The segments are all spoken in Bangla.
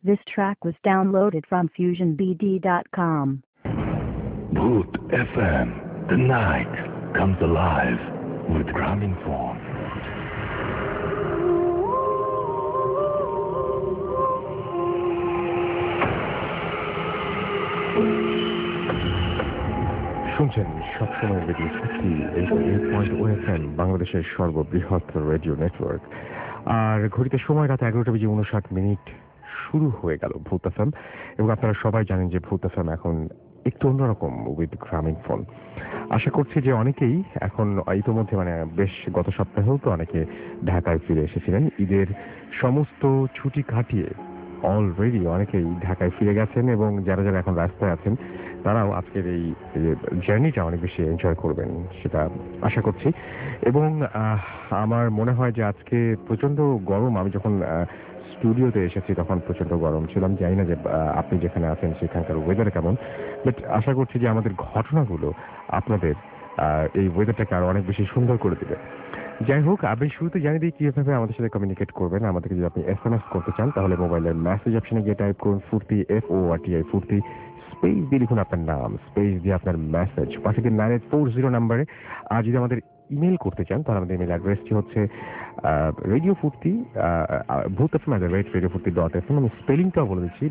This track was downloaded from FusionBD.com. Bhoot FM. The night comes alive with Grammingphone. শুনছেন সবসময় রেডিও শক্তি 88.0 বাংলাদেশের সর্ববৃহৎ রেডিও নেটওয়ার্ক। আর ঘড়িতে সময় রাত 11:59 শুরু হয়ে গেল ভূত এফএম। এবং আপনারা সবাই জানেন যে ভূত এফএম এখন একটু অন্যরকম উইথ গ্রামীণফোন। আশা করছি যে অনেকেই এখন ইতোমধ্যে বেশ গত সপ্তাহেও তো অনেকে ঢাকায় ফিরে এসেছিলেন। ঈদের সমস্ত ছুটি কাটিয়ে অলরেডি অনেকেই ঢাকায় ফিরে গেছেন এবং যারা যারা এখন রাস্তায় আছেন তারাও আজকের এই জার্নিটা অনেক বেশি এনজয় করবেন সেটা আশা করছি। এবং আমার মনে হয় যে আজকে প্রচন্ড গরম। আমি যখন স্টুডিওতে এসেছি তখন প্রচন্ড গরম ছিলাম। জানি না যে আপনি যেখানে আছেন সেখানকার ওয়েদার কেমন, বাট আশা করছি যে আমাদের ঘটনাগুলো আপনাদের এই ওয়েদারটাকে আরো অনেক বেশি সুন্দর করে দেবে। যাই হোক, আমি শুরুতে জানিয়ে দিই কিভাবে আমাদের সাথে কমিউনিকেট করবেন। আমাদেরকে যদি আপনি SMS করতে চান তাহলে মোবাইলের মেসেজ অপশনে গিয়ে টাইপ করুন ফুর্তি, FORTI ফুর্তি, স্পেস দিয়ে লিখুন আপনার নাম, স্পেস দিয়ে আপনার মেসেজ পাঠিয়ে দিন 9840 নাম্বারে। আর যদি আমাদের ইমেল করতে চান তাহলে আমাদের ইমেল অ্যাড্রেসটি হচ্ছে রেডিও ফুর্তি bhutfm@radiofurti.fm। আমি স্পেলিংটাও বলে দিচ্ছি,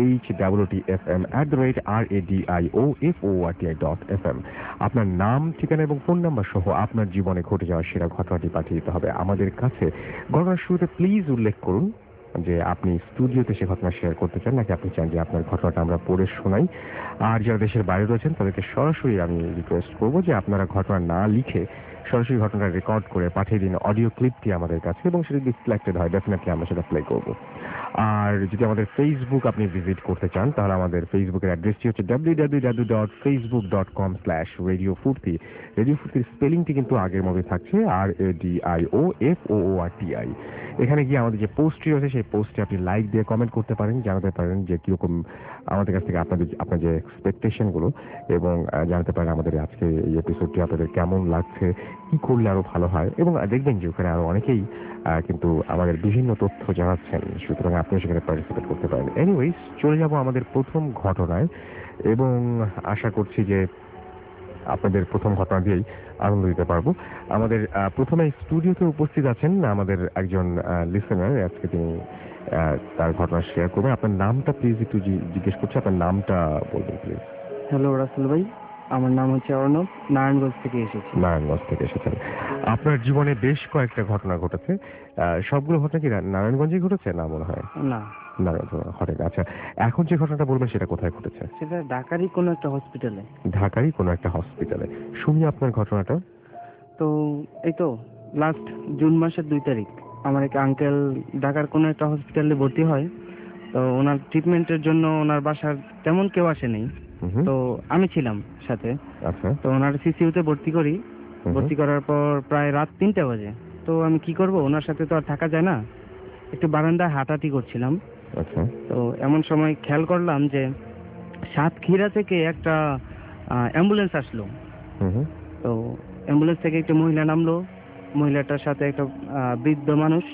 BHOOTFM@radiofurti.fm। আপনার নাম, ঠিকানা এবং ফোন নাম্বার সহ আপনার জীবনে ঘটে যাওয়া সেরা ঘটনাটি পাঠিয়ে দিতে হবে আমাদের কাছে। ঘটনার শুরুতে প্লিজ উল্লেখ করুন যে আপনি স্টুডিওতে সে ঘটনা শেয়ার করতে চান নাকি আপনি চান যে আপনার ঘটনাটা আমরা পড়ে শোনাই। আর যারা দেশের বাইরে রয়েছেন তাদেরকে সরাসরি আমি রিকোয়েস্ট করবো যে আপনারা ঘটনা না লিখে সরাসরি ঘটনাটা রেকর্ড করে পাঠিয়ে দিন অডিও ক্লিপটি আমাদের কাছে, এবং সেটা যদি সিলেক্টেড হয় ডেফিনেটলি আমরা সেটা প্লে করবো। আর যদি আমাদের ফেসবুক আপনি ভিজিট করতে চান তাহলে আমাদের ফেসবুকের অ্যাড্রেসটি হচ্ছে www.facebook.com/radiofurti। রেডিও ফুর্তির স্পেলিংটি কিন্তু আগের মতো থাকছে, RADIOFOORTI। এখানে গিয়ে আমাদের যে পোস্টটি রয়েছে সেই পোস্টে আপনি লাইক দিয়ে কমেন্ট করতে পারেন, জানাতে পারেন যে কিরকম আমাদের কাছ থেকে আপনার যে এক্সপেকটেশন গুলো, এবং জানাতে পারেন আমাদের আজকে এই এপিসোডটি আপনাদের কেমন লাগছে, কি করলে আরো ভালো হয়। এবং দেখবেন যে ওখানে আরো অনেকেই কিন্তু আমাদের বিভিন্ন তথ্য জানাচ্ছেন, সুতরাং আপনিও সেখানে পার্টিসিপেট করতে পারেন। এনিওয়েজ, চলে যাব আমাদের প্রথম ঘটনায় এবং আশা করছি যে আপনাদের প্রথম ঘটনা দিয়েই আনন্দ দিতে পারবো। আমাদের প্রথমে স্টুডিওতে উপস্থিত আছেন আমাদের একজন লিসেনার। আজকে তিনি তার ঘটনা শেয়ার করবেন। আপনার নামটা প্লিজ একটু জিজ্ঞেস করছি, আপনার নামটা বলবেন প্লিজ। হ্যালো রাসেল ভাই, আমার নাম হচ্ছে অর্ণব, নারায়ণগঞ্জ থেকে এসেছি। নারায়ণগঞ্জ থেকে এসেছেন। আপনার জীবনে বেশ কয়েকটা ঘটনা ঘটেছে, সবগুলো ঘটনা কি নারায়ণগঞ্জে ঘটেছে? না, মনে হয় না, ঘটেনি। আচ্ছা, এখন যে ঘটনাটা বলবেন সেটা কোথায় ঘটেছে? সেটা ঢাকারই কোনো একটা হসপিটালে। ঢাকারই কোনো একটা হসপিটালে। শুনি আপনার ঘটনাটা। তো এই তো লাস্ট জুন মাসের 2 তারিখ আমার এক আঙ্কেল ঢাকার কোনো একটা হসপিটালে ভর্তি হয়। তো ওনার ট্রিটমেন্টের জন্য ওনার বাসার তেমন কেউ আসেনি, তো আমি ছিলাম সাথে। আচ্ছা। তো ওনার সিসিউতে ভর্তি করি। ভর্তি করার পর প্রায় রাত 3টা বাজে। তো আমি কি করব, ওনার সাথে তো আর থাকা যায় না, একটু বারান্দায় হাঁটাহাঁটি করছিলাম। আচ্ছা। তো এমন সময় খেয়াল করলাম যে সাতক্ষীরা থেকে একটা অ্যাম্বুলেন্স আসলো। তো অ্যাম্বুলেন্স থেকে একটা মহিলা নামলো। মহিলাটার সাথে একটা বৃদ্ধ মানুষ।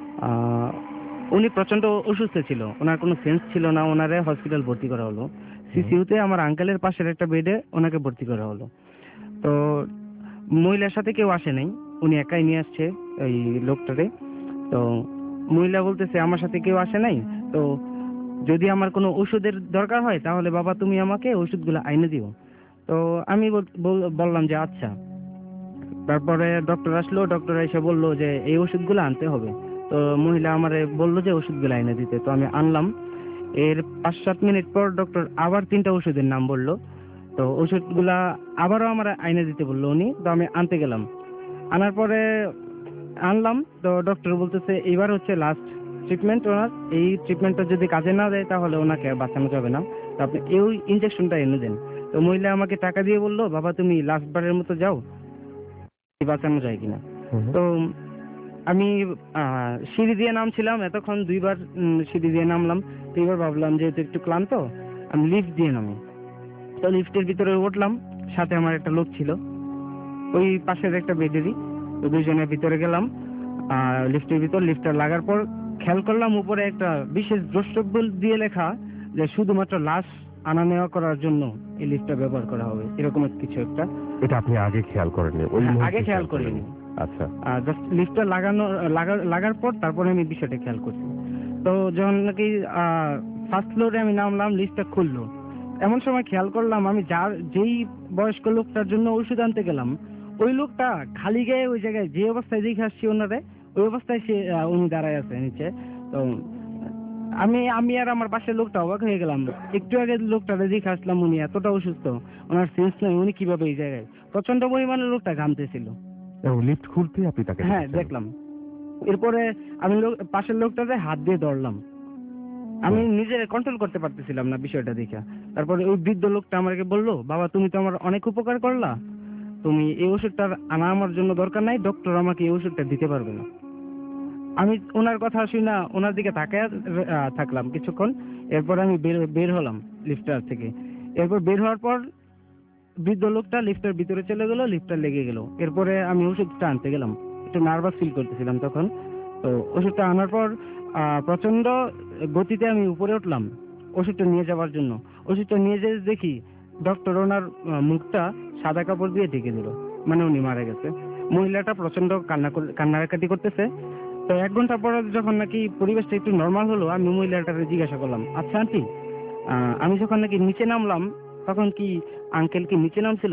উনি প্রচন্ড অসুস্থ ছিল, ওনার কোনো সেন্স ছিল না। ওনারে হসপিটাল ভর্তি করা হলো। সিসিউতে আমার আঙ্কেলের পাশের একটা বেডে ওনাকে ভর্তি করা হলো। তো মহিলার সাথে কেউ আসে নাই, উনি একাই নিয়ে আসছে ওই লোকটারে। তো মহিলা বলতেছে আমার সাথে কেউ আসে নাই, তো যদি আমার কোনো ওষুধের দরকার হয় তাহলে বাবা তুমি আমাকে ওষুধগুলো আইনে দিও। তো আমি বললাম যে আচ্ছা। তারপরে ডক্টর আসলো, ডক্টর এসে বললো যে এই ওষুধগুলো আনতে হবে। তো মহিলা আমারে বললো যে ওষুধগুলো আইনে দিতে। তো আমি আনলাম। এর 5-7 মিনিট পর ডক্টর আবার 3টা ওষুধের নাম বললো। তো ওষুধগুলা আবারও আমার আইনে দিতে বললো উনি। তো আমি আনতে গেলাম। আনার পরে আনলাম, তো ডক্টর বলতেছে এইবার হচ্ছে লাস্ট ট্রিটমেন্ট ওনার। এই ট্রিটমেন্টটা যদি কাজে না দেয় তাহলে ওনাকে আর বাঁচানো যাবে না, তো আপনি এই ইনজেকশনটা এনে দেন। তো মহিলা আমাকে টাকা দিয়ে বললো বাবা তুমি লাস্ট বারের মতো যাও, বাঁচানো যায় কিনা। তো আমি সিঁড়ি দিয়ে নামছিলাম, এতক্ষণ 2বার সিঁড়ি দিয়ে নামলাম। তো এবার ভাবলাম যেহেতু একটু ক্লান্ত আমি লিফট দিয়ে নামি। তো লিফটের ভিতরে উঠলাম, সাথে আমার একটা লোক ছিল ওই পাশের একটা বেডেরই। তো দুইজনের ভিতরে গেলাম লিফটের ভিতর। লিফটটা লাগার পর খেয়াল করলাম উপরে একটা বিশেষ দ্রষ্টব্য দিয়ে লেখা যে শুধুমাত্র লাশ আনা নেওয়া করার জন্য এই লিফটটা ব্যবহার করা হবে, এরকম কিছু একটা। এটা আপনি আগে খেয়াল করেননি? ওই আগে খেয়াল করিনি। আচ্ছা, জাস্ট লিফটটা লাগার পর তারপরে আমি বিষয়টা খেয়াল করছি। তো যখন নাকি ফার্স্ট ফ্লোরে আমি নামলাম, লিফটটা খুললো, এমন সময় খেয়াল করলাম আমি যেই বয়স্ক লোকটার জন্য ওষুধ আনতে গেলাম, ওই লোকটা খালি গায়ে ওই জায়গায় যে অবস্থায় দেখে আসছি ওনারে, ওই অবস্থায় উনি দাঁড়ায় আছে নিচে। তো আমি আর আমার পাশের লোকটা অবাক হয়ে গেলাম। একটু আগে লোকটা দেখে আসলাম, উনি এতটা অসুস্থ, ওনার সেন্স নেই, উনি কিভাবে এই জায়গায়? প্রচন্ড পরিমাণে লোকটা ঘামতেছিল। লিফট খুলতে আপনি তাকে? হ্যাঁ, দেখলাম। এরপরে আমি পাশের লোকটাতে হাত দিয়ে ধরলাম, আমি নিজে কন্ট্রোল করতে পারতেছিলাম না বিষয়টা দেখে। তারপরে ওই বৃদ্ধ লোকটা আমাকে বললো, বাবা তুমি তো আমার অনেক উপকার করলা, তুমি এই ওষুধটা আনা আমার জন্য দরকার নাই, ডক্টর আমাকে এই ওষুধটা দিতে পারবে না। আমি ওনার কথা শুনি না, ওনার দিকে তাকায় থাকলাম কিছুক্ষণ। এরপর আমি বের হলাম লিফটার থেকে। এরপর বের হওয়ার পর বৃদ্ধ লোকটা লিফটের ভিতরে চলে গেল, লিফটটা লেগে গেল। এরপরে আমি ওষুধটা আনতে গেলাম, একটু নার্ভাস ফিল করতেছিলাম তখন। তো ওষুধটা আনার পর প্রচন্ড গতিতে আমি উপরে উঠলাম ওষুধটা নিয়ে যাওয়ার জন্য। ওষুধটা নিয়ে যেতে দেখি ডক্টর ওনার মুখটা সাদা কাপড় দিয়ে ঢেকে দিল, মানে উনি মারা গেছে। মহিলাটা প্রচন্ড কান্নাকাটি করতেছে। তো 1 ঘন্টা পর যখন নাকি পরিবেশটা একটু নর্মাল হলো, আমি মহিলাটাকে জিজ্ঞাসা করলাম, আচ্ছা আন্টি, আমি যখন নাকি নিচে নামলাম তখন কি আঙ্কেল কি নিচে নামছিল?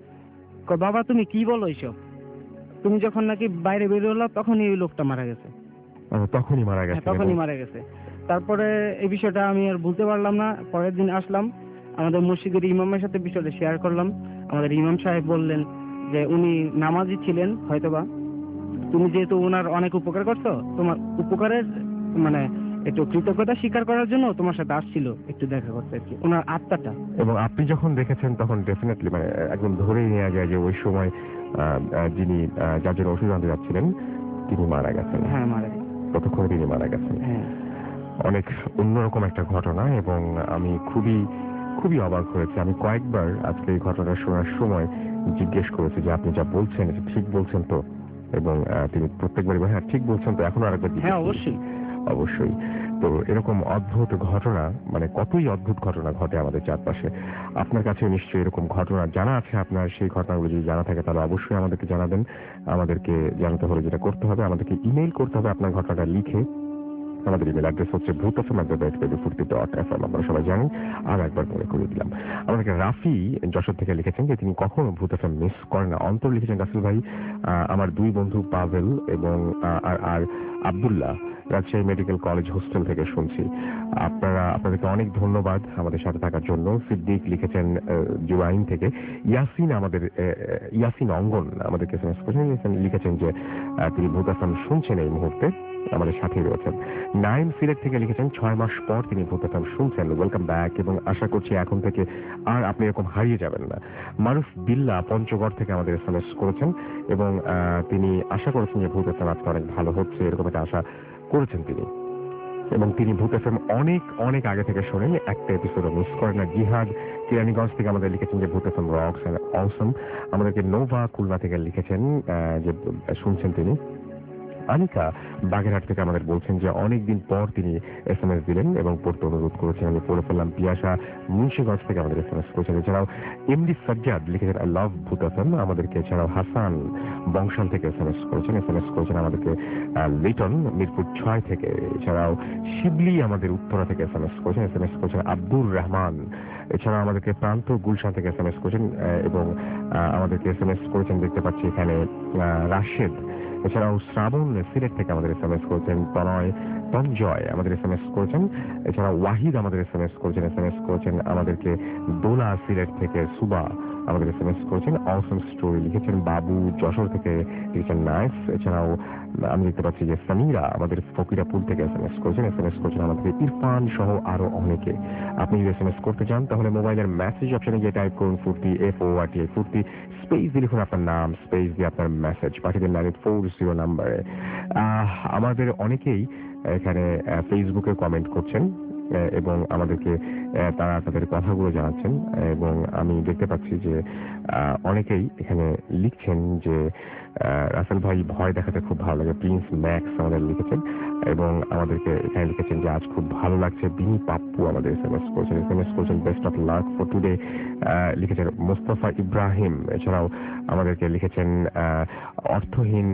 বাবা তুমি কি বলো এইসব? তুমি যখন নাকি বাইরে বেরিয়ে হলো তখনই ওই লোকটা মারা গেছে। তখনই মারা গেছে? তখনই মারা গেছে। তারপরে এই বিষয়টা আমি আর বলতে পারলাম না। পরের দিন আসলাম, আমাদের মসজিদের ইমামের সাথে বিষয়টা শেয়ার করলাম। আমাদের ইমাম সাহেব বললেন যে উনি নামাজি ছিলেন হয়তোবা, তুমি যেহেতু ওনার অনেক উপকার করছো, তোমার উপকারের মানে একটু কৃতজ্ঞতা স্বীকার করার জন্য তোমার সাথে আসছিল একটু দেখা করতে আর কি, ওনার আত্মাটা। এবং আপনি যখন দেখেছেন তখন ডেফিনেটলি মানে একদম ধরেই নেওয়া যায় যে ওই সময় যিনি যার জন্য ওষুধ আনতে যাচ্ছিলেন তিনি মারা গেছেন। হ্যাঁ, মারা গেছেন। ততক্ষণে তিনি মারা গেছেন। হ্যাঁ, অনেক অন্যরকম একটা ঘটনা এবং আমি খুবই খুবই অবাক হয়েছে। আমি কয়েকবার আজকে এই ঘটনাটা শোনার সময় জিজ্ঞেস করেছি যে আপনি যা বলছেন এটা ঠিক বলছেন তো? এবং তিনি প্রত্যেকবারই হ্যাঁ ঠিক বলছেন তো। এখনো আরেকবার হ্যাঁ, অবশ্যই অবশ্যই। তো এরকম অদ্ভুত ঘটনা, মানে কতই অদ্ভুত ঘটনা ঘটে আমাদের চারপাশে। আপনার কাছে নিশ্চয়ই এরকম ঘটনা জানা আছে। আপনার সেই ঘটনাগুলো যদি জানা থাকে তাহলে অবশ্যই আমাদেরকে জানাবেন। আমাদেরকে জানাতে হলে যেটা করতে হবে, আমাদেরকে ইমেইল করতে হবে আপনার ঘটনাটা লিখে। আমাদের ইমেল অ্যাড্রেস হচ্ছে bhutfm@radio.fm। আপনারা সবাই জানেন, আর একবার মনে করে দিলাম। আমাদেরকে রাফি যশোর থেকে লিখেছেন যে তিনি কখনো ভূত এফএম মিস করেন না। অন্তর লিখেছেন, রাসেল ভাই আমার 2 বন্ধু পাভেল এবং আর Abdullah Rajshahi medical college hostel থেকে শুনছি। আপনাদেরকে অনেক ধন্যবাদ আমাদের সাথে থাকার জন্য। সিদ্দিক লিখেছেন জুয়াইন থেকে। ইয়াসিন অঙ্গন আমাদেরকে এসএমএস করেছেন, লিখেছেন যে তিনি ভূত এফএম শুনছেন এই মুহূর্তে, আমাদের সাথে রয়েছেন। নাইম সিলেট থেকে লিখেছেন 6 মাস পর তিনি ভূত এফএম শুনছেন, ওয়েলকাম ব্যাক, এবং আশা করছি এখন থেকে আর আপনি এরকম হারিয়ে যাবেন না। মারুফ বিল্লা পঞ্চগড় থেকে আমাদের এসএমএস করেছেন এবং তিনি আশা করেছেন যে ভূত এফএম আজকে অনেক ভালো হচ্ছে, এরকম একটা আশা করেছেন তিনি। এবং তিনি ভূত এফএম অনেক অনেক আগে থেকে শোনেন, একটা এপিসোডও মিস করেন না। জিহাদ কেরানীগঞ্জ থেকে আমাদের লিখেছেন যে ভূত এফএম রকস এন্ড অসম। আমাদেরকে নোভা খুলনা থেকে লিখেছেন যে শুনছেন তিনি। আনিকা বাগেরহাট থেকে আমাদের বলছেন যে অনেকদিন পর তিনি এসএমএস দিলেন এবং পড়তে অনুরোধ করেছেন, আমি পড়ে ফেললাম। পিয়াসা মুন্সিগঞ্জ থেকে আমাদের এসএমএস করেছেন। এছাড়াও এমডি সাজ্জাদ লিখেছেন আই লাভ ভূত এফএম আমাদেরকে। এছাড়াও হাসান বংশাল থেকে এসএমএস করেছেন আমাদেরকে লিটন মিরপুর 6 থেকে। এছাড়াও শিবলি আমাদের উত্তরা থেকে এসএমএস করেছেন আব্দুর রহমান। এছাড়াও আমাদেরকে প্রান্ত গুলশান থেকে এসএমএস করেছেন এবং আমাদেরকে এসএমএস করেছেন দেখতে পাচ্ছি এখানে রাশেদ। এছাড়াও শ্রাবণ সিলেট থেকে আমাদের এসএমএস করেছেন। তঞ্জয় আমাদের এসএমএস করেছেন। এছাড়া ওয়াহিদ আমাদের এসএমএস করেছেন আমাদেরকে। দোলা সিলেট থেকে সুবা আমাদের এসএমএস করেছেন, অসম স্টোরি লিখেছেন। বাবু যশোর থেকে লিখেছেন নাইস। এছাড়াও আমি দেখতে পাচ্ছি যে সামিরা আমাদের ফকিরাপুর থেকে এসএমএস করেছেন আমাদের ইরফান সহ আরো অনেকে। আপনি যদি এসএমএস করতে চান তাহলে মোবাইলের মেসেজ অপশনে গিয়ে টাইপ করুন ফুর্তি FORTI ফুর্তি, স্পেস দিয়ে লিখুন আপনার নাম, স্পেস দিয়ে আপনার মেসেজ পাঠিয়ে দিন 9840 নাম্বারে। আমাদের অনেকেই এখানে ফেসবুকে কমেন্ট করছেন এবং আমাদেরকে তারা তাদের কথাগুলো জানাচ্ছেন। এবং আমি দেখতে পাচ্ছি যে অনেকেই এখানে লিখছেন যে রাসেল ভাই ভয় দেখাতে খুব ভালো লাগে। প্রিন্স ম্যাক্স আমাদের লিখেছেন এবং আমাদেরকে এখানে লিখেছেন যে আজ খুব ভালো লাগছে। বিনি পাপ্পু আমাদের এসএমএস করছেন best of luck for today. লিখেছেন মোস্তফা ইব্রাহিম, এছাড়াও আমাদেরকে লিখেছেন অর্থহীন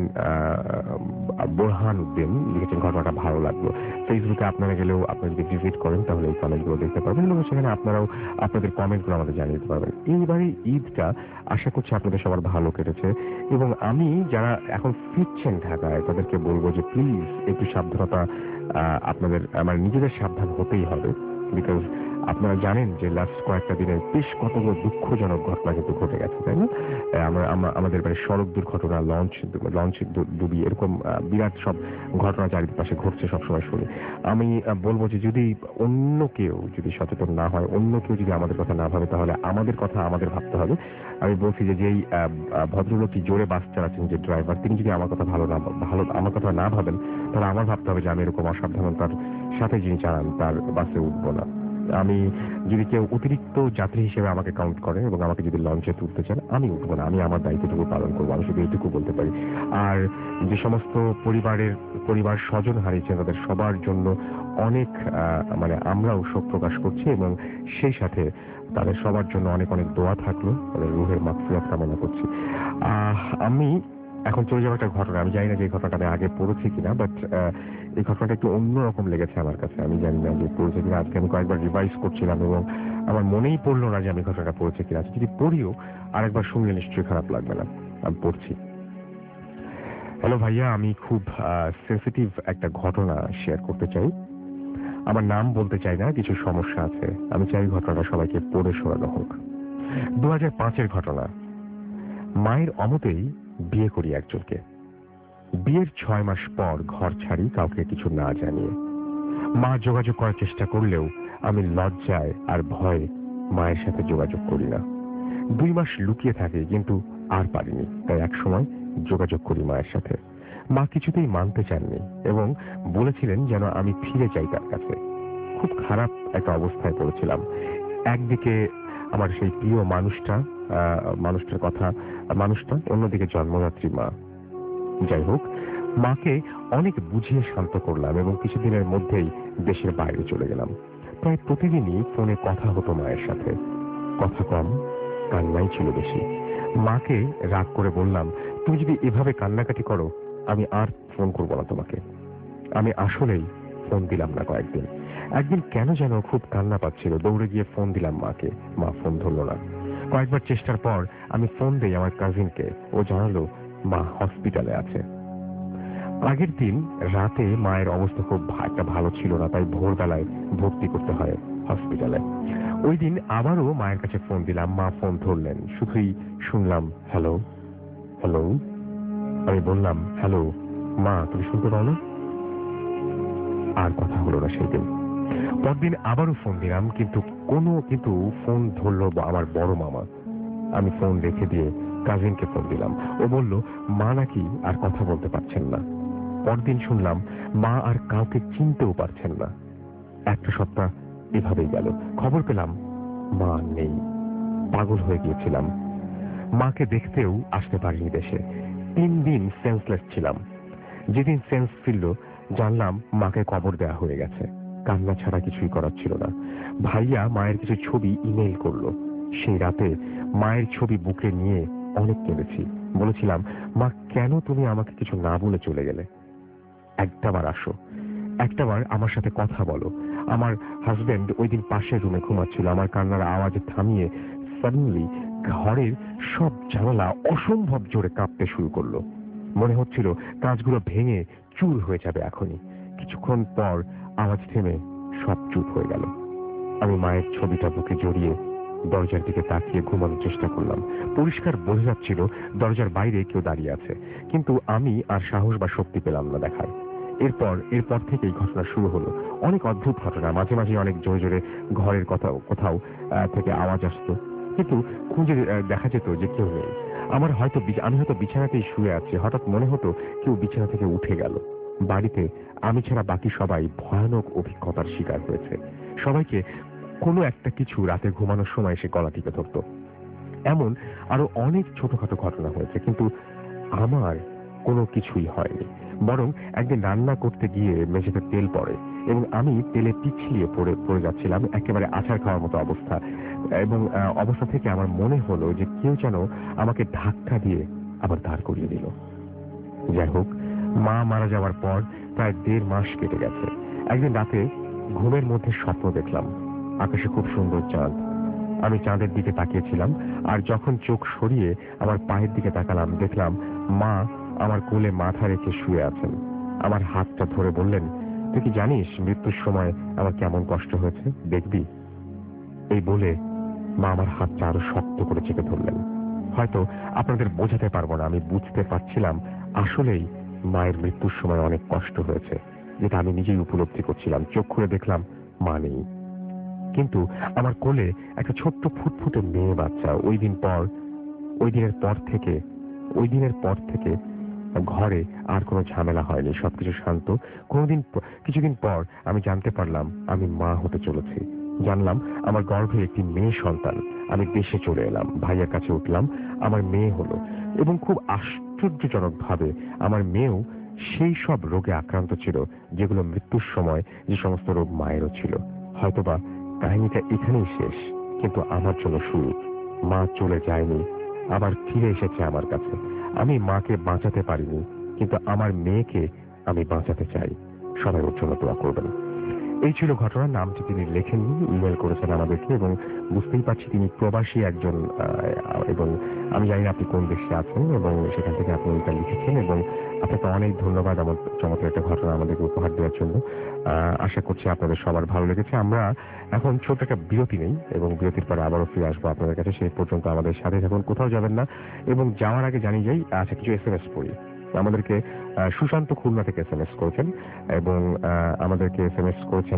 বোরহান উদ্দিন লিখেছেন ঘটনাটা ভালো লাগলো। ফেসবুকে আপনারা গেলেও আপনারা যদি ভিজিট করেন তাহলে এই কমেন্টগুলো দেখতে পারবেন এবং সেখানে আপনারাও আপনাদের কমেন্টগুলো আমাদের জানিয়ে দিতে পারবেন। এইবারে ঈদটা আশা করছি আপনাদের সবার ভালো কেটেছে এবং আমি যারা এখন ফিরছেন ঢাকায় তাদেরকে বলবো যে প্লিজ একটু সাবধানতা, আপনাদের মানে নিজেদের সাবধান হতেই হবে। বিকজ আপনারা জানেন যে লাস্ট কয়েকটা দিনে বেশ কতগুলো দুঃখজনক ঘটনা কিন্তু ঘটে গেছে, তাই না? আমাদের সড়ক দুর্ঘটনা, লঞ্চ ডুবি, এরকম বিরাট সব ঘটনা চারিপাশে ঘটছে, সবসময় শুনি। আমি বলবো যে যদি অন্য কেউ যদি সচেতন না হয়, অন্য কেউ যদি আমাদের কথা না ভাবে, তাহলে আমাদের কথা আমাদের ভাবতে হবে। আমি বলছি যে যেই ভদ্রলোকটি জোরে বাস চালাচ্ছেন, যে ড্রাইভার, তিনি যদি আমার কথা আমার কথা না ভাবেন, তাহলে আমার ভাবতে হবে যে আমি এরকম অসাবধানতার সাথে যিনি চালান তার বাসে উঠবো না। আমি যদি কেউ অতিরিক্ত যাত্রী হিসেবে আমাকে কাউন্ট করেন এবং আমাকে যদি লঞ্চে তুলতে চান, আমি উঠবো না। আমি আমার দায়িত্বটুকু পালন করবো, আমি শুধু এইটুকু বলতে পারি। আর যে সমস্ত পরিবার স্বজন হারিয়েছেন তাদের সবার জন্য অনেক মানে আমরাও শোক প্রকাশ করছি এবং সেই সাথে তাদের সবার জন্য অনেক অনেক দোয়া থাকলো, তাদের রুহের মাগফিরাত কামনা করছি। আমি এখন চলে যাওয়া একটা ঘটনা, আমি জানি না যে এই ঘটনাটা আমি আগে পড়েছি কিনা, বাট এই ঘটনাটা একটু অন্যরকম লেগেছে আমার কাছে। আমি জানি না যে পড়েছে কিনা, আজকে আমি কয়েকবার রিভাইজ করছিলাম এবং আমার মনেই পড়লো না যে আমি ঘটনাটা পড়েছি কিনা। যদি পড়িও আরেকবার শুনলে নিশ্চয়ই খারাপ লাগবে না। আমি পড়ছি। হ্যালো ভাইয়া, আমি খুব সেন্সিটিভ একটা ঘটনা শেয়ার করতে চাই। আমার নাম বলতে চাই না, কিছু সমস্যা আছে। আমি চাই ঘটনাটা সবাইকে পড়ে শোনানো হোক। 2005-এর ঘটনা। মায়ের অমতেই বিয়ে করি একজনকে। বিয়ের 6 মাস পর ঘর ছাড়ি, কাউকে কিছু না জানিয়ে। মা যোগাযোগ করার চেষ্টা করলেও আমি লজ্জায় আর ভয়ে মায়ের সাথে যোগাযোগ করি না। 2 মাস লুকিয়ে থাকে, কিন্তু আর পারিনি, তাই এক সময় যোগাযোগ করি মায়ের সাথে। মা কিছুতেই মানতে চাননি এবং বলেছিলেন যেন আমি ফিরে যাই তার কাছে। খুব খারাপ একটা অবস্থায় পড়েছিলাম। একদিকে আমার সেই প্রিয় মানুষটা, অন্যদিকে জন্মদাত্রী মা। যাই হোক, মাকে অনেক বুঝিয়ে শান্ত করলাম এবং কিছুদিনের মধ্যেই দেশের বাইরে চলে গেলাম। প্রায় প্রতিদিনই ফোনে কথা হতো মায়ের সাথে। কথা কম, কান্নাই ছিল বেশি। মাকে রাগ করে বললাম, তুমি যদি এভাবে কান্নাকাটি করো আমি আর ফোন করবো না তোমাকে। আমি আসলেই ফোন দিলাম না কয়েকদিন। একদিন কেন যেন খুব কান্না পাচ্ছিল, দৌড়ে গিয়ে ফোন দিলাম মাকে। মা ফোন ধরলো না। কয়েকবার চেষ্টার পর আমি ফোন দিই আমার কাজিনকে। ও জানালো মা হসপিটালে আছে। আগের দিন রাতে মায়ের অবস্থা খুব একটা ভালো ছিল না, তাই ভোরবেলায় ভর্তি করতে হয় হসপিটালে। ওই দিন আবারও মায়ের কাছে ফোন দিলাম। মা ফোন ধরলেন, শুধুই শুনলাম হ্যালো হ্যালো। আমি বললাম, হ্যালো মা, তুমি শুনতে পাও না? আর কথা হলো না সেই দিন। পরদিন আবারও ফোন দিলাম, কিন্তু ফোন ধরলো আমার বড় মামা। আমি ফোন রেখে দিয়ে কাজিনকে ফোন দিলাম। ও বলল মা নাকি আর কথা বলতে পারছেন না। পরদিন শুনলাম মা আর কাউকে চিনতেও পারছেন না। একটা সপ্তাহ এভাবেই গেল। খবর পেলাম মা নেই। পাগল হয়ে গিয়েছিলাম। মাকে দেখতেও আসতে পারিনি দেশে। 3 দিন সেন্সলেস ছিলাম। যেদিন সেন্স ফিরল জানলাম মাকে কবর দেয়া হয়ে গেছে। কান্না ছাড়া কিছুই করার ছিল না। ভাইয়া মায়ের কিছু ছবি ইমেইল করলো। সেই রাতে মায়ের ছবি বুকে নিয়ে অনেক কেঁদেছি। বলেছিলাম, মা কেন তুমি আমাকে কিছু না বলে চলে গেলে? একটাবার আসো, একটাবার আমার সাথে কথা বলো। আমার হাজবেন্ড ওই দিন পাশের রুমে ঘুমাচ্ছিল। আমার কান্নার আওয়াজে থামিয়ে সাডেনলি ঘরের সব জানালা অসম্ভব জোরে কাঁপতে শুরু করলো। মনে হচ্ছিল কাঁচগুলো ভেঙে চুর হয়ে যাবে এখনই। কিছুক্ষণ পর আওয়াজ থেমে সব চুপ হয়ে গেল। আমি মায়ের ছবিটা বুকে জড়িয়ে দরজার দিকে তাকিয়ে ঘুমানোর চেষ্টা করলাম। পরিষ্কার বোঝা যাচ্ছিল দরজার বাইরে কেউ দাঁড়িয়ে আছে, কিন্তু আমি আর সাহস বা শক্তি পেলাম না দেখার। এরপর থেকেই ঘটনা শুরু হলো। অনেক অদ্ভুত ঘটনা। মাঝে মাঝে অনেক জোরে জোরে ঘরের কোথাও থেকে আওয়াজ আসতো, কিন্তু খুঁজে দেখা যেত যে কেউ নেই। আমি হয়তো বিছানাতেই শুয়ে আছি। হঠাৎ মনে হতো কেউ বিছানা থেকে উঠে গেল। বাড়িতে আমি ছাড়া বাকি সবাই ভয়ানক অভিজ্ঞতার শিকার হয়েছে। সবাইকে কোনো একটা কিছু রাতে ঘুমানোর সময় সে গলা টিপে ধরত। এমন আরো অনেক ছোটখাটো ঘটনা হয়েছে, কিন্তু আমার কোনো কিছুই হয়নি। বরং একদিন রান্না করতে গিয়ে মেঝেতে তেল পড়ে এবং আমি তেলে পিছলিয়ে পড়ে যাচ্ছিলাম, একেবারে আছাড় খাওয়ার মতো অবস্থা। এবং অবস্থা থেকে আমার মনে হলো যে কেউ যেন আমাকে ধাক্কা দিয়ে আবার দাঁড় করিয়ে দিল। যাই হোক, মা মারা যাওয়ার পর প্রায় 1.5 মাস কেটে গেছে। একদিন রাতে ঘুমের মধ্যে স্বপ্ন দেখলাম, আকাশে খুব সুন্দর চাঁদ। আমি চাঁদের দিকে তাকিয়েছিলাম, আর যখন চোখ সরিয়ে আমার পায়ের দিকে তাকালাম, দেখলাম মা আমার কোলে মাথা রেখে শুয়ে আছেন। আমার হাতটা ধরে বললেন, তুই কি জানিস মৃত্যুর সময় আমার কেমন কষ্ট হয়েছে, দেখবি? এই বলে মা আমার হাতটা আরো শক্ত করে চেপে ধরলেন। হয়তো আপনাদের বোঝাতে পারবো না, আমি বুঝতে পারছিলাম আসলেই মায়ের মৃত্যুর সময় অনেক কষ্ট হয়েছে, যেটা আমি নিজেই উপলব্ধি করছিলাম। চোখ খুলে দেখলাম মা নেই, কিন্তু আমার কোলে একটা ছোট্ট ফুটফুটে মেয়ে বাচ্চা। ওই দিনের পর থেকে ঘরে আর কোনো ঝামেলা হয়নি, সবকিছু শান্ত। কিছুদিন পর আমি জানতে পারলাম আমি মা হতে চলেছি। জানলাম আমার গর্ভে একটি মেয়ে সন্তান। আমি দেশে চলে এলাম, ভাইয়ের কাছে উঠলাম, আমার মেয়ে হলো। এবং খুব আশ্চর্যজনক ভাবে আমার মেয়েও সেই সব রোগে আক্রান্ত ছিল যেগুলো মৃত্যুর সময় যে সমস্ত রোগ মায়েরও ছিল। হয়তোবা কাহিনীটা এখানেই শেষ, কিন্তু আমার জন্য শুরু। মা চলে যায়নি, আবার ফিরে এসেছে আমার কাছে। আমি মাকে বাঁচাতে পারিনি, কিন্তু আমার মেয়েকে আমি বাঁচাতে চাই। সবাই ওর জন্য দোয়া করবেন। এই ছিল ঘটনা। নামটি তিনি লেখেননি, ইমেল করেছেন আমাদেরকে, এবং বুঝতেই পারছি তিনি প্রবাসী একজন, এবং আমি জানি না আপনি কোন দেশে আছেন, এবং সেখান থেকে আপনি এটা লিখেছেন, এবং আপনাকে অনেক ধন্যবাদ আমার চমৎকার একটা ঘটনা আমাদেরকে উপহার দেওয়ার জন্য। আশা করছি আপনাদের সবার ভালো লেগেছে। আমরা এখন ছোট একটা বিরতি নেই, এবং বিরতির পরে আবারও ফিরে আসবো আপনাদের কাছে। সেই পর্যন্ত আমাদের সাথে থাকুন, কোথাও যাবেন না। এবং যাওয়ার আগে জানিয়ে যাই, আচ্ছা কিছু SMS পড়ি। আমাদেরকে সুশান্ত খুলনা থেকে SMS করেছেন, এবং আমাদেরকে SMS করেছেন,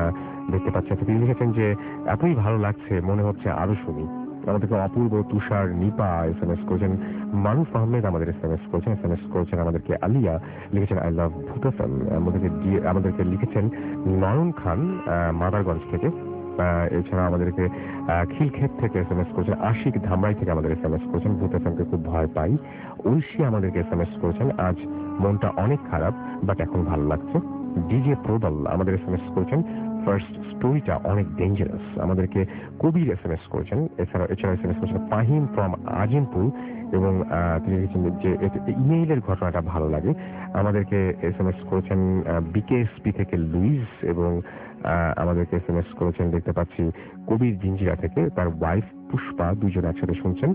দেখতে পাচ্ছেন তিনি লিখেছেন যে এতই ভালো লাগছে, মনে হচ্ছে আরো শুনি। আমাদেরকে অপূর্ব, তুষার, নিপা SMS করেছেন, মারুফ আহমেদ আমাদের SMS করেছেন আমাদেরকে আলিয়া লিখেছেন আই লাভ ভূত এফএম। আমাদেরকে লিখেছেন নয়ন খান মাদারগঞ্জ থেকে। এছাড়া আমাদেরকে খিলক্ষেত থেকে SMS করেছেন, আশিক ধামরাই থেকে আমাদের SMS করেছেন, ভূত এফএমকে খুব ভয় পাই। ঐশী আমাদেরকে SMS করেছেন, আজ মনটা অনেক খারাপ বাট এখন ভালো লাগছে। ডিজে প্রবল আমাদের SMS করেছেন, ফার্স্ট স্টোরিটা অনেক ডেঞ্জারাস। আমাদেরকে কবির SMS করেছেন। এছাড়া SMS করেছেন ফাহিম ফ্রম আজিমপুর, এবং তিনি লিখেছেন যে ইমেইলের ঘটনাটা ভালো লাগে। আমাদেরকে SMS করেছেন বিকেএসপি থেকে লুইস, এবং আমাদেরকে SMS করেছেন দেখতে পাচ্ছি কবির জিঞ্জিরা থেকে তার ওয়াইফ পুষ্পা, দুইজন একসাথে শুনছেন।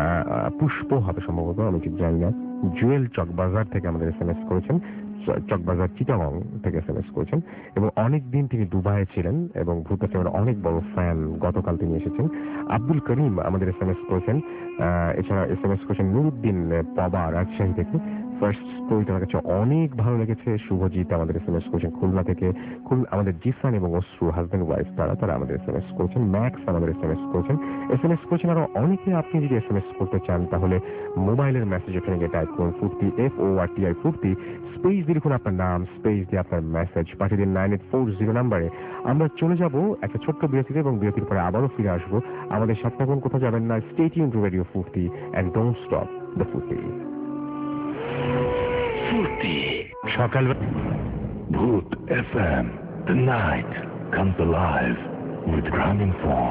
পুষ্প হবে সম্ভবত, আমি ঠিক জানি না। জুয়েল চকবাজার থেকে আমাদের SMS করেছেন, চকবাজার চিটাগং থেকে SMS করেছেন, এবং অনেকদিন তিনি দুবাইয়ে ছিলেন এবং ভূত এফএমের অনেক বড় ফ্যান। গতকাল তিনি এসেছেন। আব্দুল করিম আমাদের SMS করেছেন। এছাড়া SMS করেছেন নুরুদ্দিন পবা রাজশাহী থেকে। ফার্স্ট স্টোরিটা আমার কাছে অনেক ভালো লেগেছে। শুভজিৎ আমাদের SMS করেছেন খুলনা থেকে। আমাদের জিসান এবং অশ্রু হাজব্যান্ড ওয়াইফ তারা আমাদের SMS করেছেন। ম্যাক্স আমাদের SMS করেছেন আরো অনেকে। আপনি যদি SMS করতে চান তাহলে মোবাইলের মেসেজ ওখানে গিয়ে টাইপ করুন ফুর্তি, FORTI ফুর্তি, স্পেস দিয়ে লিখুন আপনার নাম, স্পেস দিয়ে আপনার মেসেজ পাঠিয়ে দিন 9840 নাম্বারে। আমরা চলে যাব একটা ছোট্ট বিরতিতে, এবং বিরতির পরে আবারও ফিরে আসবো। আমাদের সাথে থাকুন, কোথাও যাবেন না। Stay tuned to radio Furti and don't stop the Furti. সকাল Bhoot FM, the night comes alive with Gramophone.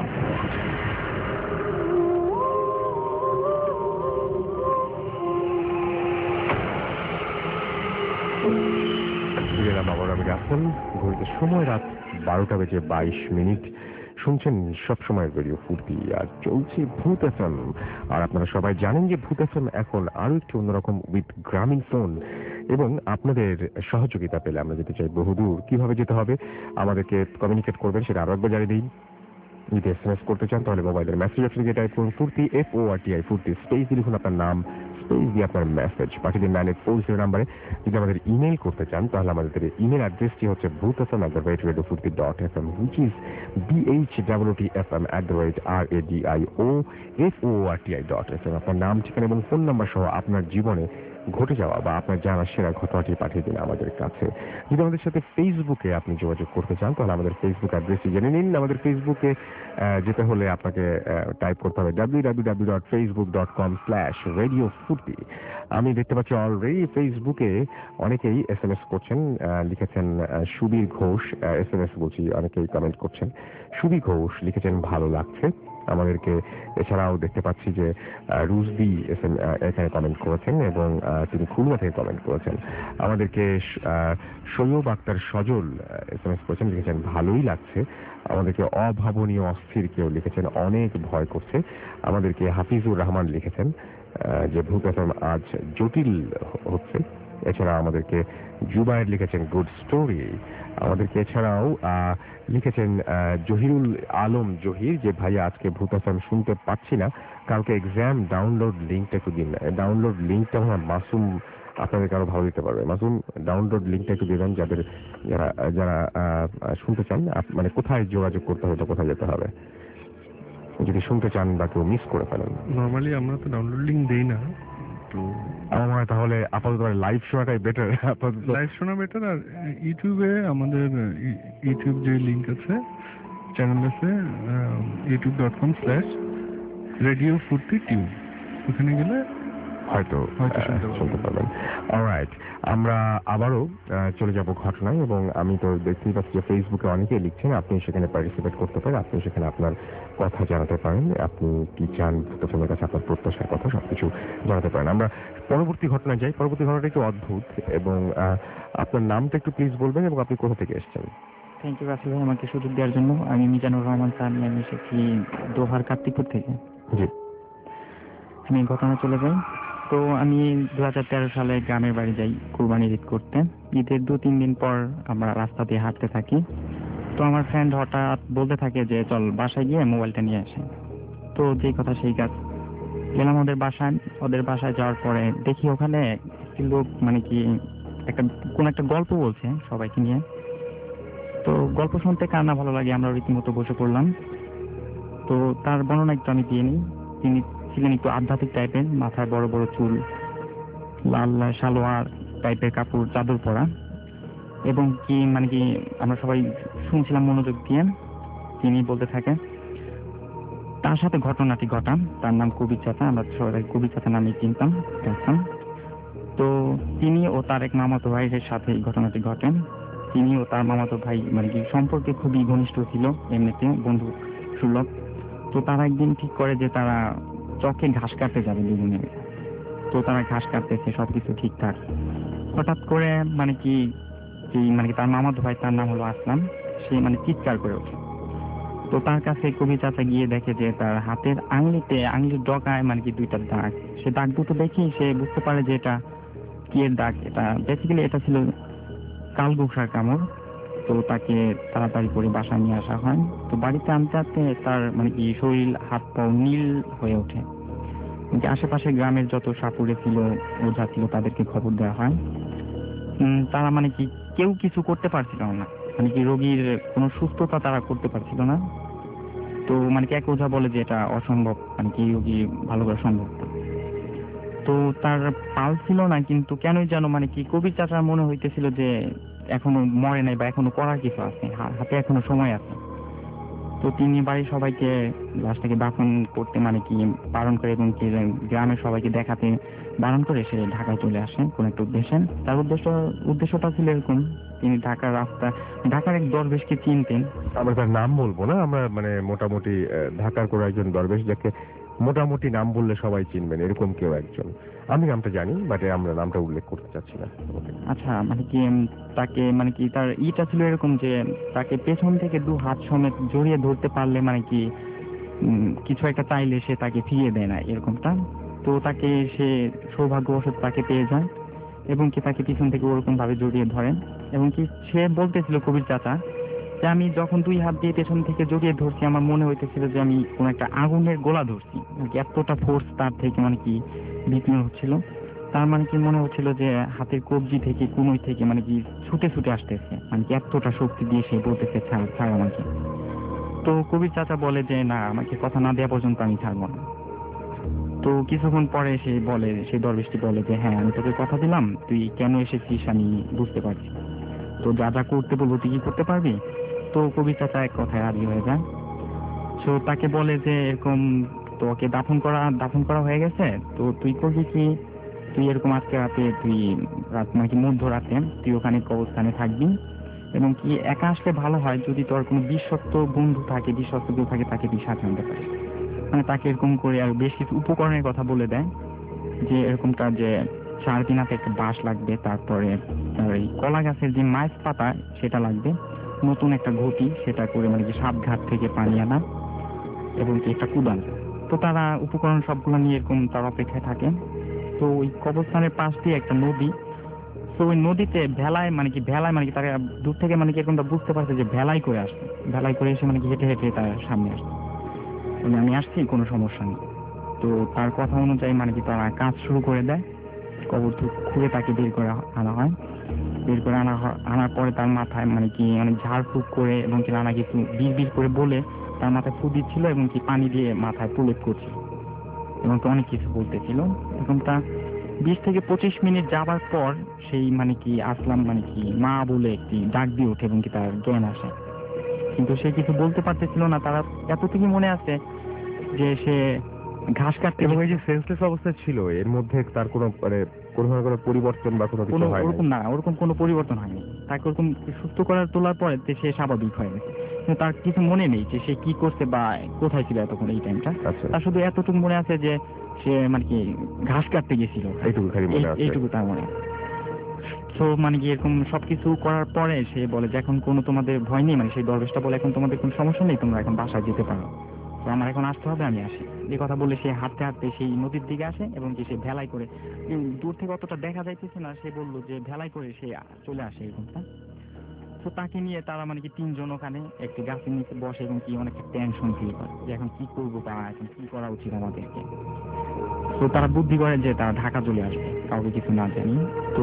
আমি রাখুন, ঘড়িতে সময় রাত 12:22। শুনছেন সবসময় রেডিও ফুর্তি, আর চলছে ভূত এফএম। আর আপনারা সবাই জানেন যে ভূত এফএম এখন আরো একটু অন্যরকম উইথ গ্রামীণফোন, এবং আপনাদের সহযোগিতা পেলে আমরা যেতে চাই বহুদূর। কিভাবে যেতে হবে, আমাদেরকে কমিউনিকেট করবেন সেটা আরো একবার জানিয়ে দিই। যদি SMS করতে চান তাহলে মোবাইলের মেসেজ অপশনে টাইপ করুন ফুর্তি, FORTI ফুর্তি, স্পেস দিয়ে লিখুন আপনার নাম, স্পেস দিয়ে আপনার মেসেজ পাঠিয়ে দিন 9840 নাম্বারে। যদি আমাদের ইমেল করতে চান তাহলে আমাদের ইমেল অ্যাড্রেসটি হচ্ছে bhutfm@radiofurti.fm, which is BHWTFM@RADIOFORTI.FM। আপনার নাম, ঠিকানা এবং ফোন নাম্বার সহ আপনার জীবনে ঘটে যাওয়া বা আপনার জানা সেরা ঘটনাটি পাঠিয়ে দিন আমাদের কাছে। যদি আমাদের সাথে ফেসবুকে আপনি যোগাযোগ করতে চান তাহলে আমাদের ফেসবুক অ্যাড্রেসটি জেনে নিন। আমাদের ফেসবুকে যেতে হলে আপনাকে টাইপ করতে হবে www.facebook.com/radiofurti। আমি দেখতে পাচ্ছি অলরেডি ফেসবুকে অনেকেই SMS করছেন, লিখেছেন সুবীর ঘোষ SMS বলছি, অনেকেই কমেন্ট করছেন। সুবীর ঘোষ লিখেছেন ভালো লাগছে আমাদেরকে। এছাড়াও দেখতে পাচ্ছি যে রুজদি এখানে কমেন্ট করেছেন এবং তিনি খুলনা থেকে কমেন্ট করেছেন। আমাদেরকে সৈয়ব আক্তার সজল SMS করেছেন, লিখেছেন ভালোই লাগছে আমাদেরকে। অভাবনীয় অস্থির কেউ লিখেছেন অনেক ভয় করছে আমাদেরকে। হাফিজুর রহমান লিখেছেন যে ভূত এফএম আজ জটিল হচ্ছে। এছাড়া আমাদেরকে জুবায়ের লিখেছেন গুড স্টোরি আমাদেরকে। এছাড়াও লিখেছেন জহিরুল আলম জহির যে ভাইয়া আজকে ভূত এফএম শুনতে পাচ্ছি না, কালকে এক্সাম ডাউনলোড লিঙ্কটা একটু দিন। ডাউনলোড লিঙ্কটা মাসুম আপনাদেরকে আরো ভালো দিতে পারবে। মাসুম ডাউনলোড লিঙ্কটা একটু দেবেন যাদের যারা শুনতে চান, মানে কোথায় যোগাযোগ করতে হবে, কোথায় যেতে হবে যদি শুনতে চান বা কেউ মিস করে ফেলেন। নরমালি আমরা তো ডাউনলোড লিঙ্ক দেই না, তো আমার মনে হয় তাহলে আপাতত লাইভ শোনাটাই বেটার। লাইভ শোনা বেটার। আর ইউটিউবে আমাদের ইউটিউব যে লিঙ্ক আছে, চ্যানেল আছে youtube.com/radiofurti, ওখানে গেলে হয়তো শুনতে পারবেন। অলরাইট, আমরা আবারও চলে যাব ঘটনায়। এবং আমি তো দেখতেই পাচ্ছি যে ফেসবুকে অনেকেই লিখছেন, আপনি সেখানে পার্টিসিপেট করতে পারেন, আপনি সেখানে আপনার কথা জানাতে পারেন, আপনি কি চান প্রথমের কাছে আপনার প্রত্যাশার কথা সবকিছু জানাতে পারেন। আমরা পরবর্তী ঘটনায় যাই। পরবর্তী ঘটনাটা একটু অদ্ভুত এবং আপনার নামটা একটু প্লিজ বলবেন এবং আপনি কোথা থেকে এসেছেন। থ্যাংক ইউ রাসেল ভাই আমাকে সুযোগ দেওয়ার জন্য। আমি মিজানুর রহমান সানি, আমি এসেছি দোহার কার্তিকপুর থেকে। জি, আমি ঘটনা চলে যাই। তো আমি 2013 সালে গ্রামের বাড়ি যাই কুরবানির ঈদ করতে। ঈদের 2-3 দিন পর আমরা রাস্তা দিয়ে হাঁটতে থাকি। তো আমার ফ্রেন্ড হঠাৎ বলতে থাকে যে চল বাসায় গিয়ে মোবাইলটা নিয়ে আসে। তো যেই কথা সেই কাজ, গেলাম ওদের বাসায়। ওদের বাসায় যাওয়ার পরে দেখি ওখানে একটি লোক মানে কি কোন একটা গল্প বলছে সবাইকে নিয়ে। তো গল্প শুনতে কার না ভালো লাগে, আমরা রীতিমতো বসে পড়লাম। তো তার বর্ণনা একটু আমি দিয়ে নিই। তিনি ছিলেন একটু আধ্যাত্মিক টাইপের, মাথায় বড় বড় চুল, লাল সালোয়ার টাইপের কাপড়, চাদর পরা, এবং কি মানে কি আমরা সবাই শুনছিলাম মনোযোগ দিয়ে। তিনি বলতে থাকে তার সাথে ঘটনাটি ঘটান। তার নাম কবির চাচা, আমরা সবাই কবির চাচা নামে চিনতাম। তো তিনি ও তার এক মামাতো ভাইয়ের সাথে এই ঘটনাটি ঘটেন। তিনি ও তার মামাতো ভাই মানে কি সম্পর্কে খুবই ঘনিষ্ঠ ছিল, এমনিতে বন্ধু সুলভ। তো তারা একদিন ঠিক করে যে তারা চকে ঘাস কাটতে যাবে দুজনে। তো তারা ঘাস কাটতেছে, সবকিছু ঠিকঠাক। হঠাৎ করে মানে কি তার মামাতো ভাই, তার নাম হলো আসলাম, সে মানে চিৎকার করে ওঠে। তো তার কাছে কবি চাচা গিয়ে দেখে যে তার হাতের আঙুলির ডগায় মানে কি 2টা দাগ। সে দাগ দুটো দেখি সে বুঝতে পারে যে এটা কি এর দাগ। এটা বেসিক্যালি এটা ছিল কালগোসার কামড়। তো তাকে তাড়াতাড়ি করে বাসায় নিয়ে আসা হয়। তো বাড়িতে আনতে তার মানে কি শরীর হাত পাও নীল হয়ে ওঠে। আশেপাশে গ্রামের যত সাপুড়ে ছিল, ওঝা ছিল, তাদেরকে খবর দেওয়া হয়। তারা মানে কি কেউ কিছু করতে পারছিল না, মানে কি রোগীর কোনো সুস্থতা তারা করতে পারছিল না। তো মানে কি এক ওঝা বলে যে এটা অসম্ভব, মানে কি রোগী ভালো করা সম্ভব না। তো তার পাল ছিল না, কিন্তু কেনই যেন মানে কি কবির চাচার মনে হইতেছিল যে এখনো মরে নাই বা এখনো করার কিছু আছে, হাতে এখনো সময় আছে। তো তিনি বাড়ির সবাইকে লাশটাকে দাফন করতে মানে কি বারণ করে এবং কি গ্রামের সবাইকে দেখাতে বারণ করে সে ঢাকায় চলে আসে কোন একটা উদ্দেশ্যে। তার উদ্দেশ্যটা ছিল এরকম, তিনি ঢাকার এক দরবেশকে চিনতেন। আমরা তার নাম বলবো না, আমরা মানে মোটামুটি ঢাকার কোনো একজন দরবেশ যাকে মোটামুটি নাম বললে সবাই চিনবেন, এরকম কেউ একজন। আমি নামটা জানি, বাট আমরা নামটা উল্লেখ করতে চাচ্ছি না। আচ্ছা, মানে কি তাকে মানে কি তার ইটা ছিল এরকম যে তাকে পেছন থেকে 2 হাত সমেত জড়িয়ে ধরতে পারলে মানে কি কিছু একটা চাইলে সে তাকে ফিরিয়ে দেয় না, এরকমটা। তো তাকে সে সৌভাগ্যবশত তাকে পেয়ে যায় এবং কি তাকে পিছন থেকে ওরকম ভাবে জড়িয়ে ধরেন। এবং কি সে বলতেছিল কবির চাচা যে আমি যখন 2 হাত দিয়ে পেছন থেকে জড়িয়ে ধরছি, আমার মনে হইতেছিল যে আমি কোন একটা আগুনের গোলা ধরছি। এতটা ফোর্স তার থেকে মানে কি বিঘ্ন হচ্ছিল। তার মানে কি মনে হচ্ছিল যে হাতের কবজি থেকে কুনোই থেকে মানে কি ছুটে ছুটে আসতেছে, মানে কি এতটা শক্তি দিয়ে সে বলতেছে ছাড় আমাকে। তো কবির চাচা বলে যে না, আমাকে কথা না দেওয়া পর্যন্ত আমি ছাড়বো না। তো কিছুক্ষণ পরে সেই দরবেশটি বলে যে হ্যাঁ আমি তোকে কথা দিলাম, তুই কেন এসেছিস আমি বুঝতে পারছি, তো যা যা করতে বলবো তুই কি করতে পারবি? তো কবির চাচা এক কথায় রাজি হয়ে যায়। তো তাকে বলে যে এরকম তোকে দাফন করা হয়ে গেছে, তো তুই করবি কি, তুই এরকম আজকে রাতে রাত মানে কি মধ্যরাতে তুই ওখানে কবরস্থানে থাকবি, এবং কি একা আসলে ভালো হয়, যদি তোর কোনো বিশ্বস্ত বন্ধু থাকে, বিশ্বস্ত কেউ থাকে তাকে তুই সাথে আনতে পারিস। মানে তাকে এরকম করে আর বেশ কিছু উপকরণের কথা বলে দেয়, যে এরকমটা যে 3.5 হাতে একটা বাঁশ লাগবে, তারপরে ওই কলা গাছের যে মাইস পাতা সেটা লাগবে, নতুন একটা ঘটি সেটা করে মানে কি সাত ঘাট থেকে পানি আনা, এবং কি একটা কুদাল। তো তারা উপকরণ সবগুলো নিয়ে এরকম তার অপেক্ষায় থাকে। তো ওই কবরস্থানের পাশ দিয়ে একটা নদী, তো ওই নদীতে ভেলায় মানে কি তারা দূর থেকে মানে কি এরকমটা বুঝতে পারছে যে ভেলাই করে আসবে, ভেলাই করে এসে মানে কি হেঁটে হেঁটে তার সামনে আসবে, মানে আমি আসছি কোনো সমস্যা নেই। তো তার কথা অনুযায়ী মানে কি তারা কাজ শুরু করে দেয়, কবর খুঁড়ে তাকে বের করে আনা হয়। বের করে আনার পরে তার মাথায় মানে কি অনেক ঝাড়ফুঁক করে এবং কি নানা কিছু বিড় করে বলে তার মাথায় ফু দিচ্ছিল, এবং কি পানি দিয়ে মাথায় প্রলেপ করছিল, এবং তো অনেক কিছু বলতেছিল। এরকমটা 20 থেকে 25 মিনিট যাবার পর সেই মানে কি আসলাম মানে কি মা বলে একটি ডাক দিয়ে ওঠে, এবং কি তার জ্ঞান আসে, কিন্তু সে কিছু বলতে পারতেছিল না। তারা এতটুকু মনে আছে যে সে ঘাস কাটতে, এবং এই যে সেন্সলেস অবস্থা ছিল এর মধ্যে তার কোনো মানে কোনো ধরনের কোনো পরিবর্তন বা কোনো কিছু হয় না? ওরকম কোনো পরিবর্তন হয়নি। তাকে ওরকম সুস্থ তোলার পরে সে স্বাভাবিক হয়ে গেছে, কিন্তু তার কিছু মনে নেই যে সে কি করছে বা কোথায় ছিল এতক্ষণ এই টাইমটা। তার শুধু এতটুকু মনে আছে যে সে মানে কি ঘাস কাটতে গেছিল, এইটুকু তার মনে। তো মানে কি এরকম সবকিছু করার পরে সে বলে যে এখন কোনো তোমাদের ভয় নেই, মানে সেই দরবেশটা বলে এখন তোমাদের কোনো সমস্যা নেই, তোমরা এখন বাসায় যেতে পারো, তো আমার এখন আসতে হবে, আমি আসি। এই কথা বলে সে হাঁটতে হাঁটতে সেই নদীর দিকে আসে, এবং কি সে ভেলাই করে, দূর থেকে অতটা দেখা যাইতেছে না, সে বললো যে ভেলাই করে সে চলে আসে এরকমটা। তো তাকে নিয়ে তারা মানে কি 3 জন ওখানে একটি গাছের নিচে বসে, এবং কি অনেক টেনশন ফিল করে যে এখন কি করবো বা এখন কি করা উচিত আমাদেরকে। তো তারা বুদ্ধি করে যে তারা ঢাকা চলে আসবে কাউকে কিছু না জানি। তো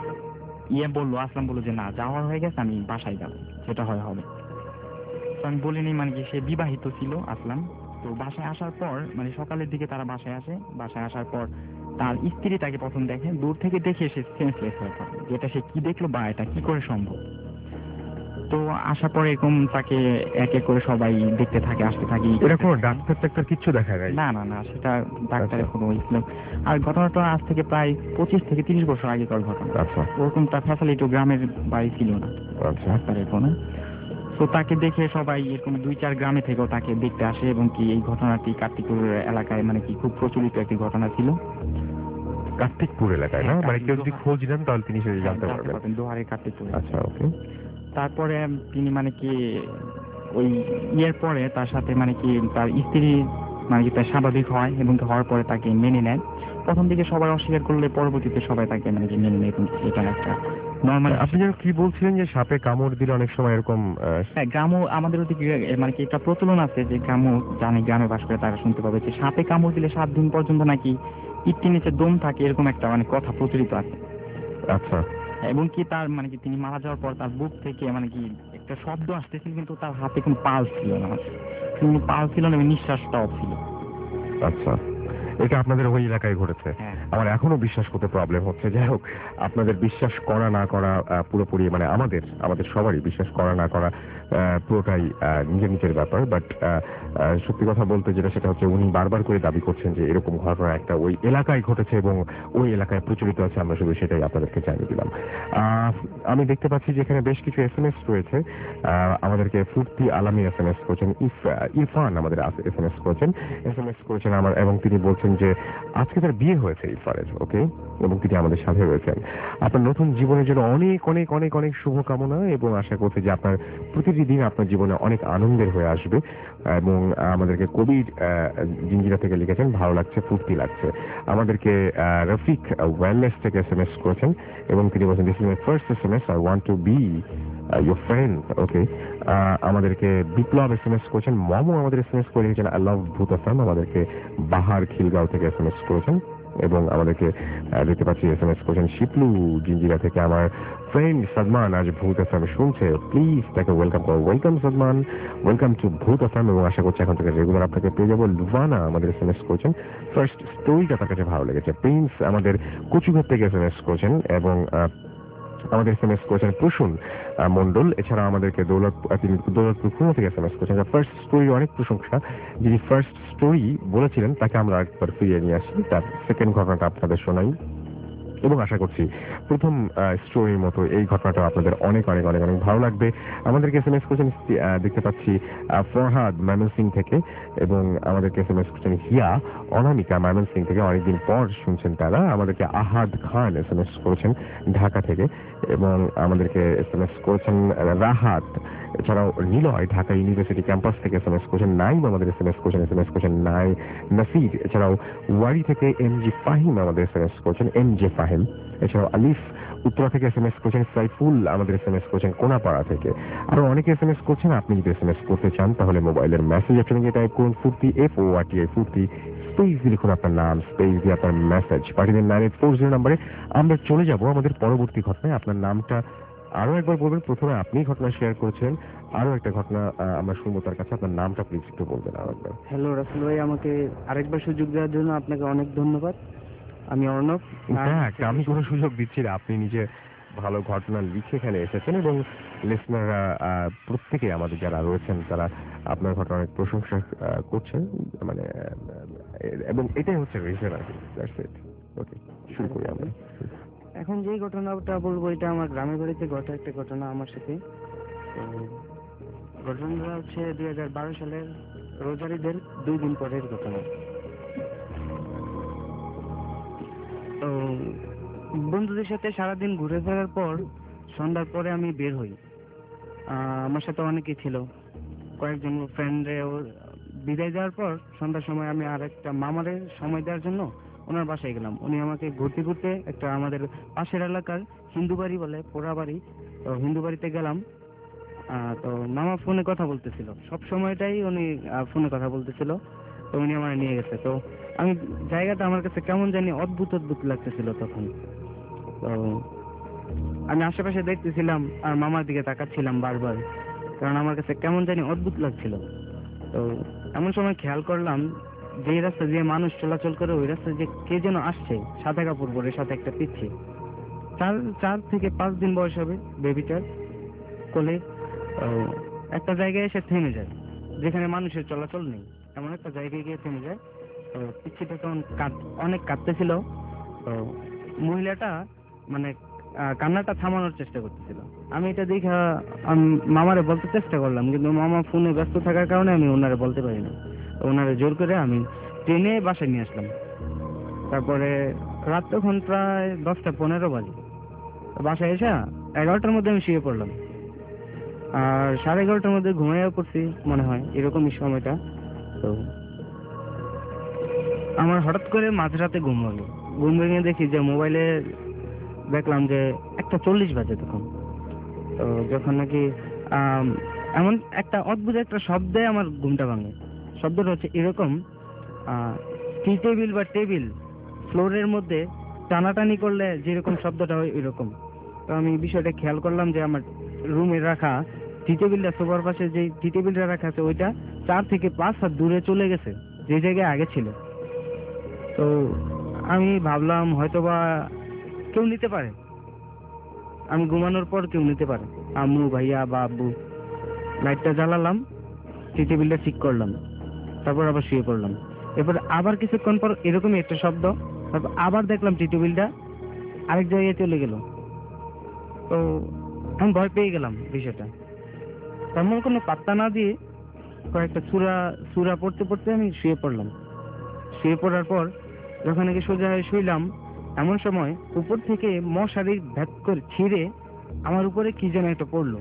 আসলাম বললো যে না, যাওয়ার হয়ে গেছে, আমি বাসায় যাবো, যেটা হয় হবে। তো আমি বলিনি মানে কি সে বিবাহিত ছিল আসলাম। তো বাসায় আসার পর মানে সকালের দিকে তারা বাসায় আসে, বাসায় আসার পর তার স্ত্রী তাকে প্রথম দেখে, দূর থেকে দেখে সে সেন্সলেস হয়ে পড়ে, যেটা সে কি দেখলো বা এটা কি করে সম্ভব। তো আসার পরে এরকম তাকে এক এক করে সবাই দেখতে থাকে, আসতে থাকে। এটা কোনো ডাক্তার কিচ্ছু দেখা যায় না, সেটা ডাক্তারের কোনো ইসলাম। আর ঘটনাটা আজ থেকে প্রায় 25 থেকে 30 বছর আগেকার ঘটনা। ওরকমটা ফ্যাসিলিটি গ্রামের বাড়ি ছিল না ডাক্তারের কোনো। তো তাকে দেখে সবাই এরকম 2-4 গ্রামে থেকেও তাকে দেখতে আসে, এবং কি এই ঘটনাটি কার্তিকপুর এলাকায় মানে কি খুব প্রচলিত একটি ঘটনা ছিল। কার্তিকপুর এলাকায় না, মানে কেউ যদি খোঁজ নেন তাহলে তিনি সেটা জানতে পারবেন। দোহারে কার্তিকপুর। আচ্ছা, ওকে। তারপরে তিনি মানে কি ওই পরে তার সাথে মানে কি তার স্ত্রী মানে কি তার স্বাভাবিক হয়, এবং হওয়ার পরে তাকে মেনে নেয়। প্রথম দিকে সবাই অস্বীকার করলে পরবর্তীতে সবাই তাকে মানে কি মেনে নেয়, এবং এটা একটা নর্মাল। আপনি যেন কি বলছিলেন যে সাপে কামড় দিলে অনেক সময় এরকম? হ্যাঁ, গ্রামও আমাদের ওদিকে মানে কি একটা প্রচলন আছে যে গ্রামে বাস করে তারা শুনতে পাবে যে সাপে কামড় দিলে 7 দিন পর্যন্ত নাকি পিঠের নিচে দম থাকে, এরকম একটা মানে কথা প্রচলিত আছে। আচ্ছা। এবং কি তার মানে কি তিনি মারা যাওয়ার পর তার বুক থেকে মানে কি একটা শব্দ আসতেছিল, কিন্তু তার হাতে কোনো পালস ছিল না, নিঃশ্বাসটাও ছিল। আচ্ছা, এটা আপনাদের ওই এলাকায় ঘটেছে? আমার এখনো বিশ্বাস করতে প্রবলেম হচ্ছে। যাই হোক, আপনাদের বিশ্বাস করা না করা পুরোপুরি মানে আমাদের সবারই বিশ্বাস করা না করা পুরোটাই নিজের ব্যাপার। বাট সত্যি কথা বলতে যেটা, সেটা হচ্ছে উনি বারবার করে দাবি করছেন যে এরকম ঘটনা একটা ওই এলাকায় ঘটেছে এবং ওই এলাকায় প্রচলিত আছে। আমরা শুধু সেটাই আপনাদেরকে জানিয়ে দিলাম। আমি দেখতে পাচ্ছি যে এখানে বেশ কিছু SMS রয়েছে। আমাদেরকে ফুর্তি আলামী SMS করেছেন, ইরফান আমাদের SMS করেছেন আমার, এবং তিনি বলছেন যে আজকে তার বিয়ে হয়েছে ইরফানের, ওকে, এবং তিনি আমাদের সাথে রয়েছেন। আপনার নতুন জীবনের জন্য অনেক অনেক অনেক অনেক শুভকামনা, এবং আশা করছি যে আপনার প্রতিটি দিন আপনার জীবনে অনেক আনন্দের হয়ে আসবে। এবং আমাদেরকে কবির জিঞ্জিরা থেকে লিখেছেন, ভালো লাগছে, ফুর্তি লাগছে। আমাদেরকে রফিক ওয়েলনেস থেকে SMS করেছেন, এবং তিনি বলছেন this is my first SMS, I want to be your friend, okay. আমাদেরকে বিপ্লব SMS করেছেন, মমো আমাদের SMS করে লিখেছেন আই লাভ ভূত FM। আমাদেরকে বাহার খিলগাঁও থেকে SMS করেছেন, এবং আমাদেরকে দেখতে পাচ্ছি SMS করেছেন শিপলু জিঞ্জিরা থেকে, আমার ফ্রেন্ড সাদমান আজ ভূত এফএম শুনছে, প্লিজ তাকে ওয়েলকাম করো। Welcome Sadman, welcome to Bhoot FM, এবং আশা করছি এখন থেকে রেগুলার আপনাকে পেয়ে যাবো। লুভানা আমাদের SMS করেছেন, ফার্স্ট স্টোরিটা তার কাছে ভালো লেগেছে। প্রিন্স আমাদের কচুঘাট থেকে SMS করেছেন, এবং আমাদের SMS করেছেন প্রসূন মন্ডল। এছাড়া আমাদেরকে তিনি দৌলতপুর খুলনা থেকে SMS করেছেন। ফার্স্ট স্টোরি অনেক প্রশংসা, যিনি ফার্স্ট স্টোরি বলেছিলেন তাকে আমরা একবার ফিরিয়ে নিয়ে আসি, তার সেকেন্ড ঘটনাটা আপনাদের শোনাই, এবং আশা করছি প্রথম স্টোরির মতো এই ঘটনাটা আপনাদের অনেক অনেক অনেক অনেক ভালো লাগবে। আমাদেরকে SMS করেছেন দেখতে পাচ্ছি ফরহাদ ময়মনসিং থেকে, এবং আমাদেরকে SMS করেছেন হিয়া অনামিকা ময়মনসিং থেকে, অনেকদিন পর শুনছেন তারা। আমাদেরকে আহাদ খান SMS করেছেন ঢাকা থেকে, এবং আমাদেরকে SMS করেছেন রাহাত, এছাড়াও নিলয় ঢাকা ইউনিভার্সিটি ক্যাম্পাস থেকে SMS করেছেন। নাইম আমাদের SMS করেছেন নাই নাসির, এছাড়াও ওয়ারি থেকে MG ফাহিম আমাদের SMS করেছেন, MJ ফাহিম। এছাড়াও আলিফ উত্তরা থেকে SMS করেছেন। সাইফুল আমাদের SMS করেছেন কোনাপাড়া থেকে। আরো অনেকে SMS করছেন। আপনি যদি SMS করতে চান তাহলে মোবাইলের মেসেজ অপশনে টাইপ করুন ফুর্তি FORTI ফুর্তি, স্পেস দিয়ে লিখুন আপনার নাম, স্পেস দিয়ে আপনার মেসেজ পাঠিয়ে দিন 9840 নম্বরে। আমরা চলে যাব আমাদের পরবর্তী ঘটনায়। আপনার নামটা আরো একবার বলবেন। প্রথমে আপনি ঘটনা শেয়ার করেছেন, আরো একটা ঘটনা আমরা শুনবো তার কাছে। আপনার নামটা প্লিজ একটু বলবেন আরো একবার। হ্যালো রাসেল ভাই, আমাকে আরেকবার সুযোগ দেওয়ার জন্য আপনাকে অনেক ধন্যবাদ। আমি অর্ণব। আমি কোনো সুযোগ দিচ্ছি না, আপনি নিজে ভালো ঘটনা লিখে এখানে এসেছেন, এবং লিসনাররা প্রত্যেকে আমাদের যারা রয়েছেন তারা আপনার ঘটনা অনেক প্রশংসা করছেন, মানে এবং এটাই হচ্ছে রিজন আর কি। ওকে, শুরু করি আমরা। এখন যে ঘটনাটা বলবো এটা আমার গ্রামের বাড়িতে ঘটা একটা ঘটনা আমার সাথে। তো ঘটনাটা হচ্ছে 2012 সালের রোজার ঈদের 2 দিন পরের ঘটনা। তো বন্ধুদের সাথে সারাদিন ঘুরে ফেরার পর সন্ধ্যার পরে আমি বের হই। আমার সাথে অনেকেই ছিল, কয়েকজন ফ্রেন্ডে বিদায় দেওয়ার পর সন্ধ্যার সময় আমি আর একটা মামারে সময় দেওয়ার জন্য ওনার বাসায় গেলাম। উনি আমাকে ঘুরতে ঘুরতে একটা আমাদের পাশের এলাকার হিন্দু বাড়ি বলে পোড়া বাড়ি, তো হিন্দু বাড়িতে গেলাম। তো মামা ফোনে কথা বলতেছিল, সব সময়টাই উনি ফোনে কথা বলতেছিল। তো উনি আমার নিয়ে গেছে। তো আমি জায়গাটা আমার কাছে কেমন জানি অদ্ভুত অদ্ভুত লাগতেছিল তখন। তো আমি আশেপাশে দেখতেছিলাম আর মামার দিকে তাকাচ্ছিলাম বারবার, কারণ আমার কাছে কেমন জানি অদ্ভুত লাগছিল। তো এমন সময় খেয়াল করলাম যে রাস্তা দিয়ে মানুষ চলাচল করে ওই রাস্তা যে কে যেন আসছে সাদা কাপড় পরে, সাথে একটা পিচ্ছি, 4 থেকে 5 দিন বয়স হবে, বেবিটার কোলে। একটা জায়গায় এসে থেমে যায় যেখানে মানুষের চলাচল নেই, এমন একটা জায়গায় গিয়ে থেমে যায়। তো পিচ্ছিটা তখন অনেক কাঁদতেছিল। তো মহিলাটা মানে কান্নাটা থামানোর চেষ্টা করতেছিল। আমি এটা দেখে মামারে বলতে চেষ্টা করলাম, কিন্তু মামা ফোনে ব্যস্ত থাকার কারণে আমি ওনারে বলতে পারি না। ওনারে জোর করে আমি ট্রেনে বাসায় নিয়ে আসলাম। তারপরে রাত তখন প্রায় 10টা 15 বাজে। বাসায় এসে 11টার মধ্যে আমি শুয়ে পড়লাম, আর 11:30টার মধ্যে ঘুমাইয়া পড়ছি মনে হয়, এরকমই সময়টা। তো আমার হঠাৎ করে মাঝরাতে ঘুম ভাঙলো। ঘুম ভেঙে দেখি যে মোবাইলে দেখলাম যে 1:40 বাজে তখন। তো যখন নাকি এমন একটা অদ্ভুত একটা শব্দে আমার ঘুমটা ভাঙে। শব্দটা হচ্ছে এরকম, টি টেবিল বা টেবিল ফ্লোরের মধ্যে টানাটানি করলে যেরকম শব্দটা হয় এরকম। তো আমি বিষয়টা খেয়াল করলাম যে আমার রুমে রাখা টি টেবিলটা, সোফার পাশে যে টি টেবিলটা রাখা আছে ওইটা 4 থেকে 5 হাত দূরে চলে গেছে যে জায়গায় আগে ছিল। তো আমি ভাবলাম হয়তোবা কেউ নিতে পারে, আমি ঘুমানোর পর কেউ নিতে পারে, আম্মু ভাইয়া বা আব্বু। লাইটটা জ্বালালাম, টি টেবিলটা ঠিক করলাম, তারপর আবার শুয়ে পড়লাম। এরপর আবার কিছুক্ষণ পর এরকমই একটা শব্দ, তারপর আবার দেখলাম টি টেবিলটা আরেক জায়গায় চলে গেল। তো আমি ভয় পেয়ে গেলাম বিষয়টা। তেমন কোনো পাত্তা না দিয়ে কয়েকটা সূরা পড়তে পড়তে আমি শুয়ে পড়লাম। শুয়ে পড়ার পর যখন নাকি সোজা হয়ে শুইলাম, এমন সময় উপর থেকে মশারি ভেদ করে ছিঁড়ে আমার উপরে কি যেন একটা পড়লো।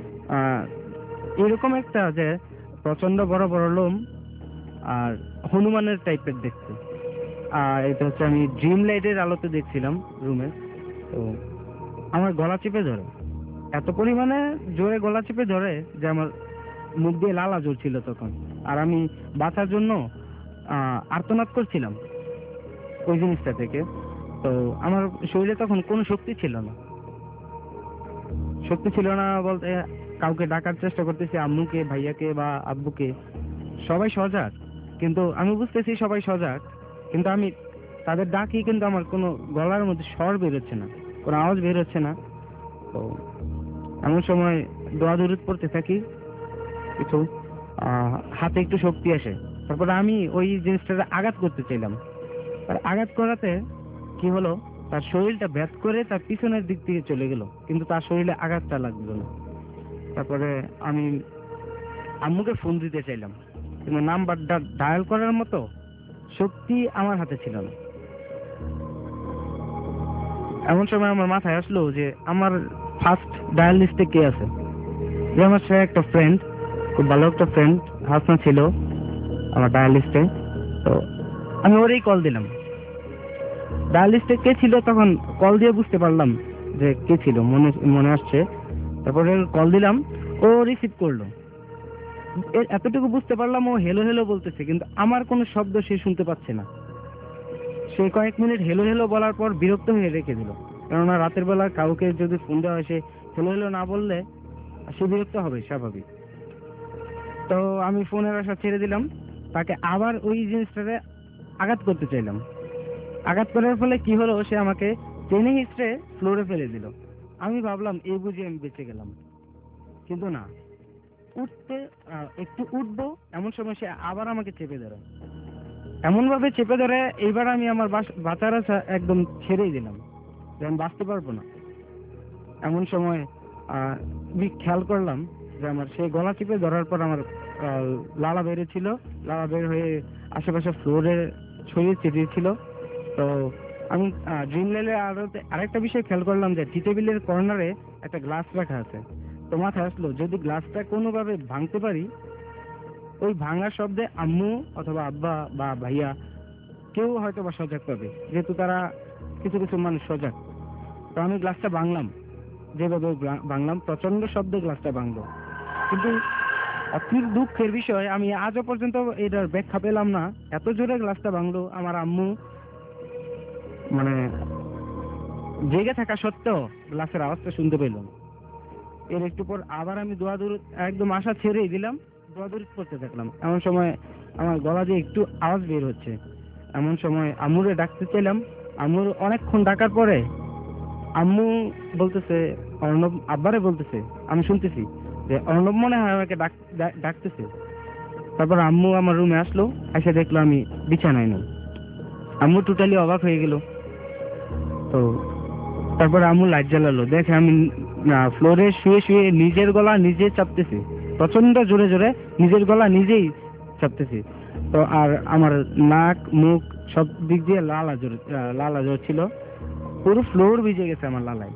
এরকম একটা যে প্রচন্ড বড় বড় লোম আর হনুমানের টাইপের দেখতে। এটা হচ্ছে আমি ড্রিম লাইটের আলোতে দেখছিলাম রুমে। তো আমার গলা চেপে ধরে, এত পরিমাণে জোরে গলা চেপে ধরে যে আমার মুখ দিয়ে লালা ঝরছিল তখন। আর আমি বাঁচার জন্য আর্তনাদ করছিলাম। ওই জিনিসটা থেকে। তো আমার শরীরে তখন কোনো শক্তি ছিল না বলতে কাউকে ডাকার চেষ্টা করতেছি, আম্মুকে, ভাইয়াকে বা আব্বুকে, সবাই সজাগ, কিন্তু আমি বুঝতেছি সবাই সজাগ, কিন্তু আমি তাদের ডাকি, কিন্তু আমার কোনো গলার মধ্যে স্বর বেরোচ্ছে না, কোনো আওয়াজ বেরোচ্ছে না। তো এমন সময় দোয়া দরুদ পড়তে থাকি, কিছু হাতে একটু শক্তি আসে। তারপরে আমি ওই জিনিসটাতে আঘাত করতে চাইলাম, আর আঘাত করাতে কি হলো, তার শরীরটা ভেদ করে তার পিছনের দিক থেকে চলে গেল, কিন্তু তার শরীরে আঘাতটা লাগলো না। তারপরে আমি আম্মুকে ফোন দিতে চাইলাম, কিন্তু নাম্বারটা ডায়াল করার মতো শক্তি আমার হাতে ছিল না। এমন সময় আমার মাথায় আসলো যে আমার ফার্স্ট ডায়াল লিস্টে কে আছে, যে আমার সে একটা ফ্রেন্ড, খুব ভালো একটা ফ্রেন্ড হাসনা ছিল আমার ডায়াল লিস্টে। তো আমি ওরই কল দিলাম। ডায়াল লিস্টে কে ছিল তখন কল দিয়ে বুঝতে পারলাম যে কে ছিল, মনে আসছে। তারপরে কল দিলাম, ও রিসিভ করলো। এতটুকু বুঝতে পারলাম ও হেলো হেলো বলতেছে, কিন্তু আমার কোনো শব্দ সে শুনতে পাচ্ছে না। সে কয়েক মিনিট হেলো হেলো বলার পর বিরক্ত হয়ে রেখে দিল, কেননা রাতের বেলা কাউকে যদি ফোন দেওয়া হয়, সে হেলো হেলো না বললে সে বিরক্ত হবে, স্বাভাবিক। তো আমি ফোনের আশা ছেড়ে দিলাম, তাকে আবার ওই জিনিসটাতে আঘাত করতে চাইলাম। আঘাত করার ফলে কি হলো, সে আমাকে টেনে হিস্ট্রে ফ্লোরে ফেলে দিল। আমি ভাবলাম এই বুঝি আমি বেঁচে গেলাম, কিন্তু না, একটু উঠবো এমন সময় সে আবার আমাকে চেপে ধরে, এমন ভাবে চেপে ধরে এইবার আমি আমার বাঁচার আশা একদম ছেড়েই দিলাম, যে আমি বাঁচতে পারবো না। এমন সময় আমি খেয়াল করলাম যে আমার সেই গলা চিপে ধরার পর আমার লালা বেরিয়েছিল, লালা বের হয়ে আশেপাশে ফ্লোরে ছড়িয়ে ছিটিয়েছিল। তো আমি ড্রিম লেলে আরেকটা বিষয় খেয়াল করলাম যে টি টেবিলের কর্নারে একটা গ্লাস রাখা আছে। তো মাথায় আসলো যদি গ্লাসটা কোনোভাবে ভাঙতে পারি, ওই ভাঙার শব্দে আম্মু অথবা আব্বা বা ভাইয়া কেউ হয়তো বা সজাগ পাবে, যেহেতু তারা কিছু কিছু মানুষ সজাগ। তো আমি গ্লাসটা ভাঙলাম, যেভাবে ভাঙলাম, প্রচন্ড শব্দে গ্লাসটা ভাঙলো। কিন্তু অতি দুঃখের বিষয়, আমি আজও পর্যন্ত এটার ব্যাখ্যা পেলাম না, এত জোরে গ্লাসটা ভাঙলো। আমার আম্মু মানে জেগে থাকা সত্ত্বেও গ্লাসের আওয়াজটা শুনতে পেল। এর একটু পর আবার আমি দোয়া দূর একদম আশা ছেড়েই দিলাম, দোয়া দূর করতে থাকলাম। এমন সময় আমার গলা দিয়ে একটু আওয়াজ বের হচ্ছে, এমন সময় আম্মুরে ডাকতে চাইলাম। আম্মুর অনেকক্ষণ ডাকার পরে আম্মু বলতেছে, অর্ণব আব্বারে বলতেছে, আমি শুনতেছি যে অর্ণব মনে হয় আমাকে ডাকতেছে। তারপর আম্মু আমার রুমে আসলো, এসে দেখলো আমি বিছানায় নেই। আম্মু টোটালি অবাক হয়ে গেল। তো তারপর আম্মু লাইট জ্বালালো, দেখে আমি ফ্লোরে শুয়ে শুয়ে নিজের গলা নিজে চাপতেছি, প্রচন্ড জোরে জোরে নিজের গলা নিজেই চাপতেছি। তো আর আমার নাক মুখ সব দিক দিয়ে লালা জ্বর ছিল, পুরো ফ্লোর ভিজে গেছে আমার লালায়।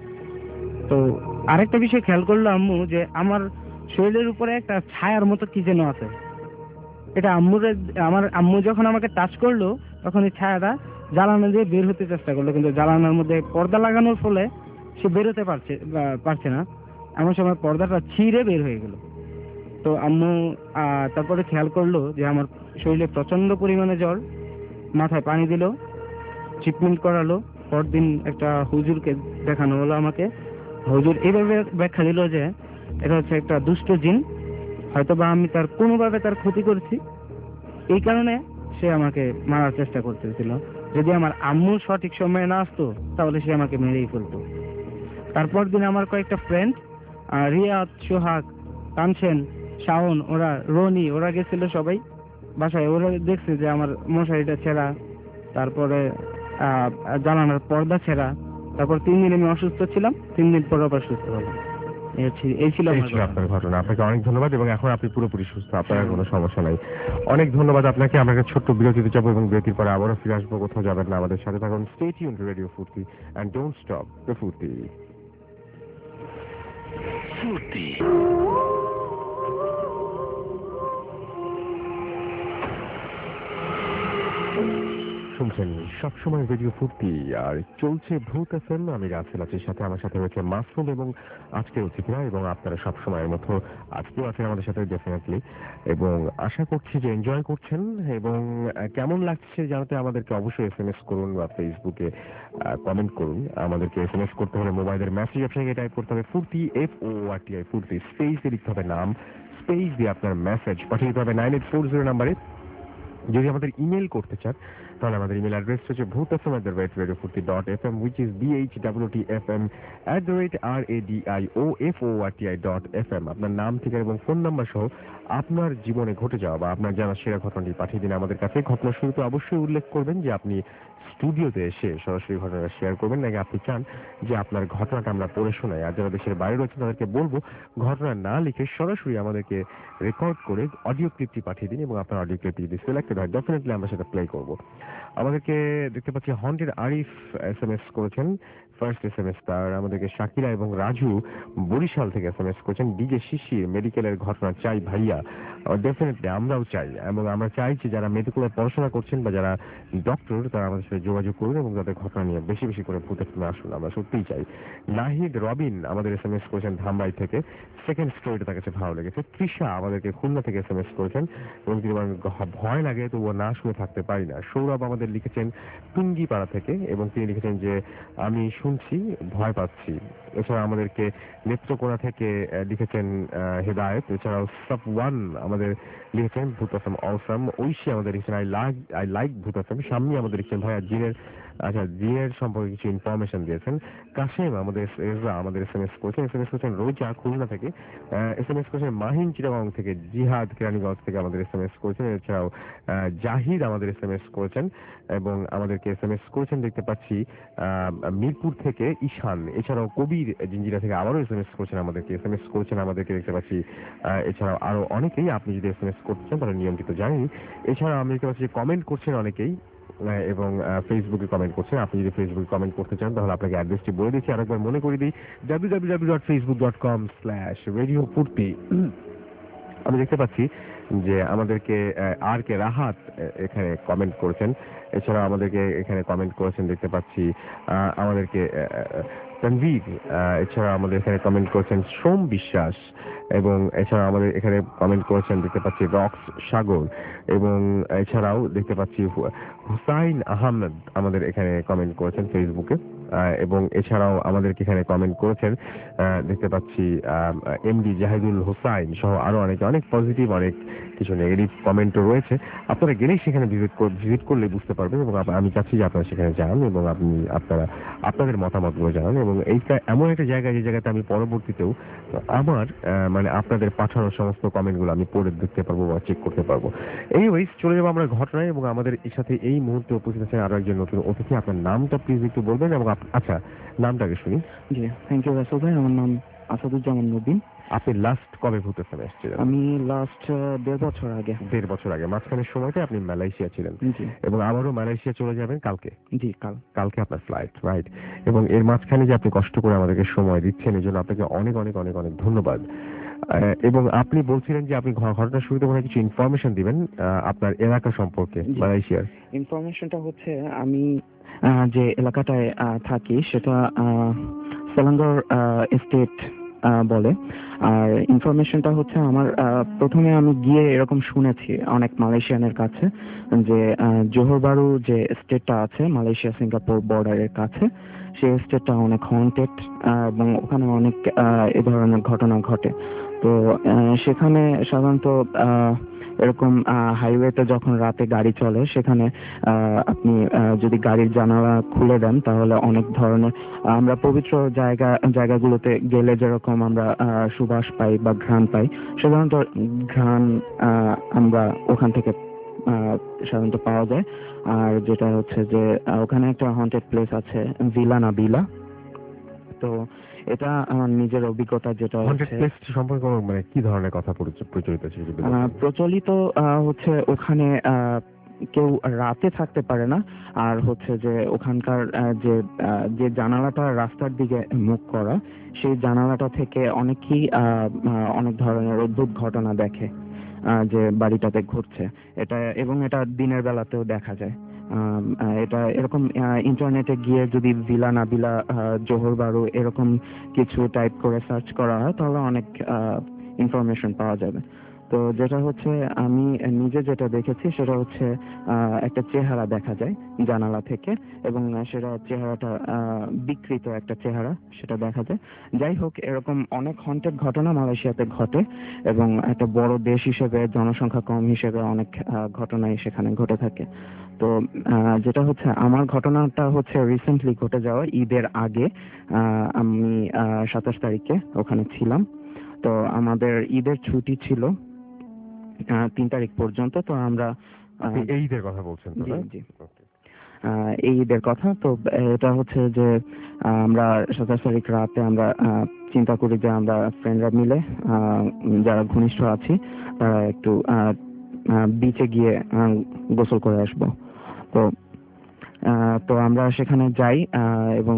তো আরেকটা বিষয় খেয়াল করলো আম্মু, যে আমার শরীরের উপরে একটা ছায়ার মতো কি যেন আছে। এটা আমার আম্মু যখন আমাকে টাচ করলো, তখন এই ছায়াটা জ্বালানো দিয়ে বের হতে চেষ্টা করলো, কিন্তু জ্বালানোর মধ্যে পর্দা লাগানোর ফলে সে বেরোতে পারছে না। এমন সময় পর্দাটা ছিঁড়ে বের হয়ে গেল। তো আম্মু তারপরে খেয়াল করলো যে আমার শরীরে প্রচন্ড পরিমাণে জ্বর, মাথায় পানি দিল, ট্রিটমেন্ট করালো। পরদিন একটা হুজুরকে দেখানো হলো আমাকে। হুজুর এইভাবে ব্যাখ্যা দিল যে এটা হচ্ছে একটা দুষ্ট জিন, হয়তোবা আমি তার কোনোভাবে তার ক্ষতি করছি, এই কারণে সে আমাকে মারার চেষ্টা করতেছিল। যদি আমার আম্মু সঠিক সময়ে না আসতো, তাহলে সে আমাকে মেরেই ফেলতো। তারপর দিন আমার কয়েকটা ফ্রেন্ড, রিয়াদ, সোহাগ, তানসেন, শাওন, রনি, ওরা গেছিল সবাই বাসায়। ওরা দেখছে যে আমার মশারিটা ছেঁড়া, তারপরে জানালার পর্দা ছেঁড়া। তারপর 3 দিন আমি অসুস্থ ছিলাম, 3 দিন পর আবার সুস্থ হলাম। এই ছিল আপনার ঘটনা। আপনাকে অনেক ধন্যবাদ, এবং এখন আপনি পুরোপুরি সুস্থ, আপনার কোনো সমস্যা নাই। অনেক ধন্যবাদ আপনাকে। আমরা একটা ছোট্ট বিরতিতে যাবো, এবং বিরতির পরে আবারও ফিরে আসবো। কোথাও যাবেন না, আমাদের সাথে থাকুন। Stay tuned to radio Furti, and don't stop the Furti. Furti. শুনছেন সবসময় রেডিও ফুর্তি, আর চলছে ভূত এফএম। আমি রাসেল আছি, সাথে আমার সাথে রয়েছে মাসুম এবং আজকের অতিথিরা, এবং আপনারা সবসময়ের মতো আজকেও আছেন আমাদের সাথে ডেফিনেটলি। এবং আশা করছি যে এনজয় করছেন, এবং কেমন লাগছে জানাতে আমাদেরকে অবশ্যই SMS করুন বা ফেসবুকে কমেন্ট করুন। আমাদেরকে SMS করতে হলে মোবাইলের মেসেজ অপশনে টাইপ করতে হবে ফুর্তি, FORTI ফুর্তি, স্পেস দিয়ে লিখতে হবে নাম, স্পেস দিয়ে আপনার মেসেজ পাঠিয়ে দিতে হবে 9840 নাম্বারে। যদি আমাদের ইমেল করতে চান তাহলে আমাদের ইমেল অ্যাড্রেস হচ্ছে bhutfm@radiofurti.fm, which is bhwtfm@radioforti.fm। আপনার নাম, ঠিকানা এবং ফোন নাম্বার সহ আপনার জীবনে ঘটে যাওয়া বা আপনার জানা সেরা ঘটনাটি পাঠিয়ে দিন আমাদের কাছে। ঘটনার শুরুতে অবশ্যই উল্লেখ করবেন যে আপনি স্টুডিওতে এসে সরাসরি ঘটনাটা শেয়ার করবেন, নাকি আপনি চান যে আপনার ঘটনাটা আমরা পড়ে শোনাই। আর যারা দেশের বাইরে রয়েছেন তাদেরকে বলবো ঘটনা না লিখে সরাসরি আমাদেরকে রেকর্ড করে অডিও ক্লিপটি পাঠিয়ে দিন, এবং আপনার অডিও ক্লিপটি যদি সিলেক্টেড হয় ডেফিনেটলি আমরা সেটা প্লে করবো। আমাদেরকে দেখতে পাচ্ছি হন্টেড আরিফ SMS করেছেন, ফার্স্ট SMS তার। আমাদেরকে শাকিরা এবং রাজু বরিশাল থেকে SMS করেছেন, ডিজে শিশির মেডিকেলের ঘটনা চাই ভাইয়া। ডেফিনেটলি আমরাও চাই, এবং আমরা চাইছি যারা মেডিকেলে পড়াশোনা করছেন বা যারা ডক্টর তারা আমাদের সাথে যোগাযোগ করুন এবং তাদের ঘটনা নিয়ে বেশি বেশি করে ভূতের ফিল্মে আসুন, আমরা সত্যিই চাই। নাহিদ রবিন আমাদের SMS করেছেন ধামরাই থেকে, সেকেন্ড স্টোরিটা তার কাছে ভালো লেগেছে। তৃষা আমাদেরকে খুলনা থেকে SMS করেছেন, এবং তিনি ভয় লাগে তো ও না শুনে থাকতে পারি না। সৌরভ আমাদের লিখেছেন টুঙ্গিপাড়া থেকে, এবং তিনি লিখেছেন যে আমি শুনছি ভয় পাচ্ছি। এছাড়া আমাদেরকে নেত্রকোনা থেকে লিখেছেন হেদায়েত। এছাড়াও সাফওয়ান আমাদের লিখেছেন ভূত এফএম অসম। ঐশী আমাদের লিখেছেন আই লাইক ভূত এফএম। সামনে আমাদের লিখেছেন ভাইয়া জিনের সম্পর্কে কিছু ইনফরমেশন দিয়েছেন। কাশেম আমাদের SMS করেছেন রোজা খুলনা থেকে, SMS করেছেন মাহিন চিটাগং থেকে, জিহাদ কেরানীগঞ্জ থেকে আমাদের SMS করেছেন। এছাড়াও জাহিদ আমাদের SMS করেছেন, এবং আমাদেরকে SMS করেছেন দেখতে পাচ্ছি মিরপুর থেকে ঈশান। এছাড়াও কবির জিঞ্জিরা থেকে আবারও SMS করেছেন আমাদেরকে দেখতে পাচ্ছি। এছাড়াও আরো অনেকেই, আপনি যদি SMS করতে চান তাহলে নিয়মটি তো জানেন। এছাড়াও আমি দেখতে পাচ্ছি কমেন্ট করছেন অনেকেই, এবং ফেসবুকে কমেন্ট করছেন। আপনি যদি ফেসবুকে কমেন্ট করতে চান তাহলে আপনাকে অ্যাড্রেসটি বলে দিচ্ছি, আরেকবার মনে করে দিই, www.facebook.com/radiofurti। আমি দেখতে পাচ্ছি যে আমাদেরকে আর কে রাহাত এখানে কমেন্ট করেছেন। এছাড়া আমাদেরকে এখানে কমেন্ট করেছেন দেখতে পাচ্ছি আমাদেরকে তানভীর। এছাড়া আমাদের এখানে কমেন্ট করেছেন সোম বিশ্বাস, এবং এছাড়া আমাদের এখানে কমেন্ট করেছেন দেখতে পাচ্ছি রক্স সাগর, এবং এছাড়াও দেখতে পাচ্ছি হুসাইন আহমেদ আমাদের এখানে কমেন্ট করেছেন ফেসবুকে, এবং এছাড়াও আমাদেরকে এখানে কমেন্ট করেছেন দেখতে পাচ্ছি এমডি জাহিদুল হোসাইন সহ আরো অনেক পজিটিভ, অনেক কিছু নেগেটিভ কমেন্টও রয়েছে। আপনারা গেলেই সেখানে ভিজিট করলে বুঝতে পারবেন, এবং আমি চাচ্ছি যে আপনারা সেখানে যান এবং আপনারা আপনাদের মতামতগুলো জানান। এবং এইটা এমন একটা জায়গা যে জায়গাতে আমি পরবর্তীতেও আমার মানে আপনাদের পাঠানো সমস্ত কমেন্টগুলো আমি পড়ে দেখতে পারবো বা চেক করতে পারবো। এনিওয়েজ চলে যাবো আমরা ঘটনায়, এবং আমাদের সাথে এই মুহূর্তে উপস্থিত আছেন আরো একজন নতুন অতিথি। আপনার নামটা প্লিজ একটু বলবেন, এবং আচ্ছা নামটাকে শুনি। জি, থ্যাংক ইউ রাসেল ভাই। আমার নাম আসাদুজ্জামান নবীন। আপনি লাস্ট কবে ভূত এফএম এসেছিলেন? আমি লাস্ট 1.5 বছর আগে। 1.5 বছর আগে। মাঝখানের সময়টা আপনি মালয়েশিয়া ছিলেন, জি, এবং আবারও মালয়েশিয়া চলে যাবেন কালকে। জি, কালকে আপনার ফ্লাইট, রাইট? এবং এর মাঝখানে যে আপনি কষ্ট করে আমাদেরকে সময় দিচ্ছেন এই জন্য আপনাকে অনেক অনেক অনেক অনেক ধন্যবাদ। এবং আপনি বলছিলেন যে আপনি ঘটনার শুরুতে মনে কিছু ইনফরমেশন দিবেন আপনার এলাকা সম্পর্কে মালয়েশিয়ার। ইনফরমেশনটা হচ্ছে আমি যে এলাকাটায় থাকি সেটা সেলাঙ্গর এস্টেট বলে। আর ইনফরমেশনটা হচ্ছে আমার প্রথমে আমি গিয়ে এরকম শুনেছি অনেক মালয়েশিয়ানের কাছে যে জোহর বারু যে স্টেটটা আছে মালয়েশিয়া সিঙ্গাপুর বর্ডারের কাছে, সেই স্টেটটা অনেক হন্টেড, এবং ওখানে অনেক এ ধরনের ঘটনা ঘটে। তো সেখানে সাধারণত এরকম হাইওয়েতে যখন রাতে গাড়ি চলে সেখানে আপনি যদি গাড়ির জানালা খুলে দেন তাহলে অনেক ধরনের আমরা পবিত্র জায়গাগুলোতে গেলে যেরকম আমরা সুবাস পাই বা ঘ্রাণ পাই, সাধারণত ঘ্রাণ আমরা ওখান থেকে সাধারণত পাওয়া যায়। আর যেটা হচ্ছে যে ওখানে একটা হন্টেড প্লেস আছে ভিলা নাবিলা। তো এটা আমার নিজের অভিজ্ঞতা, যেটা সম্পর্কে মানে কি ধরনের কথা প্রচলিত আছে? প্রচলিত হচ্ছে ওখানে কেউ রাতে থাকতে পারে না, আর হচ্ছে যে ওখানকার যে জানালাটা রাস্তার দিকে মুখ করা, সেই জানালাটা থেকে অনেকেই অনেক ধরনের অদ্ভুত ঘটনা দেখে যে বাড়িটাতে ঘটছে এটা, এবং এটা দিনের বেলাতেও দেখা যায়। এটা এরকম ইন্টারনেটে গিয়ে যদি ভিলা নাবিলা জোহর বারু এরকম কিছু টাইপ করে সার্চ করা হয় তাহলে অনেক ইনফরমেশন পাওয়া যাবে। তো যেটা হচ্ছে আমি নিজে যেটা দেখেছি সেটা হচ্ছে একটা চেহারা দেখা যায় জানালা থেকে, এবং সেটা চেহারাটা বিকৃত একটা চেহারা সেটা দেখা যায়। যাই হোক, এরকম অনেক হন্টেড ঘটনা মালয়েশিয়াতে ঘটে, এবং একটা বড় দেশ হিসেবে, জনসংখ্যা কম হিসেবে অনেক ঘটনাই সেখানে ঘটে থাকে। তো যেটা হচ্ছে আমার ঘটনাটা হচ্ছে রিসেন্টলি ঘটে যাওয়া ঈদের আগে। আমি 27 তারিখে ওখানে ছিলাম। তো আমাদের ঈদের ছুটি ছিল 3 তারিখ পর্যন্ত। তো আমরা এই ঈদের কথা বলছেন তো? জি। এই ঈদের কথা। তো এটা হচ্ছে যে আমরা 27 তারিখ রাতে আমরা চিন্তা করি যে আমরা ফ্রেন্ডরা মিলে যারা ঘনিষ্ঠ আছি তারা একটু বিচে গিয়ে গোসল করে আসবো। তো তো আমরা সেখানে যাই, এবং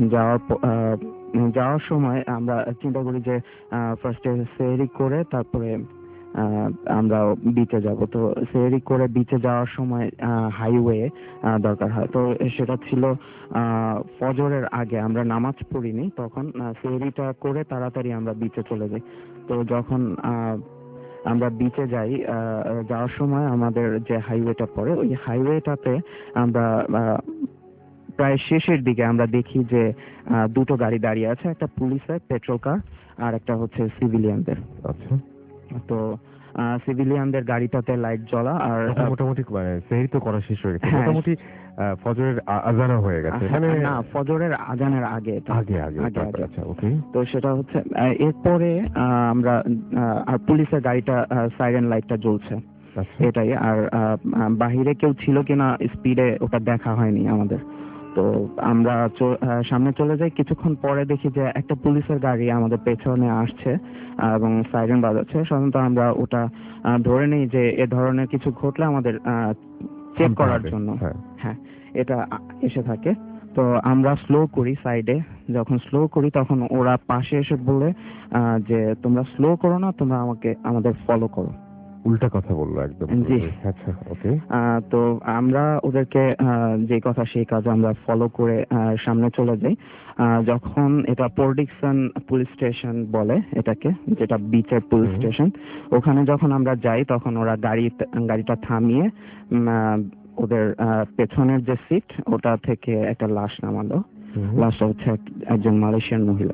যাওয়ার সময় আমরা চিন্তা করি যে ফার্স্টে সেহরি করে তারপরে আমরা বিচে যাব। তো সেহরি করে বিচে যাওয়ার সময় হাইওয়ে দরকার হয়। তো সেটা ছিল ফজরের আগে, আমরা নামাজ পড়িনি তখন। সেহরিটা করে তাড়াতাড়ি আমরা বিচে চলে যাই। তো যখন আমরা বিচে যাই, যাওয়ার সময় আমাদের যে হাইওয়েটা পড়ে ওই হাইওয়েটাতে আমরা প্রায় শেষের দিকে আমরা দেখি যে দুটো গাড়ি দাঁড়িয়ে আছে, একটা পুলিশের পেট্রোল কার আর একটা হচ্ছে সিভিলিয়ানদের। আচ্ছা। তো সিভিলিয়ানদের গাড়িটাতে লাইট জ্বলা, আর মোটামুটি সেহরি তো করা শেষ হয়ে গেছে, মোটামুটি ফজরের আজানও হয়ে গেছে না, ফজরের আজানের আগে আগে। আচ্ছা, ওকে। তো সেটা হচ্ছে এরপরে আমরা আর পুলিশের গাড়িটা সাইরেন লাইটটা জ্বলছে, এটাই। আর বাহিরে কেউ ছিল কিনা স্পিডে ওটা দেখা হয়নি আমাদের। তো আমরা সামনে চলে যাই। কিছুক্ষণ পরে দেখি যে একটা পুলিশের গাড়ি আমাদের পেছনে আসছে এবং সাইরেন বাজাচ্ছে। সাধারণত আমরা ওটা ধরে নিই যে এ ধরনের কিছু ঘটলে আমাদের চেক করার জন্য হ্যাঁ এটা এসে থাকে। তো আমরা স্লো করি সাইডে। যখন স্লো করি তখন ওরা পাশে এসে বলে যে তোমরা স্লো করো না, তোমরা আমাদের ফলো করো। উল্টা কথা বললো একদম। জি। আচ্ছা, ওকে। তো আমরা ওদেরকে যে কথা সেই কাজ আমরা ফলো করে সামনে চলে যাই। যখন এটা পোর্ডিকসন পুলিশ স্টেশন বলে এটাকে, যেটা বিচের পুলিশ স্টেশন, ওখানে যখন আমরা যাই তখন ওরা গাড়িটা থামিয়ে ওদের পেছনের যে সিট ওটা থেকে একটা লাশ নামালো। লাশটা হচ্ছে একজন মালয়েশিয়ান মহিলা।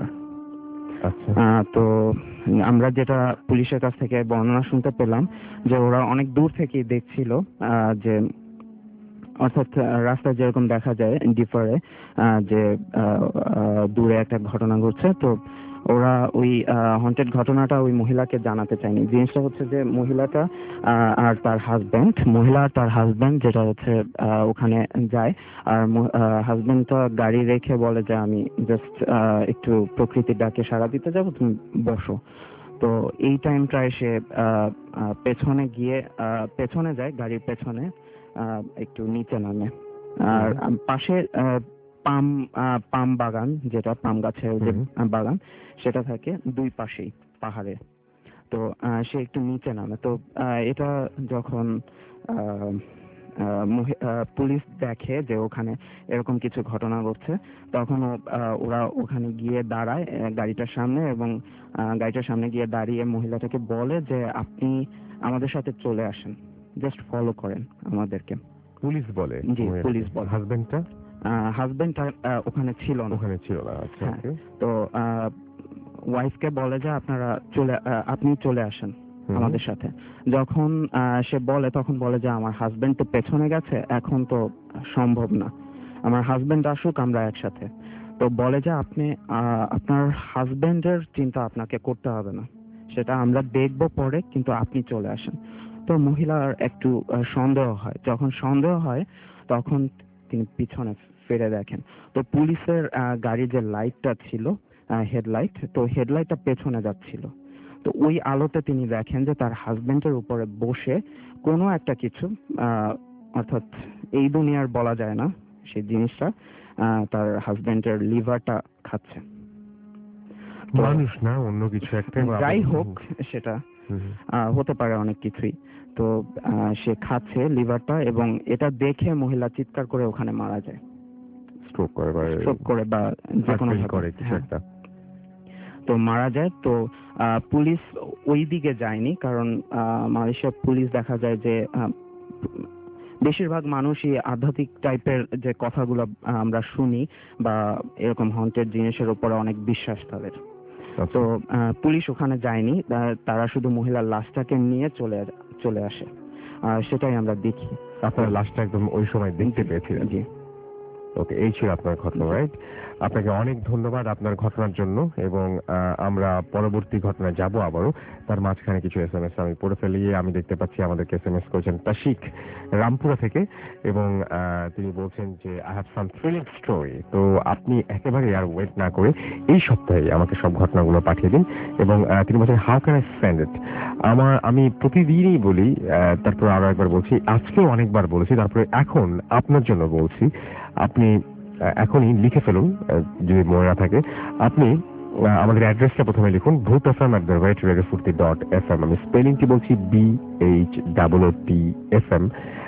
তো আমরা যেটা পুলিশের কাছ থেকে বর্ণনা শুনতে পেলাম যে ওরা অনেক দূর থেকে দেখছিল, যে অর্থাৎ রাস্তায় যেরকম দেখা যায় ডিফারে যে দূরে একটা ঘটনা ঘটছে। তো ওরা ওই হন্টেড ঘটনাটা ওই মহিলাকে জানাতে চায়নি। জিনিসটা হচ্ছে যে মহিলাটা আর তার হাজব্যান্ড যেটা হচ্ছে ওখানে যায়, আর হাজব্যান্ডটা গাড়ি রেখে বলে যে আমি জাস্ট একটু প্রকৃতির ডাকে সাড়া দিতে যাবো, তুমি বসো। তো এই টাইমটায় সে পেছনে যায়, গাড়ির পেছনে একটু নিচে নামে। আর পাশে পাম বাগান, যেটা পাম গাছের যে বাগান সেটা থাকে দুই পাশেই পাহাড়ে। তো সে একটু নিচে নামে। তো এটা যখন পুলিশ দেখে যে ওখানে এরকম কিছু ঘটনা ঘটছে, তখন ওরা ওখানে গিয়ে দাঁড়ায় গাড়িটার সামনে, এবং গাড়িটার সামনে গিয়ে দাঁড়িয়ে মহিলাটাকে বলে যে আপনি আমাদের সাথে চলে আসেন, জাস্ট ফলো করেন আমাদেরকে। পুলিশ বলে? জি, পুলিশ বলে। হাজবেন্ডটা ওখানে ছিল না। আচ্ছা। তো ওয়াইফকে বলে যে আপনি চলে আসেন আমাদের সাথে। যখন সে বলে তখন বলে যে আমার হাজবেন্ড তো পেছনে গেছে, এখন তো সম্ভব না, আমার হাজবেন্ড আসুক আমরা একসাথে। তো বলে যে আপনি আপনার হাজবেন্ডের চিন্তা আপনাকে করতে হবে না, সেটা আমরা দেখব পরে, কিন্তু আপনি চলে আসেন। তো মহিলার একটু সন্দেহ হয়। যখন সন্দেহ হয় তখন তিনি পিছনে ফিরে দেখেন। তো পুলিশের গাড়ির যে লাইটটা ছিল হেডলাইট, তো হেডলাইটটা পেছনে যাচ্ছিল। তো ওই আলোতে তিনি দেখেন যে তার হাজবেন্ডের উপরে বসে কোনো একটা কিছু, অর্থাৎ এই দুনিয়ার বলা যায় না সেই জিনিসটা, তার হাজবেন্ডের লিভারটা খাচ্ছে। মানুষ না অন্য কিছু একটা, যাই হোক সেটা হতে পারে অনেক কিছুই। তো সে খাচ্ছে লিভারটা, এবং এটা দেখে মহিলা চিৎকার করে ওখানে মারা যায়, স্ট্রোক করে বা যে কোনো করে কিছু একটা। তো মারা যায়। তো পুলিশ ওই দিকে যায়নি, কারণ মালয়েশিয়ার পুলিশ দেখা যায় যে বেশিরভাগ মানুষই আধ্যাত্মিক টাইপের যে কথাগুলো আমরা শুনি বা এরকম হন্টেড জিনিসের উপরে অনেক বিশ্বাস তাদের। তো পুলিশ ওখানে যায়নি, তারা শুধু মহিলার লাশটাকে নিয়ে চলে আসে, সেটাই আমরা দেখি। আপনার লাশটা একদম ওই সময় দেখতে পেয়েছিলেন? জি। ওকে, এই ছিল আপনার ঘটনা, রাইট? আপনাকে অনেক ধন্যবাদ আপনার ঘটনার জন্য, এবং আমরা পরবর্তী ঘটনায় যাব আবারও। তার মাঝখানে কিছু এসএমএস আমি পড়ে ফেলি। আমি দেখতে পাচ্ছি আমাদেরকে এসএমএস করেছেন তাশিক রামপুরা থেকে, এবং তিনি বলছেন যে I have some thrilling story. তো আপনি একেবারে আর ওয়েট না করে এই সপ্তাহে আমাকে সব ঘটনাগুলো পাঠিয়ে দিন। এবং তিনি বলছেন how can I send it. আমি প্রতিদিনই বলি, তারপর আরো একবার বলছি, আজকেও অনেকবার বলেছি, তারপরে এখন আপনার জন্য বলছি, আপনি এখনই লিখে ফেলুন যদি মনে না থাকে। আপনি আমাদের অ্যাড্রেসটা প্রথমে লিখুন, bhootfm@radiofurti.fm। আমি স্পেলিংটি বলছি BHOOTFM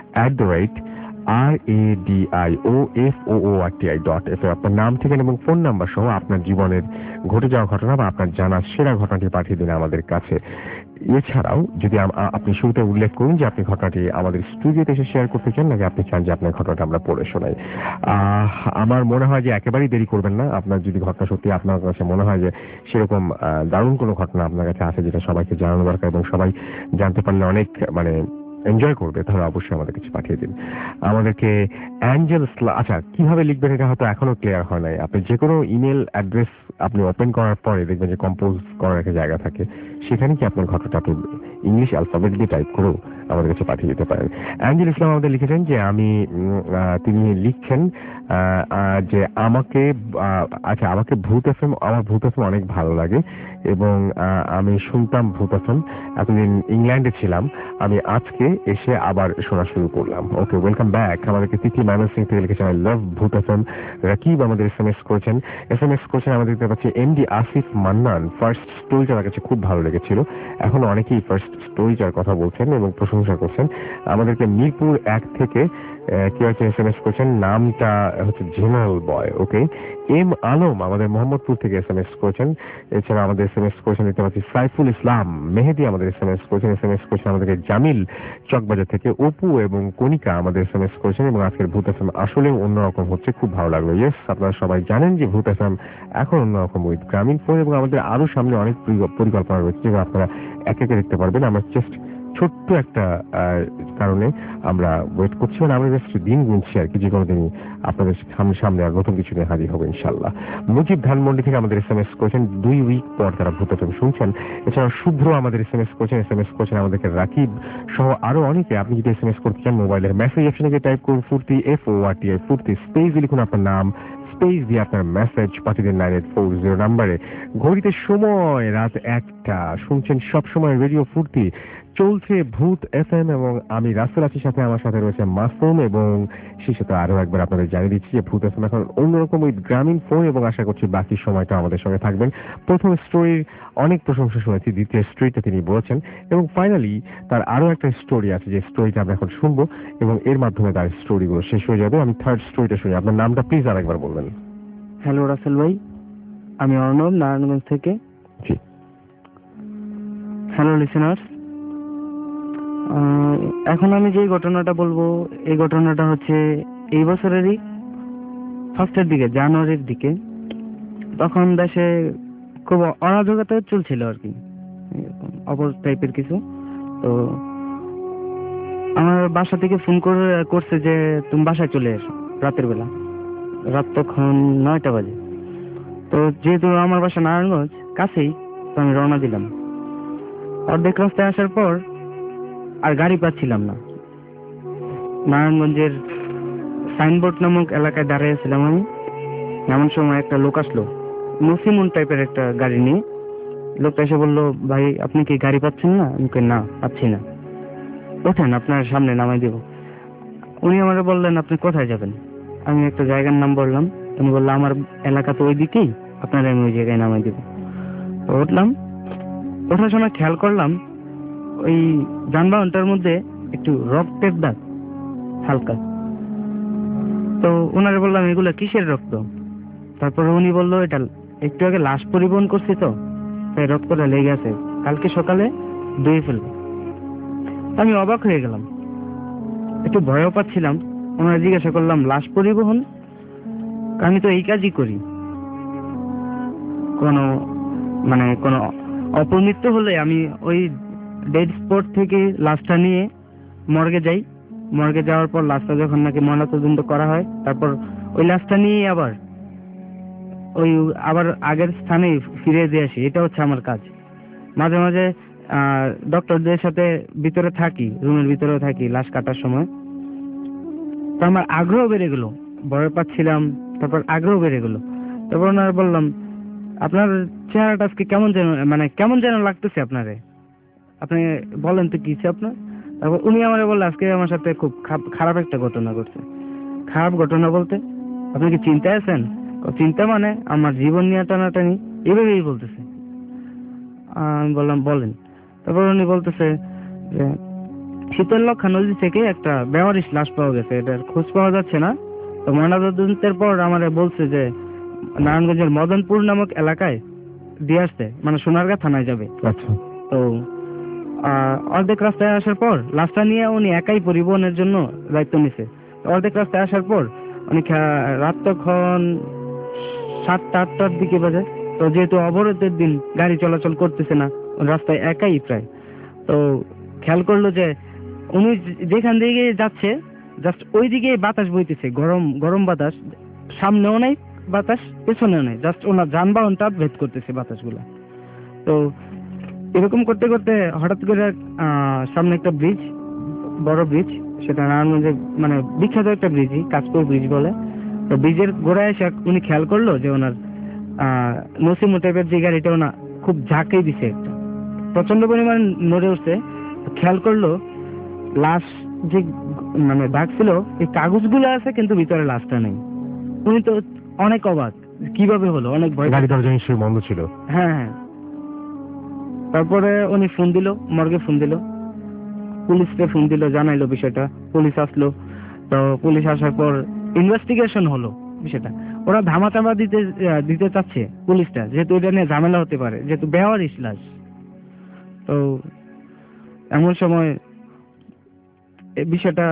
@RADIOFOORTI.fm। আপনার নাম, ঠিকানা এবং ফোন নাম্বার সহ আপনার জীবনের ঘটে যাওয়া ঘটনা বা আপনার জানা সেরা ঘটনাটি পাঠিয়ে দিন আমাদের কাছে। এছাড়াও যদি আপনি শুরুতে উল্লেখ করুন যে আপনি ঘটনাটি আমাদের স্টুডিওতে এসে শেয়ার করতে চান, নাকি আপনি চান যে আপনার ঘটনাটা আমরা পড়ে শোনাই। আমার মনে হয় যে একেবারেই দেরি করবেন না। আপনার যদি ঘটনা সত্যি আপনার কাছে মনে হয় যে সেরকম দারুণ কোনো ঘটনা আপনার কাছে আছে যেটা সবাইকে জানানো দরকার এবং সবাই জানতে পারলে অনেক এনজয় করবে, তাহলে অবশ্যই আমাদের কাছে পাঠিয়ে দিন। আমাদেরকে আচ্ছা, কিভাবে লিখবেন এটা হয়তো এখনো ক্লিয়ার হয় নাই। আপনি যে কোনো ইমেল অ্যাড্রেস আপনি ওপেন করার পরে দেখবেন যে কম্পোজ করার একটা জায়গা থাকে, সেখানে কি আপনার ঘটনাটা আপনি ইংলিশ অ্যালফাবেট দিয়ে টাইপ করেও আমাদের কাছে পাঠিয়ে দিতে পারেন। অ্যাঞ্জেল ইসলাম আমাদের লিখেছেন যে তিনি লিখছেন যে আমাকে ভূত এফএম, আমার ভূত এফএম অনেক ভালো লাগে এবং আমি শুনতাম ভূত এফএম, এতদিন ইংল্যান্ডে ছিলাম, আমি আজকে এসে আবার শোনা শুরু করলাম। Okay, welcome back. আমাদেরকে তিথি ময়মনসিং থেকে লিখেছেন আই লাভ ভূত এফএম। রাকিব আমাদের এসএমএস করেছেন আমাদের দেখতে পাচ্ছি এমডি আসিফ মান্নান। ফার্স্ট স্টোরিটা আমার কাছে খুব ভালো লেগেছিল, এখনো অনেকেই ফার্স্ট স্টোরিটার কথা বলছেন এবং প্রশংসা করছেন। আমাদেরকে মিরপুর 1 থেকে কেউ একটা এসএমএস করেছেন, নামটা হচ্ছে general boy. Okay, M Alam আমাদের মোহাম্মদপুর থেকে এসএমএস করেছেন। এছাড়া আমাদের এসএমএস করেছেন দেখতে পাচ্ছি সাইফুল ইসলাম মেহেদি আমাদের এসএমএস করেছেন আমাদেরকে জামিল চকবাজার থেকে, অপু এবং কণিকা আমাদের এসএমএস করেছেন। এবং আজকের ভূত এফএম আসলে অন্যরকম হচ্ছে, খুব ভালো লাগলো। ইয়েস, আপনারা সবাই জানেন যে ভূত এফএম এখন অন্যরকম উইথ গ্রামীণ ফোন, এবং আমাদের আরো সামনে অনেক পরিকল্পনা রয়েছে যেগুলো আপনারা একে একে দেখতে পারবেন। আমরা জাস্ট ছোট্ট একটা কারণে আমরা ওয়েট করছি, মানে আমরা জাস্ট দিন গুনছি আর কি, যে কোনো দিনই আপনাদের সামনে আর নতুন কিছু নিয়ে হাজির হবে ইনশাল্লাহ। মুজিব ধানমন্ডি থেকে আমাদের এসএমএস করেছেন, 2 উইক পর তারা ভূত এফএম শুনছেন। এছাড়া শুভ্র আমাদের এসএমএস করেছেন আমাদেরকে রাকিব সহ আরো অনেকে। আপনি যদি এসএমএস করতে চান, মোবাইলের মেসেজ অপশনে গিয়ে টাইপ করুন ফুর্তি, FORTI ফুর্তি, স্পেস লিখুন আপনার নাম, স্পেস দিয়ে আপনার মেসেজ পাঠিয়ে দিন 9840 নাম্বারে। ঘড়িতে সময় রাত 1টা, শুনছেন সব সময় রেডিও ফুর্তি, চলছে ভূত এফএম এবং আমি রাসেল আছি, সাথে আমার সাথে রয়েছে মাসুম। এবং সেই সাথে আরো একবার আপনাদের জানিয়ে দিচ্ছি যে ভূত এফএম এখন অন্যরকম উইথ গ্রামীণ ফোন, এবং আশা করছি বাকি সময়টা আমাদের সঙ্গে থাকবেন। প্রথম স্টোরির অনেক প্রশংসা শুনেছি, দ্বিতীয় স্টোরিটা তিনি বলেছেন, এবং ফাইনালি তার আরো একটা স্টোরি আছে যে স্টোরিটা আমরা এখন শুনবো, এবং এর মাধ্যমে তার স্টোরিগুলো শেষ হয়ে যাবে। আমি থার্ড স্টোরিটা শুনি। আপনার নামটা প্লিজ আরেকবার বলবেন। হ্যালো রাসেল ভাই, আমি অর্ণব নারায়ণগঞ্জ থেকে। জি। হ্যালো লিসেনার্স, এখন আমি যে ঘটনাটা বলবো, এই ঘটনাটা হচ্ছে এই বছরেরই ফার্স্টের দিকে, জানুয়ারির দিকে। তখন দেশে খুব অরাজকতা চলছিল আর কি, অপর টাইপের কিছু। তো আমার বাসা থেকে ফোন করছে যে তুমি বাসায় চলে এসো রাতের বেলা। রাত তখন 9টা বাজে। তো যেহেতু আমার বাসা নারায়ণগঞ্জ কাছেই, তো আমি রওনা দিলাম। অর্ধেক রাস্তায় আসার পর আর গাড়ি পাচ্ছিলাম না। নারায়ণগঞ্জের সাইনবোর্ড নামক এলাকায় দাঁড়িয়েছিলাম আমি। এমন সময় একটা লোক আসলো, মুসিমুন টাইপের একটা গাড়ি নিয়ে। লোকটা এসে বললো, ভাই আপনি কি গাড়ি পাচ্ছেন না? আমি কই না, পাচ্ছি না। ওঠেন, আপনার সামনে নামাই দেব। উনি আমাকে বললেন, আপনি কোথায় যাবেন? আমি একটা জায়গার নাম বললাম। উনি বললো, আমার এলাকা তো ওই দিকেই, আপনারা আমি ওই জায়গায় নামাই দেব। তো উঠলাম। ওঠার সময় খেয়াল করলাম ওই যানবাহনটার মধ্যে একটু রক্তের দাগ হালকা। তো ওনারে বললাম এগুলো কিসের রক্ত? তারপরে উনি বললো এটা একটু আগে লাশ পরিবহন করছি তো, তাই রক্তটা লেগে আছে, কালকে সকালে ধুয়ে ফেলবো। আমি অবাক হয়ে গেলাম, একটু ভয়ও পাচ্ছিলাম। ওনারা জিজ্ঞাসা করলাম লাশ পরিবহন? আমি তো এই কাজই করি, কোনো অপমৃত্যু হলে আমি ওই ডেড স্পট থেকে লাশটা নিয়ে মর্গে যাই, মর্গে যাওয়ার পর লাশটা যখন নাকি ময়নাতদন্ত করা হয়, তারপর ওই লাশটা নিয়ে আবার আগের স্থানে ফিরে দিয়ে আসি। এটা হচ্ছে আমার কাজ। মাঝে মাঝে ডক্টরদের সাথে ভিতরে থাকি, রুমের ভিতরেও থাকি লাশ কাটার সময়। তো আমার আগ্রহ বেড়ে গেল, ভয় পাচ্ছিলাম, তারপর আগ্রহ বেড়ে গেল। তারপর ওনার বললাম আপনার চেহারাটা আজকে কেমন যেন লাগতেছে আপনারে, আপনি বলেন তো কি আপনার? তারপর উনি আমারে বললেন আজকে আমার সাথে খুব খারাপ একটা ঘটনা ঘটছে। খারাপ ঘটনা বলতে আপনি কি চিন্তায় আছেন? চিন্তা মানে আমার জীবন নিয়ে টানাটানি, এভাবেই বলতেছে। আমি বললাম বলেন। তারপর উনি বলতেছে যে শীতললক্ষা নদী থেকে একটা বেওয়ারিশ লাশ পাওয়া গেছে, এটার খোঁজ পাওয়া যাচ্ছে না। তো ময়নাতদন্তের পর আমারে বলছে যে নারায়ণগঞ্জের মদনপুর নামক এলাকায় দিয়ে আসতে, মানে সোনারগাঁ থানায় যাবে। আচ্ছা। তো অর্ধেক রাস্তায় আসার পর লাশটা নিয়ে উনি একাই পরিবহনের জন্য দায়িত্ব নিছে। অর্ধেক রাস্তায় আসার পর উনি রাত তখন 7টা-8টার দিকে বাজে। তো যেহেতু অবরোধের দিন, গাড়ি চলাচল করতেছে না, রাস্তায় একাই প্রায়। তো খেয়াল করলো যে উনি যেখান দিকে যাচ্ছে জাস্ট ওই দিকে বাতাস বইতেছে, গরম গরম বাতাস, সামনেও নাই বাতাস, পেছনেও নাই, জাস্ট ওনার যানবাহনটা ভেদ করতেছে বাতাসগুলা। তো এরকম করতে করতে হঠাৎ করে সামনে একটা ব্রিজ, বড় ব্রিজ, সেটা নারায়ণগঞ্জের বিখ্যাত একটা ব্রিজই, কাঁচপুর ব্রিজ বলে। তো ব্রিজের গোড়ায় এসে উনি খেয়াল করলো যে ওনার নসিমো টাইপের যে গাড়িটা ওনা খুব ঝাঁকেই দিছে, একটা প্রচন্ড পরিমাণ নড়ে উঠছে। খেয়াল করলো লাশ যে দাগ ছিল, এই কাগজগুলো আছে কিন্তু ভিতরে লাশটা নেই। উনি তো অনেক অবাক, কিভাবে হলো, অনেক ভয়। গাড়ি দরজা নিশ্চয়ই বন্ধ ছিল। হ্যাঁ। তারপরে উনি ফোন দিল, মর্গে ফোন দিল, পুলিশকে ফোন দিল, জানাইলো বিষয়টা। পুলিশ আসলো। তো পুলিশ আসার পর ইনভেস্টিগেশন হলো বিষয়টা। ওরা ধামাচাপা দিতে চাচ্ছে পুলিশটা, যেহেতু এটা নিয়ে ঝামেলা হতে পারে, যেহেতু বেওয়ারিশ লাশ। তো এমন সময় বিষয়টা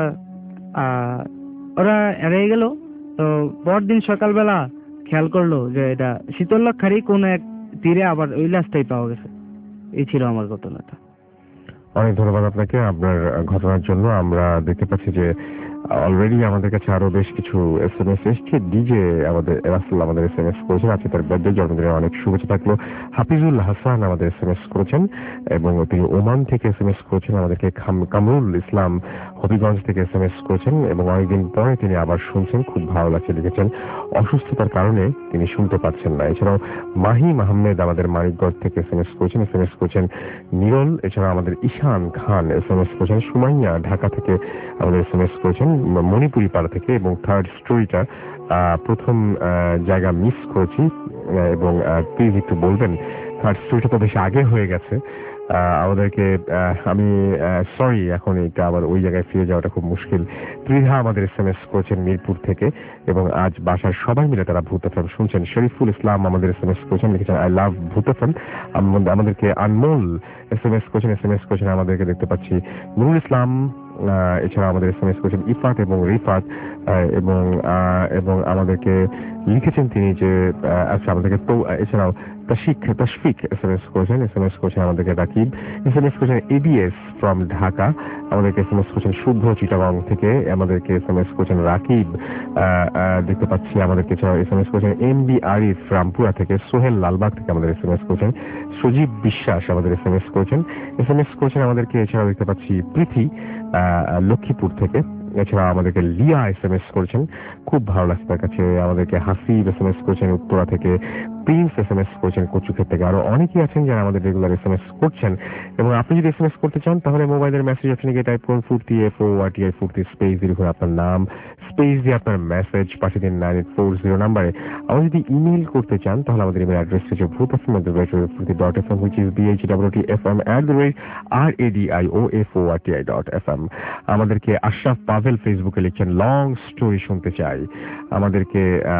ওরা এড়িয়ে গেল। তো পরদিন সকালবেলা খেয়াল করলো যে এটা শীতললক্ষারই কোন এক তীরে আবার ওই লাশটাই পাওয়া গেছে। এই ছিল আমার ঘটনাটা। অনেক ধন্যবাদ আপনাকে আপনার ঘটনার জন্য। আমরা দেখতে পাচ্ছি যে অলরেডি আমাদের কাছে আরো বেশ কিছু SMS এসছে। ডিজে রাসেল আমাদের SMS করেছেন, আজকে তার বার্থডে, জন্মদিনের অনেক শুভেচ্ছা থাকলো। হাফিজুল হাসান আমাদের SMS করেছেন এবং তিনি ওমান থেকে SMS করেছেন আমাদেরকে। কামরুল ইসলাম হবিগঞ্জ থেকে SMS করেছেন এবং অনেকদিন পরে তিনি আবার শুনছেন, খুব ভালো লাগছে লিখেছেন। অসুস্থতার কারণে তিনি শুনতে পাচ্ছেন না। এছাড়াও মাহি আহমেদ আমাদের মানিকগঞ্জ থেকে SMS করেছেন নিরল। এছাড়া আমাদের ঈশান খান SMS করেছেন। সুমাইয়া ঢাকা থেকে আমাদের SMS করেছেন, মণিপুরি পাড়া থেকে। এবং থার্ড স্টোরিটা প্রথম জায়গা মিস করেছি এবং প্লিজ একটু বলবেন, থার্ড স্টোরিটা তো বেশ আগে হয়ে গেছে আমাদেরকে। আমি সরি, এখন এটা আবার ওই জায়গায় ফিরে যাওয়াটা খুব মুশকিল। ত্রিধা আমাদের SMS করেছেন মিরপুর থেকে এবং আজ বাসার সবাই মিলে তারা ভূত এফএম শুনছেন। শরীফুল ইসলাম আমাদের SMS করেছেন, লিখেছেন আই লাভ ভূত এফএম। আমাদেরকে আনমোল SMS করেছেন আমাদেরকে দেখতে পাচ্ছি। নুরুল ইসলাম এছাড়া আমাদের SMS করেছেন ইফাত এবং রিফাত এবং আমাদেরকে লিখেছেন তিনি যে আচ্ছা আমাদেরকে তো এছাড়াও তশফিক SMS করেছেন আমাদেরকে। রাকিব SMS করেছেন ABS ফ্রম ঢাকা, আমাদেরকে SMS করেছেন শুভ্র চিটাগং থেকে, আমাদেরকে SMS করেছেন রাকিব দেখতে পাচ্ছি। আমাদেরকে SMS করেছেন MB আরিফ রামপুরা থেকে, সোহেল লালবাগ থেকে আমাদের SMS করেছেন। সজীব বিশ্বাস আমাদের SMS করেছেন আমাদেরকে। এছাড়াও দেখতে পাচ্ছি প্রীতি লক্ষ্মীপুর থেকে এছাড়া আমাদেরকে লিয়া SMS করেছেন, খুব ভালো লাগছে তার কাছে। আমাদেরকে হাসিব SMS করেছেন উত্তরা থেকে, প্রিন্স SMS করেছেন কচুক্ষেত থেকে। আরো অনেকেই আছেন যারা আমাদের রেগুলার SMS করছেন। এবং আপনি যদি SMS করতে চান তাহলে মোবাইলের মেসেজ অপশনে গিয়ে টাইপ করুন ফুর্তি FORTI ফুর্তি স্পেস দিয়ে লিখুন আপনার নাম, স্পেস দিয়ে আপনার মেসেজ পাঠিয়ে দিন 9840 নাম্বারে। আপনি যদি ইমেল করতে চান তাহলে আমাদের ইমেল অ্যাড্রেস হচ্ছে bhootfm@radioforti.fm, which is bhwtfm@radioforti.fm। আমাদেরকে আশরাফ পাভেল ফেসবুকে লিখছেন লং স্টোরি শুনতে চাই। আমাদেরকে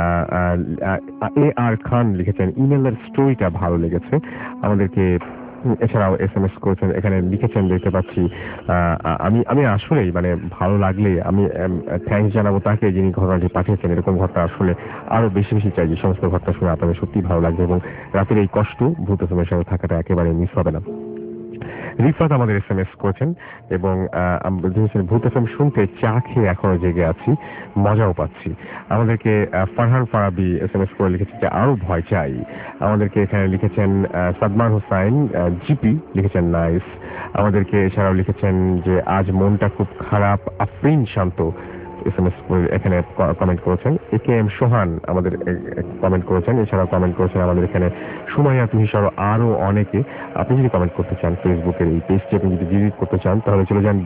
AR খান লিখেছেন ইমেলের স্টোরিটা ভালো লেগেছে। আমাদেরকে এছাড়াও SMS করেছেন, এখানে লিখেছেন দেখতে পাচ্ছি। আমি আসলেই মানে ভালো লাগলে আমি থ্যাঙ্কস জানাবো তাকে যিনি ঘটনাটি পাঠিয়েছেন। এরকম ঘটনা আসলে আরো বেশি বেশি চাই, যে সমস্ত ঘটনা শুনে আপনাদের সত্যি ভালো লাগবে এবং রাতের এই কষ্ট ভূত এফএমের সাথে থাকাটা একেবারে মিস হবে না। রিফাত আমাদের SMS করেছেন এবং ভূত এফএম শুনতে চা খেয়ে এখনো জেগে আছি, মজাও পাচ্ছি। আমাদেরকে ফারহান ফারাবি SMS করে লিখেছেন যে আরো ভয় চাই। আমাদেরকে এখানে লিখেছেন সাদমান হোসাইন জিপি লিখেছেন নাইস। আমাদেরকে এছাড়াও লিখেছেন যে আজ মনটা খুব খারাপ, আফরিন শান্ত SMS এখানে কমেন্ট করেছেন। AKM সোহান আমাদের কমেন্ট করেছেন। এছাড়াও কমেন্ট করেছেন আমাদের এখানে সুমাইয়া তুহি সহ আরো অনেকে। আপনি যদি কমেন্ট করতে চান ফেসবুকের এই পেজটি আপনি যদি ভিজিট করতে চান তাহলে চলে যান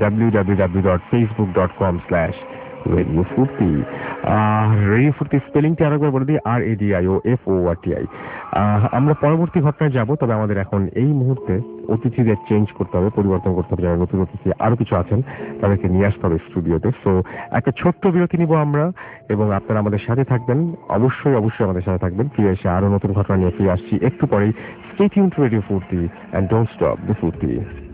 www.facebook.com/Radio Furti। রেডিও ফুর্তি স্পেলিংটি আরেকবার বলে দিই RADIOFORTI। আমরা পরবর্তী ঘটনায় যাব, তবে আমাদের এখন এই মুহূর্তে অতিথিদের চেঞ্জ করতে হবে, পরিবর্তন করতে হবে। যারা নতুন অতিথি আরো কিছু আছেন তাদেরকে নিয়ে আসতে হবে স্টুডিওতে। সো একটা ছোট্ট বিরতি নিব আমরা এবং আপনারা আমাদের সাথে থাকবেন, অবশ্যই অবশ্যই আমাদের সাথে থাকবেন। ফিরে এসে আরো নতুন ঘটনা নিয়ে ফিরে আসছি একটু পরেই। Stay tuned to radio Furti and don't stop the Furti.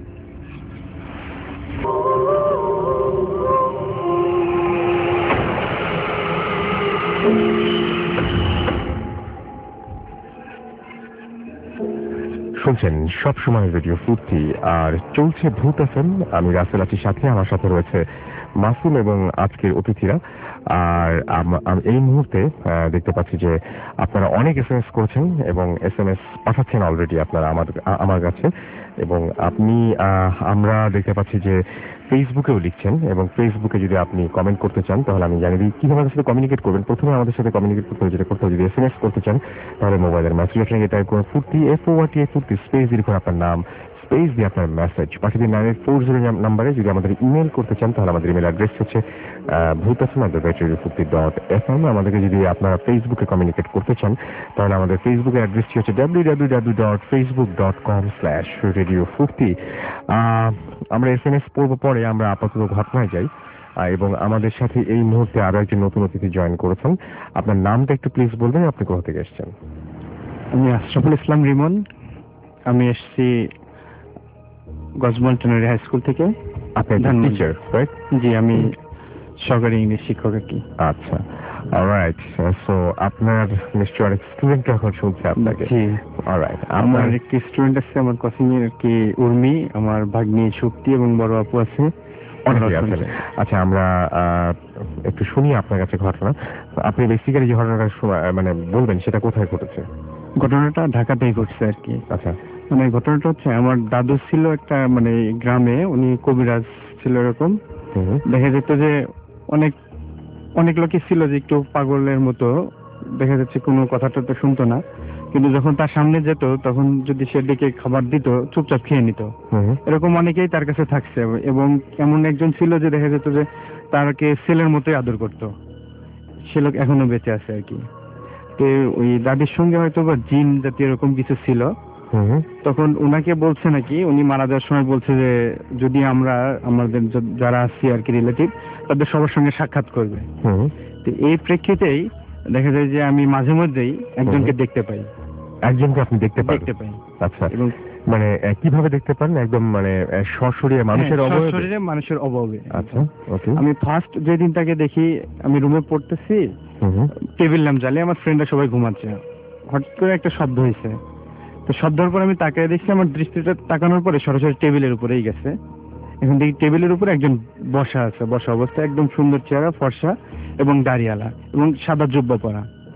শুনছেন সবসময় রেডিও ফুর্তি আর চলছে ভূত এফএম। আমি রাসেল আছি সাথে, আমার সাথে রয়েছে মাসুম এবং আজকের অতিথিরা। আর এই মুহূর্তে দেখতে পাচ্ছি যে আপনারা অনেক SMS করেছেন এবং SMS পাঠাচ্ছেন অলরেডি আপনারা আমার কাছে। এবং আমরা দেখতে পাচ্ছি যে ফেসবুকেও লিখছেন এবং ফেসবুকে যদি আপনি কমেন্ট করতে চান তাহলে আমি জানিয়ে দিই কিভাবে আমাদের সাথে কমিউনিকেট করবেন। প্রথমে আমাদের সাথে কমিউনিকেট করতে হবে, যেটা করতে হবে, যদি SMS করতে চান তাহলে মোবাইলের মেসেজ অপশনে টাইপ করুন ফুর্তি FORTI ফুর্তি স্পেস দিয়ে লিখুন আপনার নাম, স্পেস দিয়ে আপনার মেসেজ পাঠিয়ে দিন 9840 নাম্বারে। যদি আমাদের ইমেল করতে চান তাহলে আমাদের ইমেল অ্যাড্রেস হচ্ছে bhootfm@radioforti.fm। আমাদেরকে যদি আপনারা ফেসবুকে কমিউনিকেট করতে চান তাহলে আমাদের ফেসবুকের অ্যাড্রেসটি হচ্ছে www.facebook.com/Radio Furti। আমরা SMS পড়বো পরে, আমরা আপাতত ঘটনায় যাই। এবং আমাদের সাথে এই মুহূর্তে আরো একজন নতুন অতিথি জয়েন করেছেন। আপনার নামটা একটু প্লিজ বলবেন, আপনি কোথা থেকে এসেছেন? আমি আশরাফুল ইসলাম রিমন। আমি এসেছি গজমল টেনারি হাই স্কুল থেকে। আপনি একজন টিচার, রাইট? জি, আমি সরকারি ইংলিশ শিক্ষক আর কি। আচ্ছা, অলরাইট। সো আপনার নিশ্চয়ই অনেক স্টুডেন্ট এখন শুনছে আপনাকে। জি, অলরাইট। আমার একটি স্টুডেন্ট আছে আমার কোচিং এর কি উর্মি, আমার ভাগ্নি শক্তি এবং বড় আপু আছে। আচ্ছা, আমরা একটু শুনি আপনার কাছে ঘটনা। আপনি বেসিক্যালি যে ঘটনাটা মানে বলবেন সেটা কোথায় ঘটেছে? ঘটনাটা ঢাকাতেই ঘটছে আর কি। আচ্ছা, মানে ঘটনাটা হচ্ছে আমার দাদু ছিল একটা মানে গ্রামে, উনি কবিরাজ ছিল। এরকম দেখা যেত যে অনেক লোকই ছিল যে একটু পাগলের মতো, দেখা যাচ্ছে কোনো কথাটা তো শুনতো না, কিন্তু যখন তার সামনে যেত তখন যদি সে ডেকে খাবার দিত চুপচাপ খেয়ে নিত। এরকম অনেকেই তার কাছে থাকছে এবং এমন একজন ছিল যে দেখা যেত যে তারকে ছেলের মতোই আদর করত। সে লোক এখনো বেঁচে আছে আর কি। তো ওই দাদির সঙ্গে হয়তো বা জিন জাতীয় এরকম কিছু ছিল। তখন উনাকে বলছে নাকি, উনি মারা যাওয়ার সময় বলছে যে যদি আমাদের যারা আছি আর কি রিলেটিভ, তাদের সবার সঙ্গে সাক্ষাৎ করবে। তো এই প্রেক্ষিতেই দেখা যায় যে আমি মাঝে মধ্যেই একজনকে দেখতে পাই। একজনকে আপনি দেখতে পাই? আচ্ছা, এবং মানে কিভাবে দেখতে পান? একদম মানে সশরীরে মানুষের অভাবে? আচ্ছা, ওকে। আমি ফার্স্ট যেদিন তাকে দেখি, আমি রুমে পড়তেছি, টেবিল ল্যাম্প জ্বালিয়ে, আমার ফ্রেন্ডরা সবাই ঘুমাচ্ছে, হঠাৎ করে একটা শব্দ হয়েছে। তো শব্দের পর আমি তাকিয়ে দেখছি, আমার দৃষ্টিটা তাকানোর পরে সরাসরি টেবিলের উপরেই গেছে। এখন দেখি টেবিলের উপরে একজন বসা আছে, বসা অবস্থায়, একদম সুন্দর চেহারা, ফর্সা এবং দাড়িওয়ালা এবং সাদা জুব্বা পরা।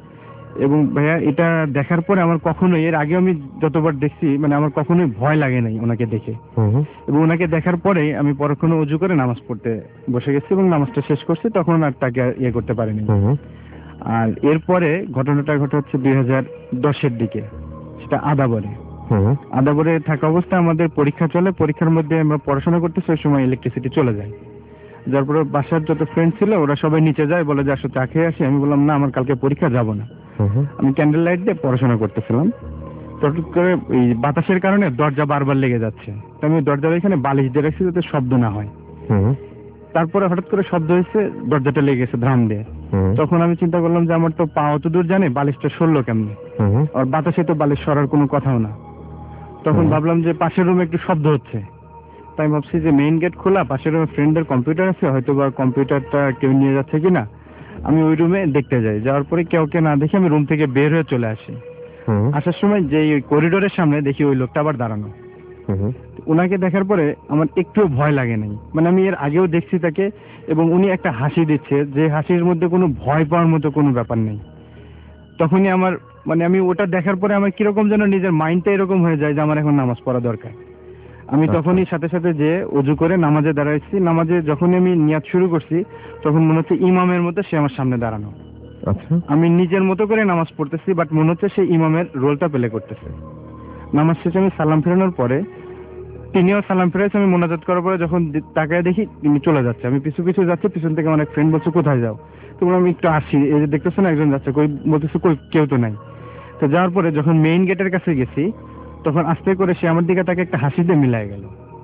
এবং ভাইয়া এটা দেখার পরে আমার কখনোই, এর আগে আমি যতবার দেখছি মানে আমার কখনোই ভয় লাগে নাই ওনাকে দেখে। এবং ওনাকে দেখার পরে আমি পরক্ষণে অজু করে নামাজ পড়তে বসে গেছি এবং নামাজটা শেষ করছি, তখন আর তাকে ইয়ে করতে পারিনি। আর এরপরে ঘটনাটা ঘটে হচ্ছে 2010-এর দিকে, সেটা আদাবরে। আদাবরে থাকা অবস্থায় আমাদের পরীক্ষা চলে, পরীক্ষার মধ্যে আমরা পড়াশোনা করতেছি, ওই সময় ইলেকট্রিসিটি চলে যায়। যার পরে বাসার যত ফ্রেন্ড ছিল ওরা সবাই নিচে যায়, বলে যে আসো চা খেয়ে আসি। আমি বললাম না, আমার কালকে পরীক্ষা, যাব না। আমি ক্যান্ডেল লাইট দিয়ে পড়াশোনা করতেছিলাম, হঠাৎ করে এই বাতাসের কারণে দরজা বারবার লেগে যাচ্ছে। আমি দরজার এখানে বালিশ দিয়ে রাখছি যাতে শব্দ না হয়। তারপরে হঠাৎ করে শব্দ হয়েছে, দরজাটা লেগে গেছে ধ্রাম দিয়ে। তখন আমি চিন্তা করলাম যে আমার তো পা অত দূর জানে, বালিশটা সরলো কেমনে, আর বাতাসে তো বালিশ সরার কোনো কথাও না। তখন ভাবলাম যে পাশের রুমে একটু শব্দ হচ্ছে, তাই ভাবছি যে মেইন গেট খোলা, পাশের রুমে ফ্রেন্ডের কম্পিউটার আছে, হয়তো বা কম্পিউটারটা কেউ নিয়ে যাচ্ছে কিনা। আমি ওই রুমে দেখতে যাই, যাওয়ার পরে কেউকে না দেখে আমি রুম থেকে বের হয়ে চলে আসি। আসার সময় যে করিডোরের সামনে দেখি ওই লোকটা আবার দাঁড়ানো। ওনাকে দেখার পরে আমার একটু ভয় লাগে নাই, মানে আমি এর আগেও দেখছি তাকে, এবং উনি একটা হাসি দিচ্ছে, যে হাসির মধ্যে কোনো ভয় পাওয়ার মতো কোনো ব্যাপার নেই। তখনই আমার মানে আমি ওটা দেখার পরে আমার কিরকম যেন নিজের মাইন্ডটা এরকম হয়ে যায় যে আমার এখন নামাজ পড়া দরকার। আমি তখনই সাথে সাথে যে অজু করে নামাজে দাঁড়াইছি। নামাজে যখনই আমি নিয়াত শুরু করছি, তখন মনে হচ্ছে ইমামের মতো সে আমার সামনে দাঁড়ানো। আমি নিজের মতো করে নামাজ পড়তেছি, বাট মনে হচ্ছে সে ইমামের রোলটা প্লে করতেছে। নামাজ শেষে আমি সালাম ফেরানোর পরে তিনিও সালাম ফেরাইছে। আমি মোনাজাত করার পরে যখন তাকায় দেখি তিনি চলে যাচ্ছে, আমি পিছু পিছু যাচ্ছি, পিছন থেকে আমার এক ফ্রেন্ড বলছে কোথায় যাও, তো আমি একটু আসি, এই যে দেখতেছো না একজন যাচ্ছে, কই, বলতেছে কই, কেউ তো নাই। তো যাওয়ার পরে যখন মেইন গেটের কাছে গেছি, তখন আস্তে করে সে আমার দিকে তাকে একটা হাসি দিয়ে মিলাই গেল।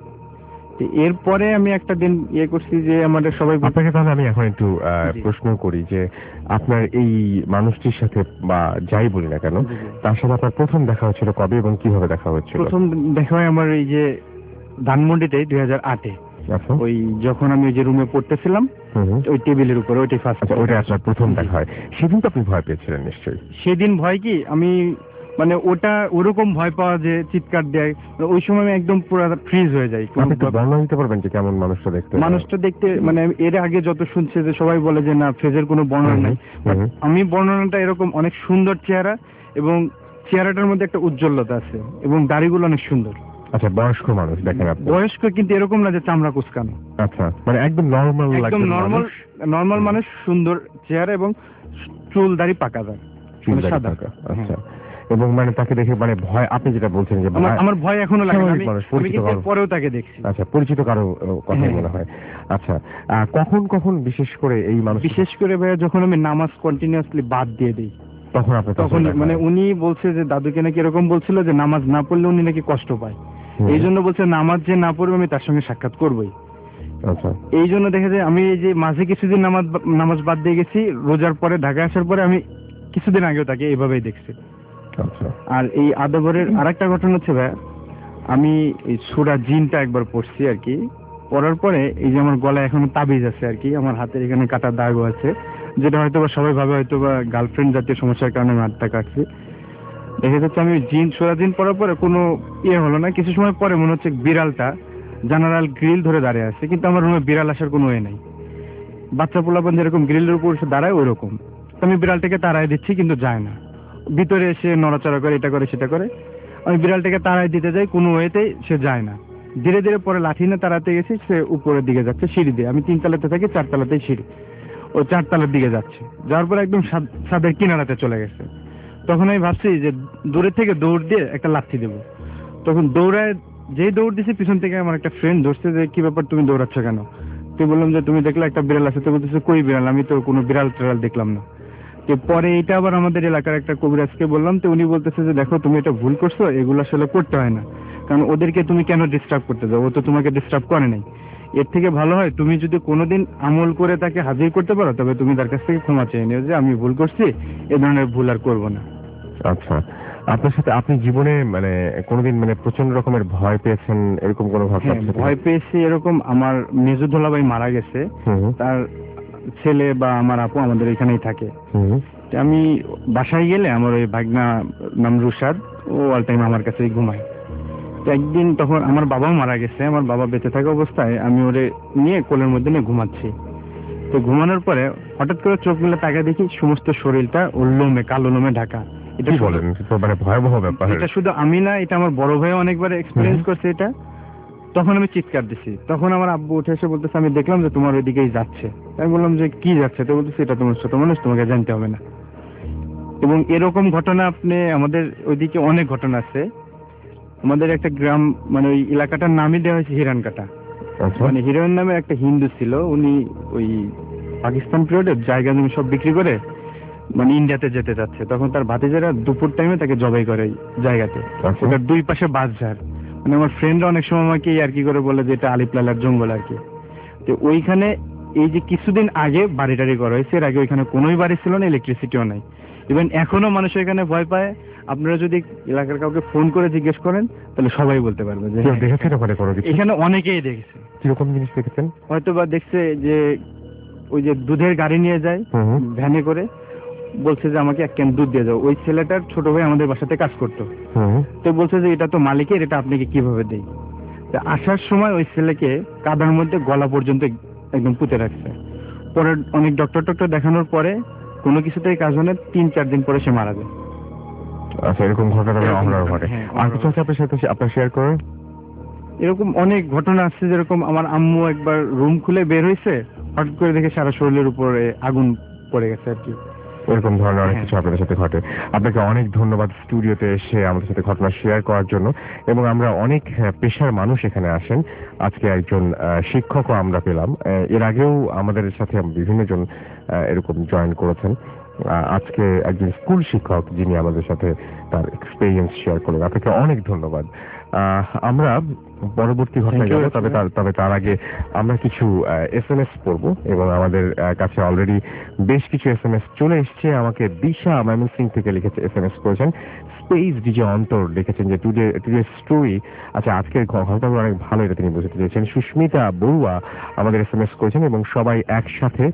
এরপরে আমি একটা দিন ইয়ে করছি যে আমাদের সবাই। আপনাকে তাহলে আমি এখন একটু প্রশ্ন করি যে আপনার এই মানুষটির সাথে বা যাই বলি না কেন, তার সাথে আপনার প্রথম দেখা হচ্ছিল কবে এবং কিভাবে দেখা হচ্ছিল? প্রথম দেখা হয় আমার এই যে ধানমন্ডিতে 2008-এ। ওই যখন আমি ওই যে রুমে পড়তেছিলাম, ওই টেবিলের উপরে, ওইটাই ফার্স্ট। ওইটা আপনার প্রথম দেখা হয়। সেদিন তো আপনি ভয় পেয়েছিলেন নিশ্চয়ই? সেদিন ভয় কি, আমি মানে ওটা ওরকম ভয় পাওয়া যে চিৎকার দেয়, ওই সময় আমি একদম পুরো ফ্রিজ হয়ে যাই। আপনি তো বর্ণনা দিতে পারবেন যে কেমন মানুষটা দেখতে? মানুষটা দেখতে মানে এর আগে যত শুনছে যে সবাই বলে যে না ফেজের কোনো বর্ণনা নাই, আমি বর্ণনাটা এরকম, অনেক সুন্দর চেহারা, এবং চেহারাটার মধ্যে একটা উজ্জ্বলতা আছে, এবং দাড়িগুলো অনেক সুন্দর। আচ্ছা, বয়স্ক মানুষ দেখেন আপনি? বয়স্ক, কিন্তু এরকম না যে চামড়া কুচকানো। আচ্ছা, মানে একদম নরমাল, একদম নরমাল মানুষ, সুন্দর চেহারা এবং চুল দাড়ি পাকা দাড়ি, সাদা। আচ্ছা, এবং মানে তাকে দেখে মানে ভয়, আপনি যেটা বলছেন যে আমার ভয় এখনো লাগে না, আমি কিন্তু পরেও তাকে দেখছি। আচ্ছা, পরিচিত কারো কথা মনে হয়। আচ্ছা, কখন কখন বিশেষ করে এই মানুষ? বিশেষ করে ভাইয়া যখন আমি নামাজ কন্টিনিউয়াসলি বাদ দিয়ে দিই, তখন আপনি তখন মানে উনি বলছে যে দাদুকে নাকি এরকম বলছিল যে নামাজ না পড়লে উনি নাকি কষ্ট পায়, এই জন্য বলছে নামাজ যে না পড়বে আমি তার সঙ্গে সাক্ষাৎ করবোই। আচ্ছা, এই জন্য দেখা যায় আমি এই যে মাঝে কিছুদিন নামাজ বাদ দিয়ে গেছি, রোজার পরে ঢাকায় আসার পরে আমি কিছুদিন আগেও তাকে এইভাবেই দেখছি। আর এই আদাবরের আরেকটা ঘটনা হচ্ছে ভাই, আমি এই সূরা জিনটা একবার পড়ছি আর কি, পড়ার পরে এই যে আমার গলায় এখনো তাবিজ আছে আর কি, আমার হাতের এখানে কাটার দাগও আছে, যেটা হয়তো বা সবাই ভাবে হয়তো বা গার্লফ্রেন্ড জাতীয় সমস্যার কারণে আমি হাতটা কাটছি। দেখা যাচ্ছে আমি সূরা জিন পড়ার পরে কোনো ইয়ে হলো না, কিছু সময় পরে মনে হচ্ছে বিড়ালটা জানালার গ্রিল ধরে দাঁড়িয়ে আছে, কিন্তু আমার রুমে বিড়াল আসার কোনো ওয়ে নাই। বাচ্চা পোলাপান যেরকম গ্রিলের উপর দাঁড়ায় ওই রকম, আমি বিড়ালটাকে তাড়াই দিচ্ছি কিন্তু যায় না, ভিতরে এসে নড়াচড়া করে, এটা করে সেটা করে। আমি বিড়ালটাকে তাড়াই দিতে যাই, কোনো ওয়েতেই সে যায় না। ধীরে ধীরে পরে লাঠি নিয়ে তাড়াতে গেছি, সে উপরের দিকে যাচ্ছে সিঁড়ি দিয়ে, আমি 3 তলাতে থাকি, 4 তলাতেই সিঁড়ি, ও 4 তলার দিকে যাচ্ছে, যাওয়ার পরে একদম ছাদের কিনারাতে চলে গেছে। তখন আমি ভাবছি যে দূরের থেকে দৌড় দিয়ে একটা লাথি দেবো। তখন দৌড়ায় যেই দৌড় দিছি, পিছন থেকে আমার একটা ফ্রেন্ড ধরছে যে কি ব্যাপার, তুমি দৌড়াচ্ছ কেন? তুই বললাম যে তুমি দেখলে একটা বিড়াল আছে, তো বলতেছে কই বিড়াল, আমি তো কোনো বিড়াল টিড়াল দেখলাম না। পরে এটা আবার আমাদের এলাকার একটা কবিরাজকে বললাম, তো উনি বলতেছে যে দেখো তুমি এটা ভুল করছো, এগুলো আসলে করতে হয় না, কারণ ওদেরকে তুমি কেন ডিস্টার্ব করতে যাও, ও তো তোমাকে ডিস্টার্ব করে নাই। এর থেকে ভালো হয় তুমি যদি কোনোদিন আমল করে তাকে হাজির করতে পারো, তবে তুমি তার কাছ থেকে ক্ষমা চেয়ে নিও যে আমি ভুল করছি, এ ধরনের ভুল আর করবো না। আচ্ছা, আপনার সাথে আপনি জীবনে মানে কোনোদিন মানে প্রচন্ড রকমের ভয় পেয়েছেন এরকম কোনো ঘটনা? ভয় পেয়েছি এরকম, আমার মেজো দোলাভাই মারা গেছে, তার ছেলে বা আমার আপু আমাদের এখানেই থাকে। আমি বাসায় গেলে আমার ওই ভাগনা নাম রুশাদ, ও অল টাইম আমার কাছেই ঘুমায়। একদিন তখন আমার বাবাও মারা গেছে, আমার বাবা বেঁচে থাকা অবস্থায় আমি ওরে নিয়ে কোলের মধ্যে নিয়ে ঘুমাচ্ছি। তো ঘুমানোর পরে হঠাৎ করে চোখ মেলে তাকিয়ে দেখি সমস্ত শরীরটা ওর লোমে, কালো লোমে ঢাকা। এটা বলেন, তো মানে ভয়াবহ ব্যাপার। এটা শুধু আমি না, এটা আমার বড় ভাই অনেকবার এক্সপেরিয়েন্স করছে এটা। তখন আমি চিৎকার দিছি, তখন আমার আব্বু উঠে এসে বলতেছে আমি দেখলাম যে তোমার ওইদিকেই যাচ্ছে। আমি বললাম যে কি যাচ্ছে? তো বলতেছে এটা তোমার ছোট মানুষ, তোমাকে জানতে হবে না। এবং এরকম ঘটনা আপনি আমাদের ওইদিকে অনেক ঘটনা আছে। আমাদের একটা গ্রাম, মানে ওই এলাকাটার নামই দেওয়া হয়েছে হিরানকাটা। মানে হিরোইন নামে একটা হিন্দু ছিল, উনি ওই পাকিস্তান পিরিয়ডে জায়গা জমি সব বিক্রি করে মানে ইন্ডিয়াতে যেতে যাচ্ছে। তখন তার ভাতিজারা দুপুর টাইমে তাকে জবাই করে জায়গাতে। ওটার দুই পাশে বাঁশঝাড়। মানে আমার ফ্রেন্ডরা অনেক সময় আমাকে আর কি করে বলে যে এটা আলিপ্লালার জঙ্গল আর কি। তো ওইখানে এই যে কিছুদিন আগে বাড়ি টাড়ি করা হয়েছে, এর আগে ওইখানে কোনোই বাড়ি ছিল না, ইলেকট্রিসিটিও নাই। ইভেন এখনো মানুষ এখানে ভয় পায়। আপনারা যদি এলাকার কাউকে ফোন করে জিজ্ঞেস করেন তাহলে সবাই বলতে পারবে যে দেখেছেন ওখানে কোনো কিছু? এখানে অনেকেই দেখেছে। কিরকম জিনিস দেখেছেন? হয়তো বা দেখছে যে ওই যে দুধের গাড়ি নিয়ে যায় ভ্যানে করে, বলছে যে আমাকে 1 ক্যান দুধ দিয়ে দাও। ওই ছেলেটার ছোট ভাই আমাদের বাসাতে কাজ করতো। তো বলছে যে এটা তো মালিকের, এটা আপনাকে কিভাবে দেই? তো আসার সময় ওই ছেলেকে কাদার মধ্যে গলা পর্যন্ত একদম পুঁতে রাখছে। পরে অনেক ডক্টর দেখানোর পরে কোনো কিছুতেই কাজ হয় না, 3-4 দিন পরে সে মারা যায়। আচ্ছা, এরকম ঘটনা আমরা ঘটে। আর কিছু আছে আপনার সাথে আপনার শেয়ার করেন? এরকম অনেক ঘটনা আছে। যেরকম আমার আম্মু একবার রুম খুলে বের হয়েছে, হঠাৎ করে দেখে সারা শরীরের উপরে আগুন পড়ে গেছে আর কি। এরকম ধরনের অনেক কিছু আপনাদের সাথে ঘটে। আপনাকে অনেক ধন্যবাদ স্টুডিওতে এসে আমাদের সাথে ঘটনা শেয়ার করার জন্য। এবং আমরা অনেক পেশার মানুষ এখানে আসেন। আজকে একজন শিক্ষকও আমরা পেলাম। এর আগেও আমাদের সাথে বিভিন্ন জন এরকম জয়েন করেছেন। আজকে একজন স্কুল শিক্ষক যিনি আমাদের সাথে তার এক্সপেরিয়েন্স শেয়ার করলেন। আপনাকে অনেক ধন্যবাদ। আমরা পরবর্তী ঘটনায় যাব, তবে তার আগে আমরা কিছু SMS পড়বো এবং আমাদের কাছে অলরেডি বেশ কিছু SMS চলে এসছে। আমাকে দিশা ময়মনসিং থেকে লিখেছে, SMS করেছেন। স্পেস ডিজে অন্তর লিখেছেন যে টুডে স্টোরি। আচ্ছা, আজকের ঘটনাগুলো অনেক ভালো, এটা তিনি বুঝতে চেয়েছেন। সুস্মিতা বড়ুয়া আমাদের SMS করেছেন এবং সবাই একসাথে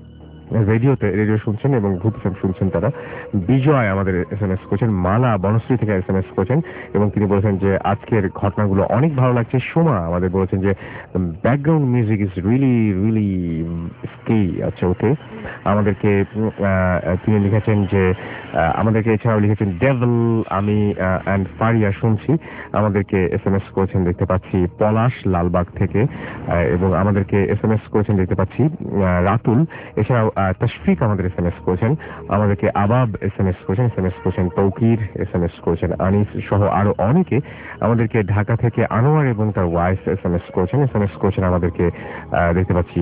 রেডিও শুনছেন এবং ভূত ফিল্ম শুনছেন তারা। বিজয় আমাদের SMS করেছেন। মালা বনশ্রী থেকে SMS করেছেন এবং তিনি বলেছেন যে আজকের ঘটনাগুলো অনেক ভালো লাগছে। সোমা আমাদের বলেছেন যে background music is really scary. আচ্ছা, ওকে। আমাদেরকে তিনি লিখেছেন যে আমাদেরকে এছাড়াও লিখেছেন ডেভেল, আমি অ্যান্ড ফারিয়া শুনছি। আমাদেরকে SMS করেছেন দেখতে পাচ্ছি পলাশ লালবাগ থেকে, এবং আমাদেরকে SMS করেছেন দেখতে পাচ্ছি রাতুল। এছাড়াও তশফিক আমাদের SMS করেছেন। আমাদেরকে আবাব SMS করেছেন তৌকির SMS করেছেন, আনিস সহ আরো অনেকে। আমাদেরকে ঢাকা থেকে আনোয়ার এবং তার ওয়াইফ SMS করেছেন আমাদেরকে দেখতে পাচ্ছি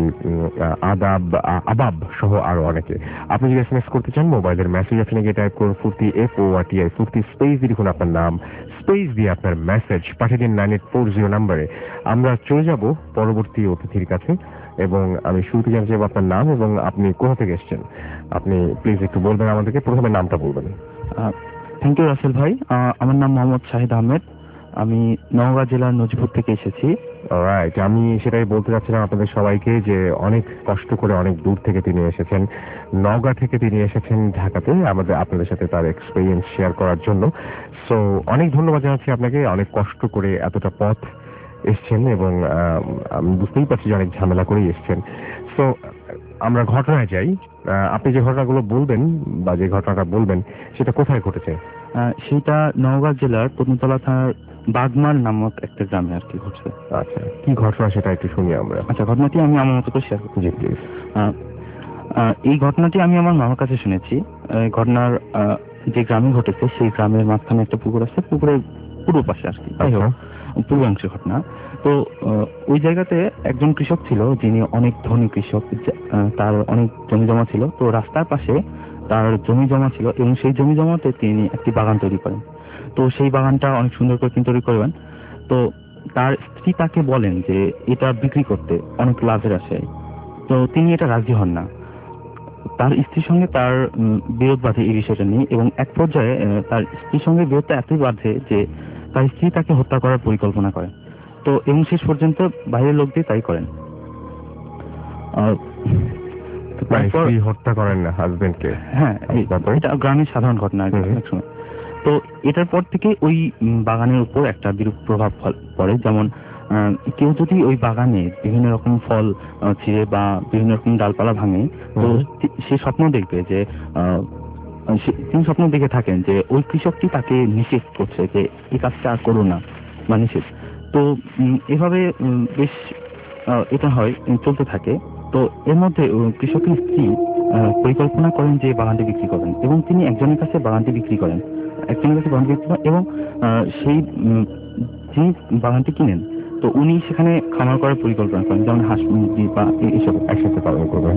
আবাব সহ আরো অনেকে। আপনি যদি SMS করতে চান, মোবাইলের মেসেজ অপশনে গিয়ে টাইপ করুন ফুর্তি FORTI ফুর্তি, স্পেস দিয়ে লিখুন আপনার নাম, স্পেস দিয়ে আপনার মেসেজ পাঠিয়ে দিন 9840 নম্বরে। আমরা চলে যাব পরবর্তী অতিথির কাছে এবং আমি শুরুতে জানতে চাইব আপনার নাম এবং আপনি কোথা থেকে এসেছেন। আপনি প্লিজ একটু বলবেন আমাদেরকে, প্রথমে নামটা বলবেন। থ্যাংক ইউ রাসেল ভাই। আমার নাম মোহাম্মদ শাহিদ আহমেদ। আমি নওগাঁ জেলার নজিপুর থেকে এসেছি। অলরাইট, আমি সেটাই বলতে চাচ্ছিলাম আপনাদের সবাইকে যে অনেক কষ্ট করে অনেক দূর থেকে তিনি এসেছেন, নওগাঁ থেকে তিনি এসেছেন ঢাকাতে আপনাদের সাথে তার এক্সপেরিয়েন্স শেয়ার করার জন্য। সো অনেক ধন্যবাদ জানাচ্ছি আপনাকে। অনেক কষ্ট করে এতটা পথ এসছেন এবং আমি বুঝতেই পারছি যে অনেক ঝামেলা করেই এসছেন। সো আমরা ঘটনায় যাই। আপনি যে ঘটনাগুলো বলবেন বা যে ঘটনাটা বলবেন সেটা কোথায় ঘটেছে? সেটা নওগাঁ জেলার পত্নীতলা থানার বাগমার নামক একটা গ্রামে আর কি ঘটছে। আচ্ছা, কি ঘটনা সেটা একটু শুনি আমরা। আচ্ছা, ঘটনাটি আমি আমার মতো করে শেয়ার করছি। জি প্লিজ। এই ঘটনাটি আমি আমার মামার কাছে শুনেছি। ঘটনার যে গ্রামে ঘটেছে সেই গ্রামের মাঝখানে একটা পুকুর আছে, পুকুরের পূর্ব পাশে আর কি, তাই হোক পূর্বাংশের ঘটনা। তো ওই জায়গাতে একজন কৃষক ছিল যিনি অনেক ধনী কৃষক, তার অনেক জমি জমা ছিল। তো রাস্তার পাশে তার জমি জমা ছিল এবং সেই জমি জমাতে তিনি একটি বাগান তৈরি করেন। তো সেই বাগানটা অনেক সুন্দর করে তিনি তৈরি করবেন। তো তার স্ত্রী তাকে বলেন যে এটা বিক্রি করতে অনেক লাভের আশায়। তো তিনি এটা রাজি হন না। তার স্ত্রীর সঙ্গে তার বিরোধ বাধে এই বিষয়টা নিয়ে এবং এক পর্যায়ে তার স্ত্রীর সঙ্গে বিরোধটা এতই বাধে যে তার স্ত্রী তাকে হত্যা করার পরিকল্পনা করে। তো এবং শেষ পর্যন্ত বাইরের লোক দিয়ে তাই করেন। হত্যা করেন না হাজবেন্ডকে? হ্যাঁ, এটা গ্রামের সাধারণ ঘটনা অনেক সময়। তো এটার পর থেকে ওই বাগানের উপর একটা বিরূপ প্রভাব পড়ে। যেমন কেউ যদি ওই বাগানে বিভিন্ন রকম ফল ছিঁড়ে বা বিভিন্ন রকম ডালপালা ভাঙে, তো সে স্বপ্ন দেখবে যে তিনি স্বপ্ন দেখে থাকেন যে ওই কৃষকটি তাকে নিষেধ করছে যে এই কাজটা আর করো না বা নিষেধ। তো এভাবে বেশ এটা হয়, চলতে থাকে। তো এর মধ্যে কৃষকের স্ত্রী পরিকল্পনা করেন যে বাগানটি বিক্রি করবেন, এবং তিনি একজনের কাছে বাগানটি বিক্রি করেন, এবং সেই যিনি বাগানটি কিনেন, তো উনি সেখানে খামার করার পরিকল্পনা করেন, যেমন হাঁস মুরগি বা এসব একসাথে পালন করবেন।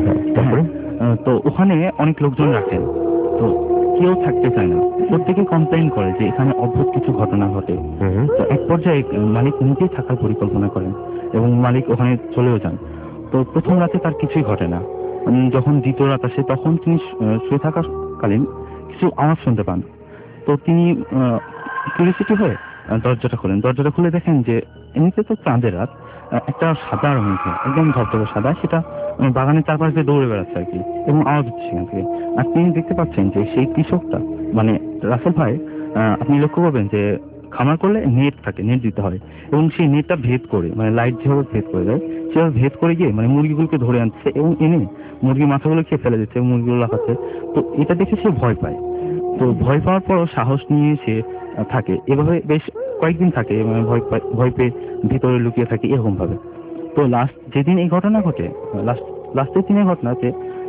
তো ওখানে অনেক লোকজন রাখেন, তো কেউ থাকতে চায় না, প্রত্যেকে কমপ্লেইন করে যে এখানে অদ্ভুত কিছু ঘটনা ঘটে। তো এক পর্যায়ে মালিক নিজেই থাকার পরিকল্পনা করেন এবং মালিক ওখানে চলেও যান। তো প্রথম রাতে তার কিছুই ঘটে না। যখন দ্বিতীয় রাত আসে তখন তিনি শুয়ে থাকাকালীন কিছু আওয়াজ শুনতে পান। তো তিনি কিউরিওসিটি হয়ে দরজাটা খোলেন। দরজাটা খুলে দেখেন যে এমনিতে তো চাঁদের রাত, একটা সাদা রঙের ঘর, একদম ধবধবে সাদা, সেটা বাগানের চারপাশ দিয়ে দৌড়ে বেড়াচ্ছে আর কি, এবং আওয়াজ হচ্ছে সেখান থেকে। আর তিনি দেখতে পাচ্ছেন যে সেই কৃষকটা, মানে রাসেল ভাই, আপনি লক্ষ্য করবেন যে খামার করলে নেট থাকে, নেট দিতে হয়, এবং সেই নেটটা ভেদ করে, মানে লাইট যেভাবে ভেদ করে দেয় সেভাবে ভেদ করে গিয়ে মানে মুরগিগুলোকে ধরে আনছে এবং এনে মুরগির মাথাগুলো খেয়ে ফেলে দিচ্ছে এবং মুরগিগুলো লাফাচ্ছে। তো এটা দেখে সে ভয় পায়। তো ভয় পাওয়ার পরও সাহস নিয়ে সে থাকে, এভাবে বেশ কয়েকদিন থাকে, মানে ভয় পেয়ে ভিতরে লুকিয়ে থাকে এরকম ভাবে। তো লাস্ট যেদিন এই ঘটনা ঘটে, লাস্টের দিনের ঘটনা, যে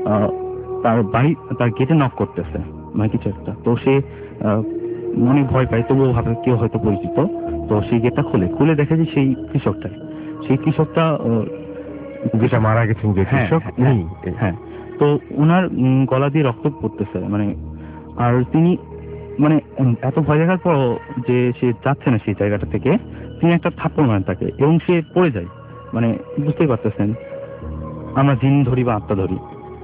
তার বাড়ি, তার গেটে নক করতেছে মানে কিছু একটা। তো সে অনেক ভয় পায়, তবুও ভাবে কেউ হয়তো পরিচিত। তো সেই গেটটা খুলে দেখে যে সেই কৃষকটা যেটা মারা গেছেন, যে কৃষক। হ্যাঁ। তো ওনার গলা দিয়ে রক্ত পড়তেছে, মানে আর তিনি মানে এত ভয় দেখার পর যে সে যাচ্ছে না সেই জায়গাটা থেকে, তিনি একটা থাপ্পড় মারেন তাকে এবং সে পড়ে যায়। মানে বুঝতেই পারতেছেন, আমরা জিন ধরি বা আত্মা ধরি।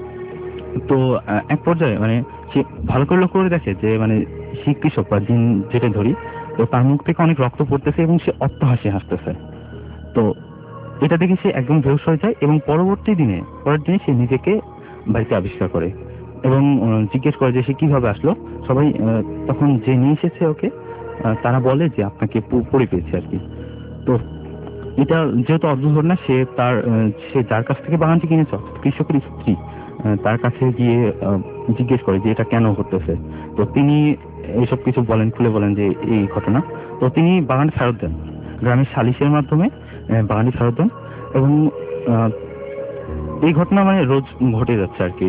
তো এক পর্যায়ে মানে সে ভালো করে লক্ষ্য করে দেখে যে মানে সেই কৃষক বা জিন যেটা ধরি, তো তার মুখ থেকে অনেক রক্ত পড়তেছে এবং সে অট্টহাসি হাসতেছে। তো এটা দেখে সে একদম বেহুশ হয়ে যায় এবং পরের দিনে সে নিজেকে বাড়িতে আবিষ্কার করে এবং জিজ্ঞেস করে যে সে কিভাবে আসলো। সবাই তখন যে নিয়ে এসেছে ওকে, তারা বলে যে আপনাকে পড়ে পেয়েছে আর কি। তো এটা যেহেতু অদ্ভুত ঘটনা, সে যার কাছ থেকে বাগানটি কিনেছে, কৃষকের স্ত্রী, তার কাছে গিয়ে জিজ্ঞেস করে যে এটা কেন ঘটতেছে। তো তিনি এইসব কিছু খুলে বলেন যে এই ঘটনা। তো তিনি বাগান ফেরত দেন, গ্রামের সালিশের মাধ্যমে বাগানটি ফেরত দেন, এবং এই ঘটনা মানে রোজ ঘটে যাচ্ছে আর কি।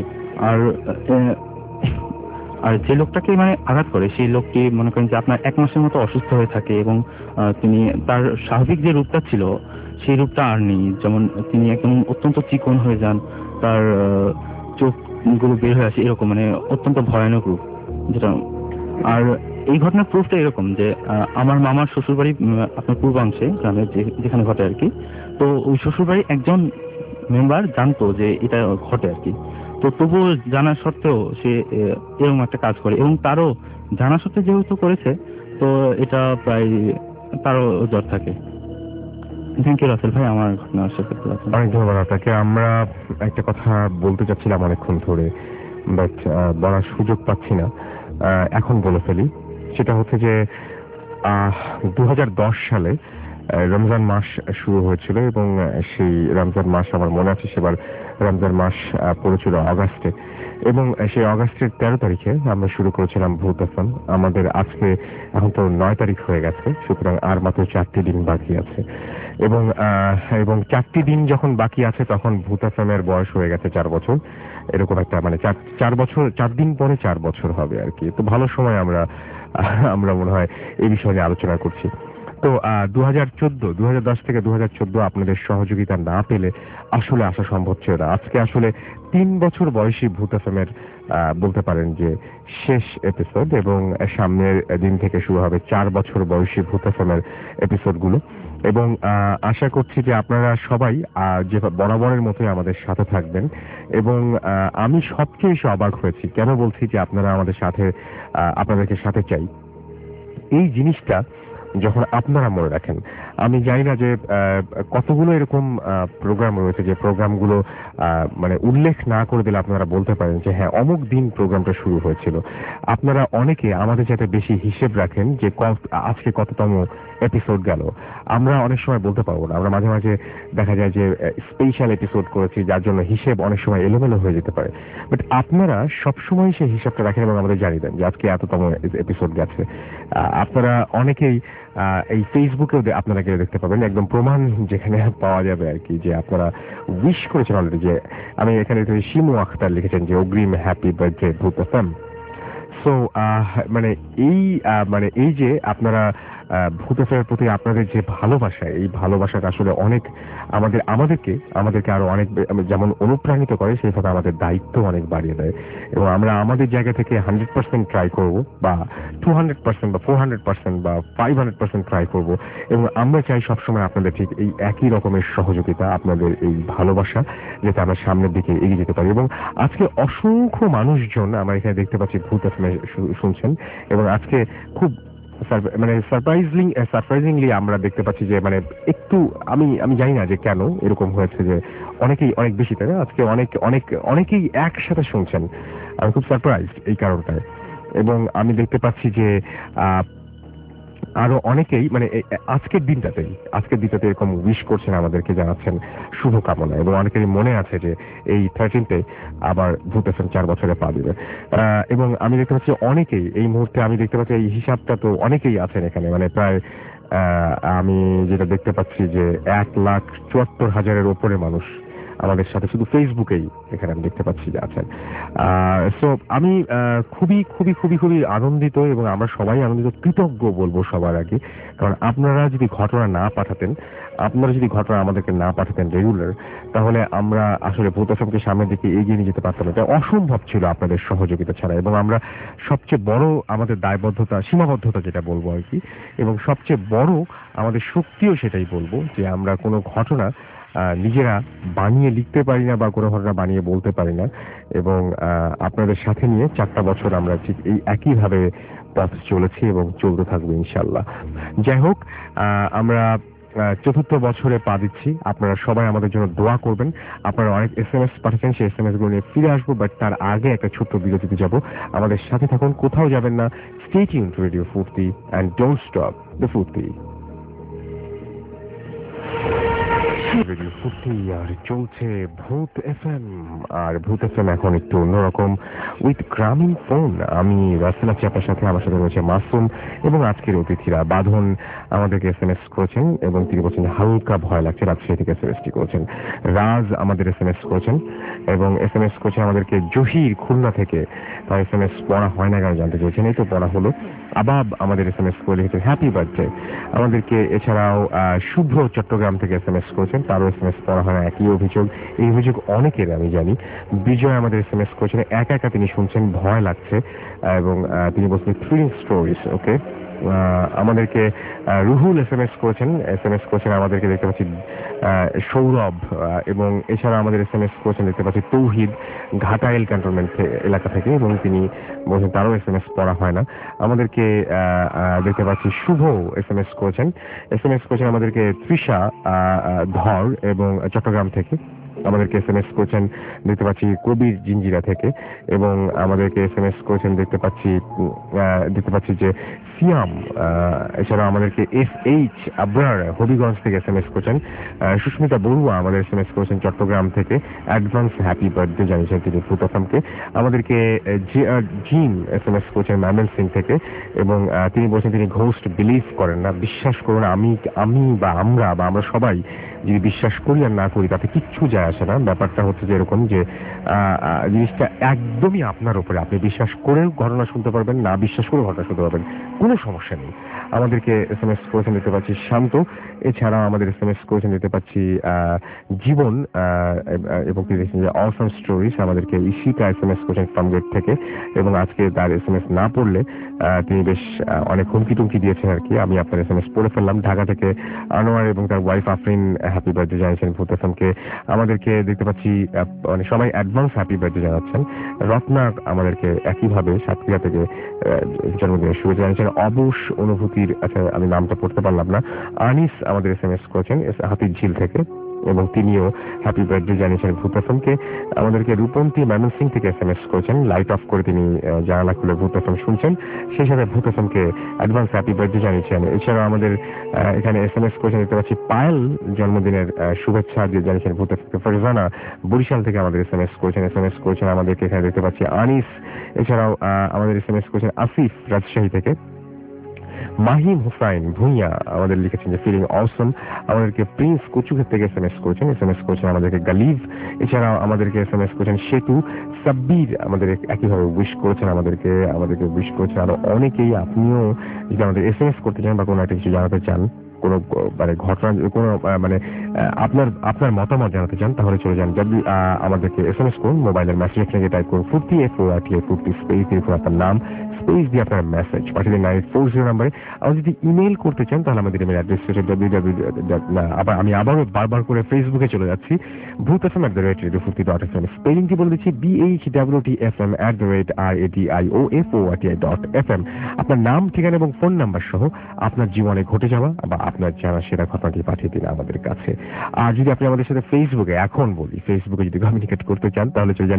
আর যে লোকটাকে মানে আঘাত করে, সেই লোকটি মনে করেন যে আপনার 1 মাসের মতো অসুস্থ হয়ে থাকে, এবং তিনি তার স্বাভাবিক যে রূপটা ছিল সেই রূপটা আর নেই। যেমন তিনি একদম অত্যন্ত চিকন হয়ে যান, তার চোখগুলো বের হয়ে আসে এরকম, মানে অত্যন্ত ভয়ানক রূপ যেটা। আর এই ঘটনার প্রুফটা এরকম যে আমার মামার শ্বশুরবাড়ি আপনার পূর্বাংশে, গ্রামের যেখানে ঘটে আর কি। তো ওই শ্বশুরবাড়ির একজন মেম্বার জানতো যে এটা ঘটে আর কি। তো তবুও জানা সত্ত্বেও সে এরকম একটা কাজ করে, এবং তারও জানা সত্ত্বেও যেহেতু করেছে, তো এটা প্রায় তারও জ্বর থাকে। থ্যাংক ইউ রাসেল ভাই, আমার ঘটনা শেয়ার করতে পারছেন। অনেক ধন্যবাদ আপনাকে। আমরা একটা কথা বলতে চাচ্ছিলাম অনেকক্ষণ ধরে, বাট বলার সুযোগ পাচ্ছি না, এখন বলে ফেলি। সেটা হচ্ছে যে 2010 সালে রমজান মাস শুরু হয়েছিল, এবং সেই রমজান মাস আমার মনে আছে, সেবার রমজান মাস পড়েছিল অগাস্টে, এবং সেই অগাস্টের 13 তারিখে আমরা শুরু করেছিলাম ভূত এফএম। আমাদের আজকে এখন তো 9 তারিখ হয়ে গেছে, সুতরাং আর মাত্র 4টি দিন বাকি আছে, এবং 4টি দিন যখন বাকি আছে তখন ভূত এফএম এর বয়স হয়ে গেছে 4 বছর, এরকম একটা মানে 4 বছর, 4 দিন পরে 4 বছর হবে আর কি। তো ভালো সময় আমরা মনে হয় এই বিষয়ে নিয়ে আলোচনা করছি। তো 2010 থেকে 2014 আপনাদের সহযোগিতা না পেলে আসলে আসা সম্ভব ছিল না। আজকে আসলে 3 বছর বয়সী ভূত এফএমের বলতে পারেন যে শেষ এপিসোড, এবং সামনের দিন থেকে শুরু হবে 4 বছর বয়সী ভূত এফএমের এপিসোডগুলো। এবং আশা করছি যে আপনারা সবাই যে বরাবরের মতোই আমাদের সাথে থাকবেন। এবং আমি সবচেয়ে অবাক হয়েছি, কেন বলছি যে আপনারা আমাদের সাথে, আপনাদেরকে সাথে চাই, এই জিনিসটা যখন আপনারা মনে রাখেন। আমি জানি না যে কতগুলো এরকম প্রোগ্রাম রয়েছে যে প্রোগ্রামগুলো মানে উল্লেখ না করে দিলে আপনারা বলতে পারেন যে হ্যাঁ অমুক দিন প্রোগ্রামটা শুরু হয়েছিল। আপনারা অনেকে আমাদের সাথে বেশি হিসেব রাখেন যে আজকে কততম এপিসোড গেল। আমরা অনেক সময় বলতে পারবো না। আমরা মাঝে মাঝে দেখা যায় যে স্পেশাল এপিসোড করেছি, যার জন্য হিসেব অনেক সময় এলোমেলো হয়ে যেতে পারে। বাট আপনারা সবসময় সেই হিসাবটা রাখেন এবং আমাদের জানিয়ে দেন যে আজকে এততম এপিসোড গেছে। আপনারা অনেকেই এই ফেসবুকেও আপনারা গিয়ে দেখতে পাবেন, একদম প্রমাণ যেখানে পাওয়া যাবে আর কি, যে আপনারা উইশ করেছেন অলরেডি। যে আমি এখানে শিমু আখতার লিখেছেন যে অগ্রিম happy birthday Bhoot FM. So মানে এই যে আপনারা ভূত এফএমের প্রতি আপনাদের যে ভালোবাসা, এই ভালোবাসাটা আসলে অনেক আমাদেরকে আরো অনেক যেমন অনুপ্রাণিত করে, সেই সাথে আমাদের দায়িত্ব অনেক বাড়িয়ে দেয়। এবং আমরা আমাদের জায়গা থেকে 100% ট্রাই করব, বা 200% বা 400% বা 500% ট্রাই করব। এবং আমরা চাই সবসময় আপনাদের ঠিক এই একই রকমের সহযোগিতা, আপনাদের এই ভালোবাসা, যাতে আমরা সামনের দিকে এগিয়ে যেতে পারি। এবং আজকে অসংখ্য মানুষজন আমরা এখানে দেখতে পাচ্ছি ভূত এফএম শুনছেন। এবং আজকে খুব মানে সারপ্রাইজিংলি আমরা দেখতে পাচ্ছি যে মানে একটু আমি জানি না যে কেন এরকম হয়েছে, যে অনেকেই অনেক বেশি, তাই না? আজকে অনেকেই একসাথে শুনছেন। আমি খুব সারপ্রাইজড এই কারণটায়। এবং আমি দেখতে পাচ্ছি যে আরো অনেকেই মানে আজকের দিনটাতে এরকম উইশ করছেন, আমাদেরকে জানাচ্ছেন শুভকামনা। এবং অনেকেরই মনে আছে যে এই 13th আবার ভূত এফএম 4 বছরে পা দিবে। এবং আমি দেখতে পাচ্ছি অনেকেই এই মুহূর্তে, আমি দেখতে পাচ্ছি এই হিসাবটা তো অনেকেই আছেন এখানে, মানে প্রায় আমি যেটা দেখতে পাচ্ছি যে 1,74,000-এর উপরে মানুষ আমাদের সাথে শুধু ফেসবুকেই এখানে আমি দেখতে পাচ্ছি যে আছেন। সো আমি খুবই খুবই খুবই খুবই আনন্দিত, এবং আমরা সবাই আনন্দিত, কৃতজ্ঞ বলবো সবার আগে। কারণ আপনারা যদি ঘটনা আমাদেরকে না পাঠাতেন রেগুলার, তাহলে আমরা আসলে ভূত এফএমকে সামনের দিকে এগিয়ে নিয়ে যেতে পারতাম। এটা অসম্ভব ছিল আপনাদের সহযোগিতা ছাড়া। এবং আমরা সবচেয়ে বড় আমাদের দায়বদ্ধতা, সীমাবদ্ধতা যেটা বলবো আর কি, এবং সবচেয়ে বড় আমাদের শক্তিও সেটাই বলবো, যে আমরা কোনো ঘটনা নিজেরা বানিয়ে লিখতে পারি না, বা কোনো ঘটনা বানিয়ে বলতে পারি না। এবং আপনাদের সাথে নিয়ে 4টা বছর আমরা ঠিক এই একইভাবে পথ চলেছি এবং চলতে থাকবো ইনশাল্লাহ। যাই হোক, আমরা 4র্থ বছরে পা দিচ্ছি। আপনারা সবাই আমাদের জন্য দোয়া করবেন। আপনারা অনেক SMS পাঠাচ্ছেন, সেই SMS গুলো নিয়ে ফিরে আসবো। বাট তার আগে একটা ছোট্ট বিরতিতে যাব। আমাদের সাথে থাকুন, কোথাও যাবেন না। Stay tuned to Radio Furti and don't stop the Furti. Radio Furti আর চলছে ভূত এফএম। আর ভূত এফএম এখন একটু অন্যরকম, উইথ গ্রামীণ ফোন। আমি রাসেল আছি আপনার সাথে, আমার সাথে রয়েছে মাসুম এবং আজকের অতিথিরা। বাঁধন আমাদেরকে SMS করেছেন এবং তিনি বলছেন হালকা ভয় লাগছে, রাজশাহী থেকে SMS করেছেন। রাজ আমাদের SMS করেছেন এবং SMS করেছেন আমাদেরকে জহির খুলনা থেকে। তার SMS পড়া হয় না কেন জানতে চেয়েছেন, এই তো পড়া হলো। আবাব আমাদের SMS করে লিখেছেন হ্যাপি বার্থডে আমাদেরকে। এছাড়াও শুভ্র চট্টগ্রাম থেকে SMS করেছেন, তারও SMS পড়া হয় না, একই অভিযোগ। এই অভিযোগ অনেকের আমি জানি। বিজয় আমাদের SMS করেছেন, একা একা তিনি শুনছেন, ভয় লাগছে, এবং তিনি বলছেন থ্রিলিং স্টোরিজ। ওকে, আমাদেরকে রুহুল SMS করেছেন আমাদেরকে, দেখতে পাচ্ছি সৌরভ, এবং এছাড়া আমাদের SMS করেছেন দেখতে পাচ্ছি তৌহিদ ঘাটাইল ক্যান্টনমেন্ট এলাকা থেকে, এবং তিনি বলছেন তারও SMS পড়া হয় না। আমাদেরকে দেখতে পাচ্ছি শুভ SMS করেছেন আমাদেরকে তৃষা ধর এবং চট্টগ্রাম থেকে। আমাদেরকে SMS করেছেন দেখতে পাচ্ছি কবির জিঞ্জিরা থেকে, এবং আমাদেরকে SMS করেছেন দেখতে পাচ্ছি যে সিয়াম। এছাড়া আমাদেরকে SH আবরার হবিগঞ্জ থেকে SMS করেছেন। সুস্মিতা বড়ুয়া আমাদের SMS করেছেন চট্টগ্রাম থেকে, অ্যাডভান্স হ্যাপি বার্থডে জানিয়েছেন তিনি ভূত এফএমকে। আমাদেরকে জিম SMS করেছেন ময়মনসিংহ থেকে, এবং তিনি বলছেন তিনি ঘোস্ট বিলিভ করেন না। বিশ্বাস করুন, আমি বা আমরা সবাই যদি বিশ্বাস করি আর না করি তাতে কিচ্ছু যায় আসে না। ব্যাপারটা হচ্ছে যে এরকম যে জিনিসটা একদমই আপনার উপরে। আপনি বিশ্বাস করেও ঘটনা শুনতে পারবেন, না বিশ্বাস করে ঘটনা শুনতে পারবেন, কোনো সমস্যা নেই। আমাদেরকে SMS করেছেন দেখতে পাচ্ছি শান্ত। এছাড়া আমাদের SMS করেছেন দেখতে পাচ্ছি জীবন, এবং তিনি দেখছেন যে অসম স্টোরিজ। আমাদেরকে ঈশিতা SMS করেছেন ফার্মগেট থেকে, এবং আজকে তার SMS না পড়লে তিনি বেশ অনেক হুমকি টুমকি দিয়েছেন আর কি। আমি আপনার SMS পড়ে ফেললাম। ঢাকা থেকে আনোয়ার এবং তার ওয়াইফ আফরিন হ্যাপি বার্থডে জানিয়েছেন ভূত এফএমকে। আমাদেরকে আমাদেরকে দেখতে পাচ্ছি মানে সবাই অ্যাডভান্স হ্যাপি বার্থডে জানাচ্ছেন। রত্না আমাদেরকে একইভাবে সাতক্ষীরা থেকে জন্মদিনের শুভেচ্ছা জানিয়েছেন। অবশ অনুভূতির, আচ্ছা আমি নামটা পড়তে পারলাম না, আনিস আমাদের SMS করেছেন হাতির ঝিল থেকে, এবং তিনিও হ্যাপি বার্থডে জানিয়েছেন ভূত এফএমকে। আমাদেরকে রূপন্তী ময়মনসিং থেকে SMS করেছেন, লাইট অফ করে তিনি জানালা খুলে ভূত এফএম শুনছেন, সেই সাথে ভূত এফএমকে অ্যাডভান্স হ্যাপি বার্থডে জানিয়েছেন। এছাড়াও আমাদের এখানে SMS করেছেন দেখতে পাচ্ছি পায়েল জন্মদিনের শুভেচ্ছা জানিয়েছেন ভূত এফএমকে। ফারজানা বরিশাল থেকে আমাদের SMS করেছেন আমাদেরকে এখানে দেখতে পাচ্ছি আনিস। এছাড়াও আমাদের SMS করেছেন আসিফ রাজশাহী থেকে। মাহিম হুসাইন ভুঁইয়া আমাদের লিখেছেন যে ফিলিং অসম। আমাদেরকে প্রিন্স কুচুঘের থেকে SMS করেছেন আমাদেরকে গালিভ। এছাড়াও আমাদেরকে SMS করেছেন সেতু সাব্বির, আমাদের একইভাবে উইশ করেছেন আমাদেরকে উইশ করেছেন আরো অনেকেই। আপনিও যদি আমাদের SMS করতে চান বা কোনো একটা কিছু জানাতে চান, কোনো মানে ঘটনা, কোনো মানে আপনার মতামত জানাতে চান, তাহলে চলে যান আমাদেরকে SMS করুন। মোবাইলের মেসেজ লিখে টাইপ করুন ফুর্তি ফুর্তি স্পেস দিয়ে আপনার নাম স্পেস দিয়ে আপনার মেসেজ পাঠিয়ে দিন 940 নম্বরে। আর যদি ইমেল করতে চান তাহলে আমাদের ইমেল অ্যাড্রেস হচ্ছে আমি আবারও বারবার করে ফেসবুকে চলে যাচ্ছি, bhutfm@radiofurti.fm। স্পেলিংটি বলে দিচ্ছি BHWTFM@radiofurti.fm। আপনার নাম, ঠিকানা এবং ফোন নাম্বার সহ আপনার জীবনে ঘটে যাওয়া বা আপনার জানা সেরা ঘটনাটি পাঠিয়ে দিন আমাদের কাছে। আর যদি আপনি আমাদের সাথে ফেসবুকে যদি কমিউনিকেট করতে চান তাহলে চলে যান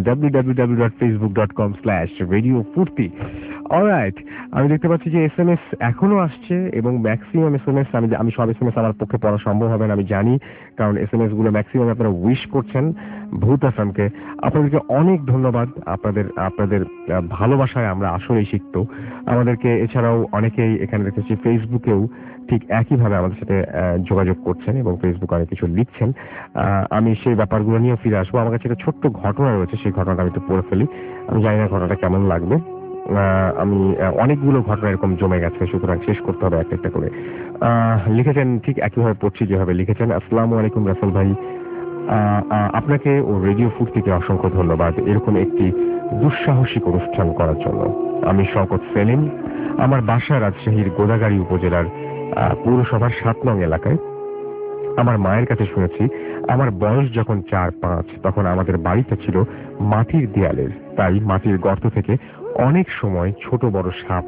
www.facebook.com/radiofurti। অলরাইট, আমি দেখতে পাচ্ছি যে SMS এখনো আসছে এবং ম্যাক্সিমাম SMS আমি সব SMS আমার পক্ষে পড়া সম্ভব হবে না আমি জানি, কারণ SMS গুলো ম্যাক্সিমাম আপনারা উইশ করছেন ভূত এফএমকে। আপনাদেরকে অনেক ধন্যবাদ, আপনাদের ভালোবাসায় আমরা আসলেই শিখতো আমাদেরকে। এছাড়াও অনেকেই এখানে দেখেছি ফেসবুকেও ঠিক একইভাবে আমাদের সাথে যোগাযোগ করছেন এবং ফেসবুকে অনেক কিছু লিখছেন। আমি সেই ব্যাপারগুলো নিয়ে ফিরে আসবো। আমার কাছে একটা ছোট্ট ঘটনা রয়েছে, সেই ঘটনাটা আমি একটু পড়ে ফেলি। আমি জানি না ঘটনাটা কেমন লাগবে। আমি অনেকগুলো ঘটনা এরকম জমে গেছে, সুতরাং শেষ করতে হবে একটা করে। লিখেছেন ঠিক একইভাবে পড়ছি যেভাবে লিখেছেন। আসসালামু আলাইকুম রাসেল ভাই, আপনাকে ও রেডিও ফুর্তিকে অসংখ্য ধন্যবাদ এরকম একটি দুঃসাহসিক অনুষ্ঠান করার জন্য। আমি শওকত সেলিম, আমার বাসা রাজশাহীর গোদাগাড়ী উপজেলার পৌরসভার 7 নং এলাকায়। আমার মায়ের কাছে শুনেছি আমার বয়স যখন 4-5 তখন আমাদের বাড়িটা ছিল মাটির দেয়ালের, তাই মাটির গর্ত থেকে অনেক সময় ছোট বড় সাপ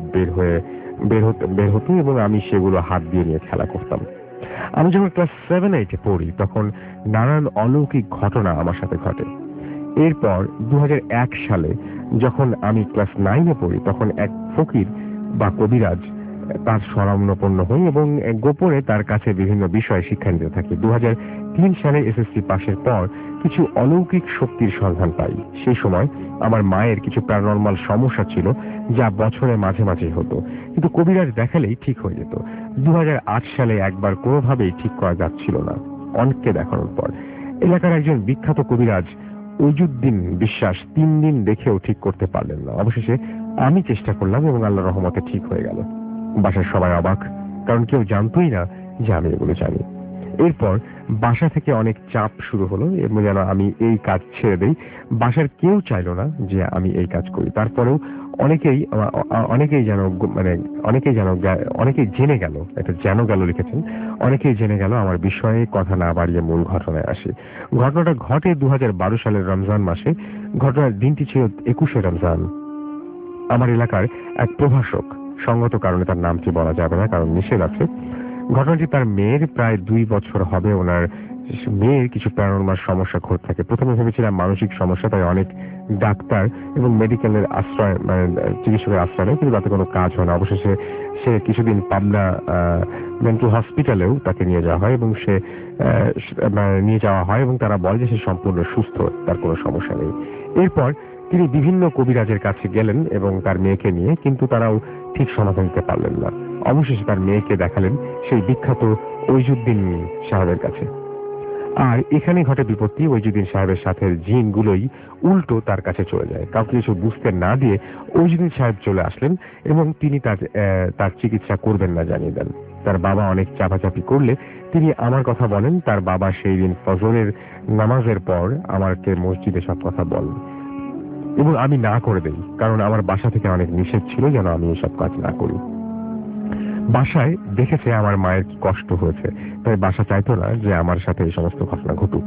বের হতো এবং আমি সেগুলো হাত দিয়ে নিয়ে খেলা করতাম। আমি যখন ক্লাস 7-8 পড়ি তখন নানান অলৌকিক ঘটনা আমার সাথে ঘটে। এরপর 2001 সালে যখন আমি ক্লাস 9 পড়ি তখন এক ফকির বা কবিরাজ তার শরণাপন্ন হই এবং গোপনে তার কাছে বিভিন্ন বিষয়ে শিক্ষা নিতে থাকি। 2003 সালে SSC পাশের পর কিছু অলৌকিক শক্তির সন্ধান পাই। সেই সময় আমার মায়ের কিছু প্যারানরমাল সমস্যা ছিল যা বছরে মাঝে মাঝে হতো, কিন্তু কবিরাজ দেখালেই ঠিক হয়ে যেত। 2008 সালে একবার কোনোভাবেই ঠিক করা যাচ্ছিল না। অনেককে দেখানোর পর এলাকার একজন বিখ্যাত কবিরাজ ওইজুদ্দিন বিশ্বাস 3 দিন দেখেও ঠিক করতে পারলেন না। অবশেষে আমি চেষ্টা করলাম এবং আল্লাহর রহমতে ঠিক হয়ে গেল। বাসার সবাই অবাক, কারণ কেউ জানতোই না যে আমি এগুলো জানি। এরপর বাসা থেকে অনেক চাপ শুরু হলো এবং যেন আমি এই কাজ ছেড়ে দেই। বাসার কেউ চাইলো না যে আমি এই কাজ করি। তারপরেও অনেকেই জেনে গেল, এটা যেন গেল লিখেছেন, অনেকেই জেনে গেল আমার বিষয়ে। কথা না বাড়িয়ে মূল ঘটনায় আসি। ঘটনাটা ঘটে 2012 সালের রমজান মাসে। ঘটনার দিনটি ছিল 21শে রমজান। আমার এলাকার এক প্রভাষক, সঙ্গত কারণে তার নামটি বলা যাবে না কারণ নিষেধ আছে। ঘটনাটি তার মেয়ের প্রায় 2 বছর হবে। ওনার মেয়ের কিছু প্যারানরমাল সমস্যা ঘটে থাকে। প্রথমে ভেবেছিলাম মানসিক সমস্যা, তাই অনেক ডাক্তার এবং মেডিকেলের আশ্রয় চিকিৎসকের আশ্রয় নেয়, কিন্তু তাতে কোনো কাজ হয় না। অবশেষে সে কিছুদিন পাবনা মেন্টাল হসপিটালেও তাকে নিয়ে যাওয়া হয় এবং তারা বলে যে সে সম্পূর্ণ সুস্থ, তার কোনো সমস্যা নেই। এরপর তিনি বিভিন্ন কবিরাজের কাছে গেলেন এবং তার মেয়েকে নিয়ে, কিন্তু তারাও ঠিক সমাধান দিতে পারলেন না। অবশেষে তার মেয়েকে দেখালেন সেই বিখ্যাত ওইজুদ্দিন সাহেবের কাছে। আর এখানে ঘটে বিপত্তি। ওইজুদ্দিন সাহেবের সাথে জিনগুলোই উল্টো তার কাছে চলে যায়। কাউকে কিছু বুঝতে না দিয়ে ওইজুদ্দিন সাহেব চলে আসলেন এবং তিনি তার চিকিৎসা করবেন না জানিয়ে দেন। তার বাবা অনেক চাপাচাপি করলে তিনি আমার কথা বলেন। তার বাবা সেই দিন ফজরের নামাজের পর আমাকে মসজিদে সব কথা বলেন এবং আমি না করে দেই, কারণ আমার বাসা থেকে অনেক নিষেধ ছিল যেন আমি এসব কাজ না করি। বাসায় দেখেছে আমার মায়ের কি কষ্ট হয়েছে, তাই বাসা চাইতো না যে আমার সাথে এই সমস্ত ঘটনা ঘটুক।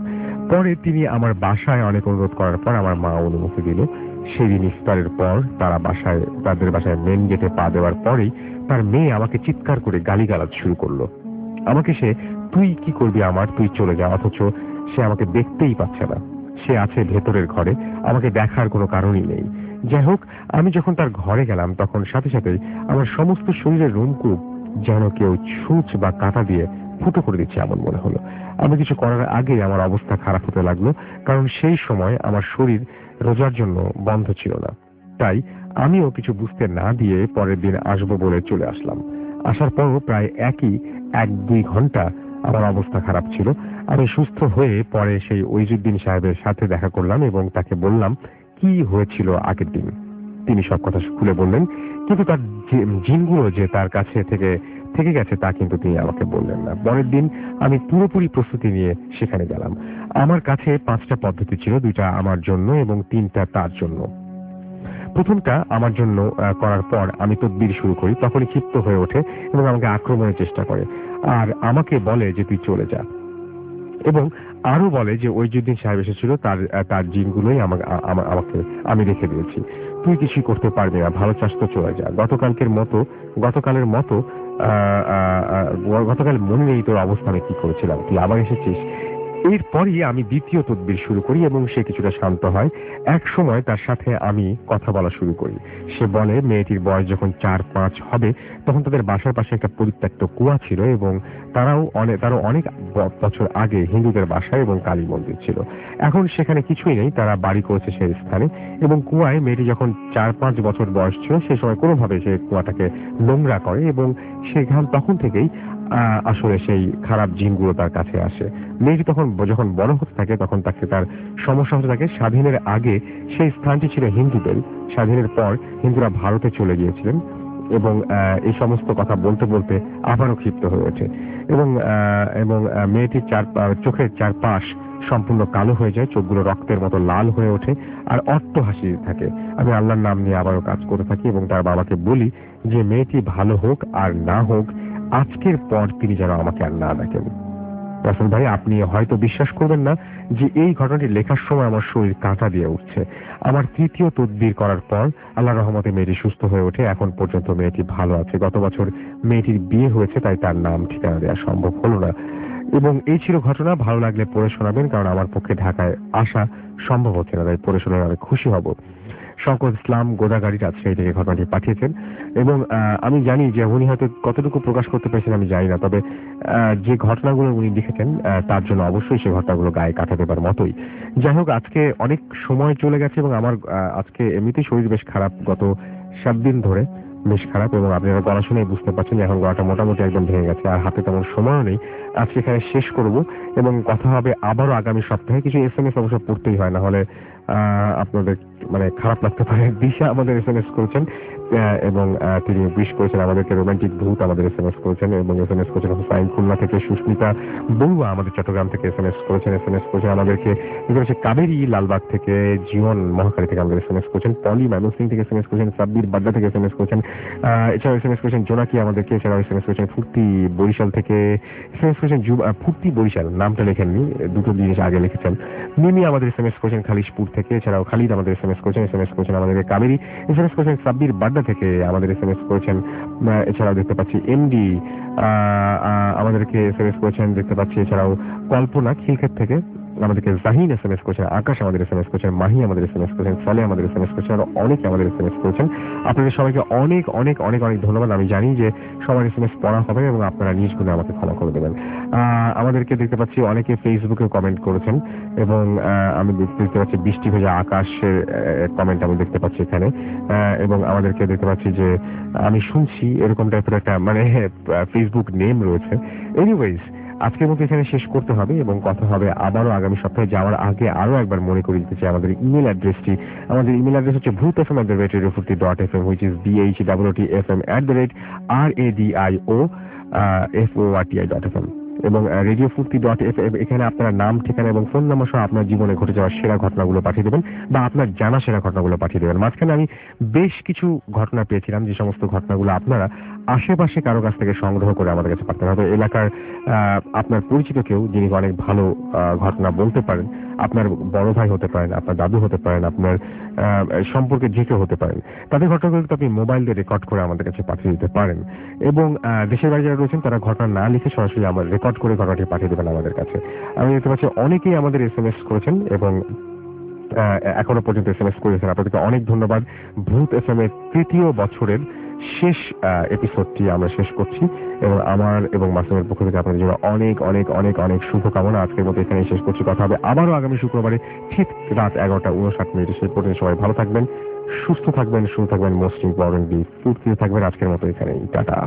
পরে তিনি আমার বাসায় অনেক অনুরোধ করার পর আমার মা অনুমতি দিল। সেদিন ইফতারের পর তাদের বাসায় মেন গেটে পা দেওয়ার পরেই তার মেয়ে আমাকে চিৎকার করে গালিগালাজ শুরু করলো। আমাকে সে তুই কি করবি আমার, তুই চলে যা, অথচ সে আমাকে দেখতেই পাচ্ছে না। সে আছে ভেতরের ঘরে, আমাকে দেখার কোনো কারণই নেই। যাই হোক, আমি যখন তার ঘরে গেলাম তখন সাথে সাথেই আমার সমস্ত শরীরের রোমকূপ যেন কেউ ছুঁচ বা কাঁটা দিয়ে ফুটো করে দিচ্ছে এমন মনে হলো। আমি কিছু করার আগে আমার অবস্থা খারাপ হতে লাগলো, কারণ সেই সময় আমার শরীর রোজার জন্য বন্ধ ছিল না। তাই আমিও কিছু বুঝতে না দিয়ে পরের দিন আসবো বলে চলে আসলাম। আসার পরও প্রায় একই 1-2 ঘন্টা আমার অবস্থা খারাপ ছিল। আমি সুস্থ হয়ে পরে সেই ওইজুদ্দিন সাহেবের সাথে দেখা করলাম এবং তাকে বললাম কি হয়েছিল আগের দিন। তিনি সব কথা খুলে বললেন, কিন্তু তার জিনগুলো যে তার কাছে থেকে গেছে তা কিন্তু তিনি আমাকে বললেন না। পরের দিন আমি পুরোপুরি প্রস্তুতি নিয়ে সেখানে গেলাম। আমার কাছে 5টা পদ্ধতি ছিল, 2টা আমার জন্য এবং 3টা তার জন্য। প্রথমটা আমার জন্য করার পর আমি তদবির শুরু করি, তখনই ক্ষিপ্ত হয়ে ওঠে এবং আমাকে আক্রমণের চেষ্টা করে আর আমাকে বলে যে তুই চলে যা, এবং আরো বলে যে ওইজুদ্দিন সাহেব এসেছিল, তার জিনগুলোই আমি রেখে দিয়েছি, তুই কিছুই করতে পারবি না, ভালো চাস তো চলে যা। গতকালের মতো গতকাল মনে নেই তোর অবস্থা আমি কি করেছিলাম, তুই আবার এসেছিস। এরপরই আমি দ্বিতীয় তদবির শুরু করি এবং সে কিছুটা শান্ত হয়। এক সময় তার সাথে আমি কথা বলা শুরু করি। সে বলে মেয়েটির বয়স যখন 4-5 হবে তখন তাদের বাসার পাশে একটা পরিত্যক্ত কুয়া ছিল এবং তারও অনেক বছর আগে হিন্দুদের বাসা এবং কালী মন্দির ছিল। এখন সেখানে কিছুই নেই, তারা বাড়ি করেছে সেই স্থানে, এবং কুয়ায় মেয়েটি যখন 4-5 বছর বয়স ছিল সে সময় কোনোভাবে সে কুয়াটাকে নোংরা করে এবং সেখান তখন থেকেই আসলে সেই খারাপ জিনগুলো তার কাছে আসে। মেয়েটি যখন বড় হতে থাকে তখন তার সমস্যা হতে থাকে। স্বাধীনের আগে সেই স্থানটি ছিল হিন্দুদের, স্বাধীনের পর হিন্দুরা ভারতে চলে গিয়েছিলেন এবং এই সমস্ত কথা বলতে বলতে আবারও ক্ষিপ্ত হয়ে ওঠে এবং মেয়েটির চোখের চারপাশ সম্পূর্ণ কালো হয়ে যায়, চোখগুলো রক্তের মতো লাল হয়ে ওঠে আর অট্ট হাসি থাকে। আমি আল্লাহর নাম নিয়ে আবারও কাজ করতে থাকি এবং তার বাবাকে বলি যে মেয়েটি ভালো হোক আর না হোক আজকের পর তিনি যেন আমাকে আর না ডাকেন। রাসেল ভাই, আপনি হয়তো বিশ্বাস করবেন না যে এই ঘটনাটি লেখার সময় আমার শরীর কাঁটা দিয়ে উঠছে। আমার তৃতীয় তদবির করার পর আল্লাহর রহমতে মেয়েটি সুস্থ হয়ে ওঠে। এখন পর্যন্ত মেয়েটি ভালো আছে। গত বছর মেয়েটির বিয়ে হয়েছে, তাই তার নাম ঠিকানা দেওয়া সম্ভব হলো না। এবং এই ছিল ঘটনা। ভালো লাগলে পড়ে শোনাবেন, কারণ আমার পক্ষে ঢাকায় আসা সম্ভব হচ্ছে না, তাই পড়ে শোনালে আমি খুশি হব। শওকত ইসলাম গোদাগাড়ি রাজশাহী থেকে ঘটনাটি পাঠিয়েছেন এবং আমি জানি যে উনি হয়তো কতটুকু প্রকাশ করতে পেরেছেন আমি জানি না, তবে যে ঘটনাগুলো উনি লিখেছেন তার জন্য অবশ্যই সেই ঘটনাগুলো গায়ে কাটা দেবার মতোই। যাই হোক, আজকে অনেক সময় চলে গেছে এবং আমার আজকে এমনিতেই শরীর বেশ খারাপ, গত 7 দিন ধরে বেশ খারাপ, এবং আপনারা গলা শুনেই বুঝতে পারছেন যে এখন গলাটা মোটামুটি একদম ভেঙে গেছে আর হাতে তেমন সময়ও নেই। আজকে এখানে শেষ করব এবং কথা হবে আবারও আগামী সপ্তাহে। কিছু SMS অবশ্য পড়তেই হয়, না হলে আপনাদের খারাপ লাগতে পারে। দিশা আমাদের SMS করেছেন এবং তিনি উইশ করেছেন আমাদেরকে, রোমান্টিক ভূত আমাদের SMS করেছেন এবং SMS করেছেন হুসাইন খুলনা থেকে, সুস্মিতা বড়ুয়া আমাদের চট্টগ্রাম থেকে SMS করেছেন আমাদেরকে, কাবেরী লালবাগ থেকে, জীবন মহাকালী থেকে আমাদের SMS করেছেন, পলি ময়মনসিং থেকে SMS করেছেন, সাব্বির বাড্ডা থেকে SMS করেছেন, এছাড়াও SMS করেছেন জোনাকি আমাদেরকে, এছাড়াও SMS করেছেন ফুর্তি বরিশাল থেকে SMS করেছেন, ফুর্তি বরিশাল নামটা লেখেননি, দুটো জিনিস আগে লিখেছেন। মিমি আমাদের SMS করেছেন খালিশপুর থেকে, এছাড়াও খালিদ আমাদের SMS করেছেন আমাদেরকে কাবেরী, SMS করেছেন সাব্বির বাড্ডা থেকে আমাদের SMS করেছেন। এছাড়াও দেখতে পাচ্ছি এমডি আমাদেরকে SMS করেছেন দেখতে পাচ্ছি, এছাড়াও কল্পনা খিলক্ষেত থেকে আমাদেরকে জাহিন SMS করেছেন, আকাশ আমাদের SMS করেছেন, মাহি আমাদের SMS করেছেন, সালে আমাদের SMS করেছেন, আর অনেকে আমাদের SMS করেছেন। আপনাদের সবাইকে অনেক অনেক অনেক অনেক ধন্যবাদ। আমি জানি যে সবার SMS পড়া হবে এবং আপনারা নিজ গুণে আমাকে ক্ষমা করে দেবেন। আমাদেরকে দেখতে পাচ্ছি অনেকে ফেসবুকে কমেন্ট করেছেন এবং আমি দেখতে পাচ্ছি বৃষ্টি ভেজা আকাশের কমেন্ট আমি দেখতে পাচ্ছি এখানে, এবং আমাদেরকে দেখতে পাচ্ছি যে আমি শুনছি এরকম টাইপের একটা ফেসবুক নেম রয়েছে। এনিওয়েজ, আজকের মতো এখানে শেষ করতে হবে এবং কথা হবে আবারও আগামী সপ্তাহে। যাওয়ার আগে আরো একবার মনে করে দিতে চাই আমাদের ইমেল অ্যাড্রেসটি। আমাদের ইমেল অ্যাড্রেস হচ্ছে bhutfm@radiofurti.fm, which is bhutfm@radioforti.fm। এবং radiofurti.fm এখানে আপনারা নাম, ঠিকানা এবং ফোন নাম্বার সহ আপনার জীবনে ঘটে যাওয়া সেরা ঘটনাগুলো পাঠিয়ে দেবেন বা আপনার জানা সেরা ঘটনাগুলো পাঠিয়ে দেবেন। মাঝখানে আমি বেশ কিছু ঘটনা পেয়েছিলাম, যে সমস্ত ঘটনাগুলো আপনারা আশেপাশে কারো কাছ থেকে সংগ্রহ করে আমাদের কাছে পাঠাতে হবে। এলাকার আপনার পরিচিত কেউ যিনি অনেক ভালো ঘটনা বলতে পারেন, আপনার বড় ভাই হতে পারেন, আপনার দাদু হতে পারেন, আপনার সম্পর্কে যে কেউ হতে পারেন, তাদের ঘটনাগুলো আপনি মোবাইল দিয়ে রেকর্ড করে আমাদের কাছে পাঠিয়ে দিতে পারেন। এবং দেশের বাইরে যারা রয়েছেন তারা ঘটনা না লিখে সরাসরি আমার রেকর্ড করে ঘটনাটি পাঠিয়ে দেবেন আমাদের কাছে। আমি দেখতে পাচ্ছি অনেকেই আমাদের SMS করেছেন এবং এখনো পর্যন্ত SMS করেছেন। আপনাদেরকে অনেক ধন্যবাদ। ভূত FM এর 3য় বছরের শেষ এপিসোডটি আমরা শেষ করছি এবং আমার এবং মাসুমের পক্ষ থেকে আপনাদের জন্য অনেক অনেক অনেক অনেক শুভকামনা। আজকের মতো এখানে শেষ করছি। কথা হবে আবারও আগামী শুক্রবারে ঠিক রাত 11:59। সেই পর্যন্ত সবাই ভালো থাকবেন, সুস্থ থাকবেন, শুরু থাকবেন, মোস্ট ইম্পর্টেন্টলি ফুর্তিতে থাকবেন। আজকের মতো এখানেই, tata.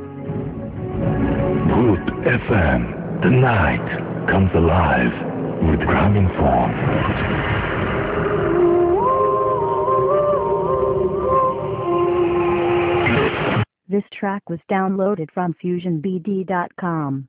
Bhoot FM, the night comes alive with Gramophone. This track was downloaded from FusionBD.com.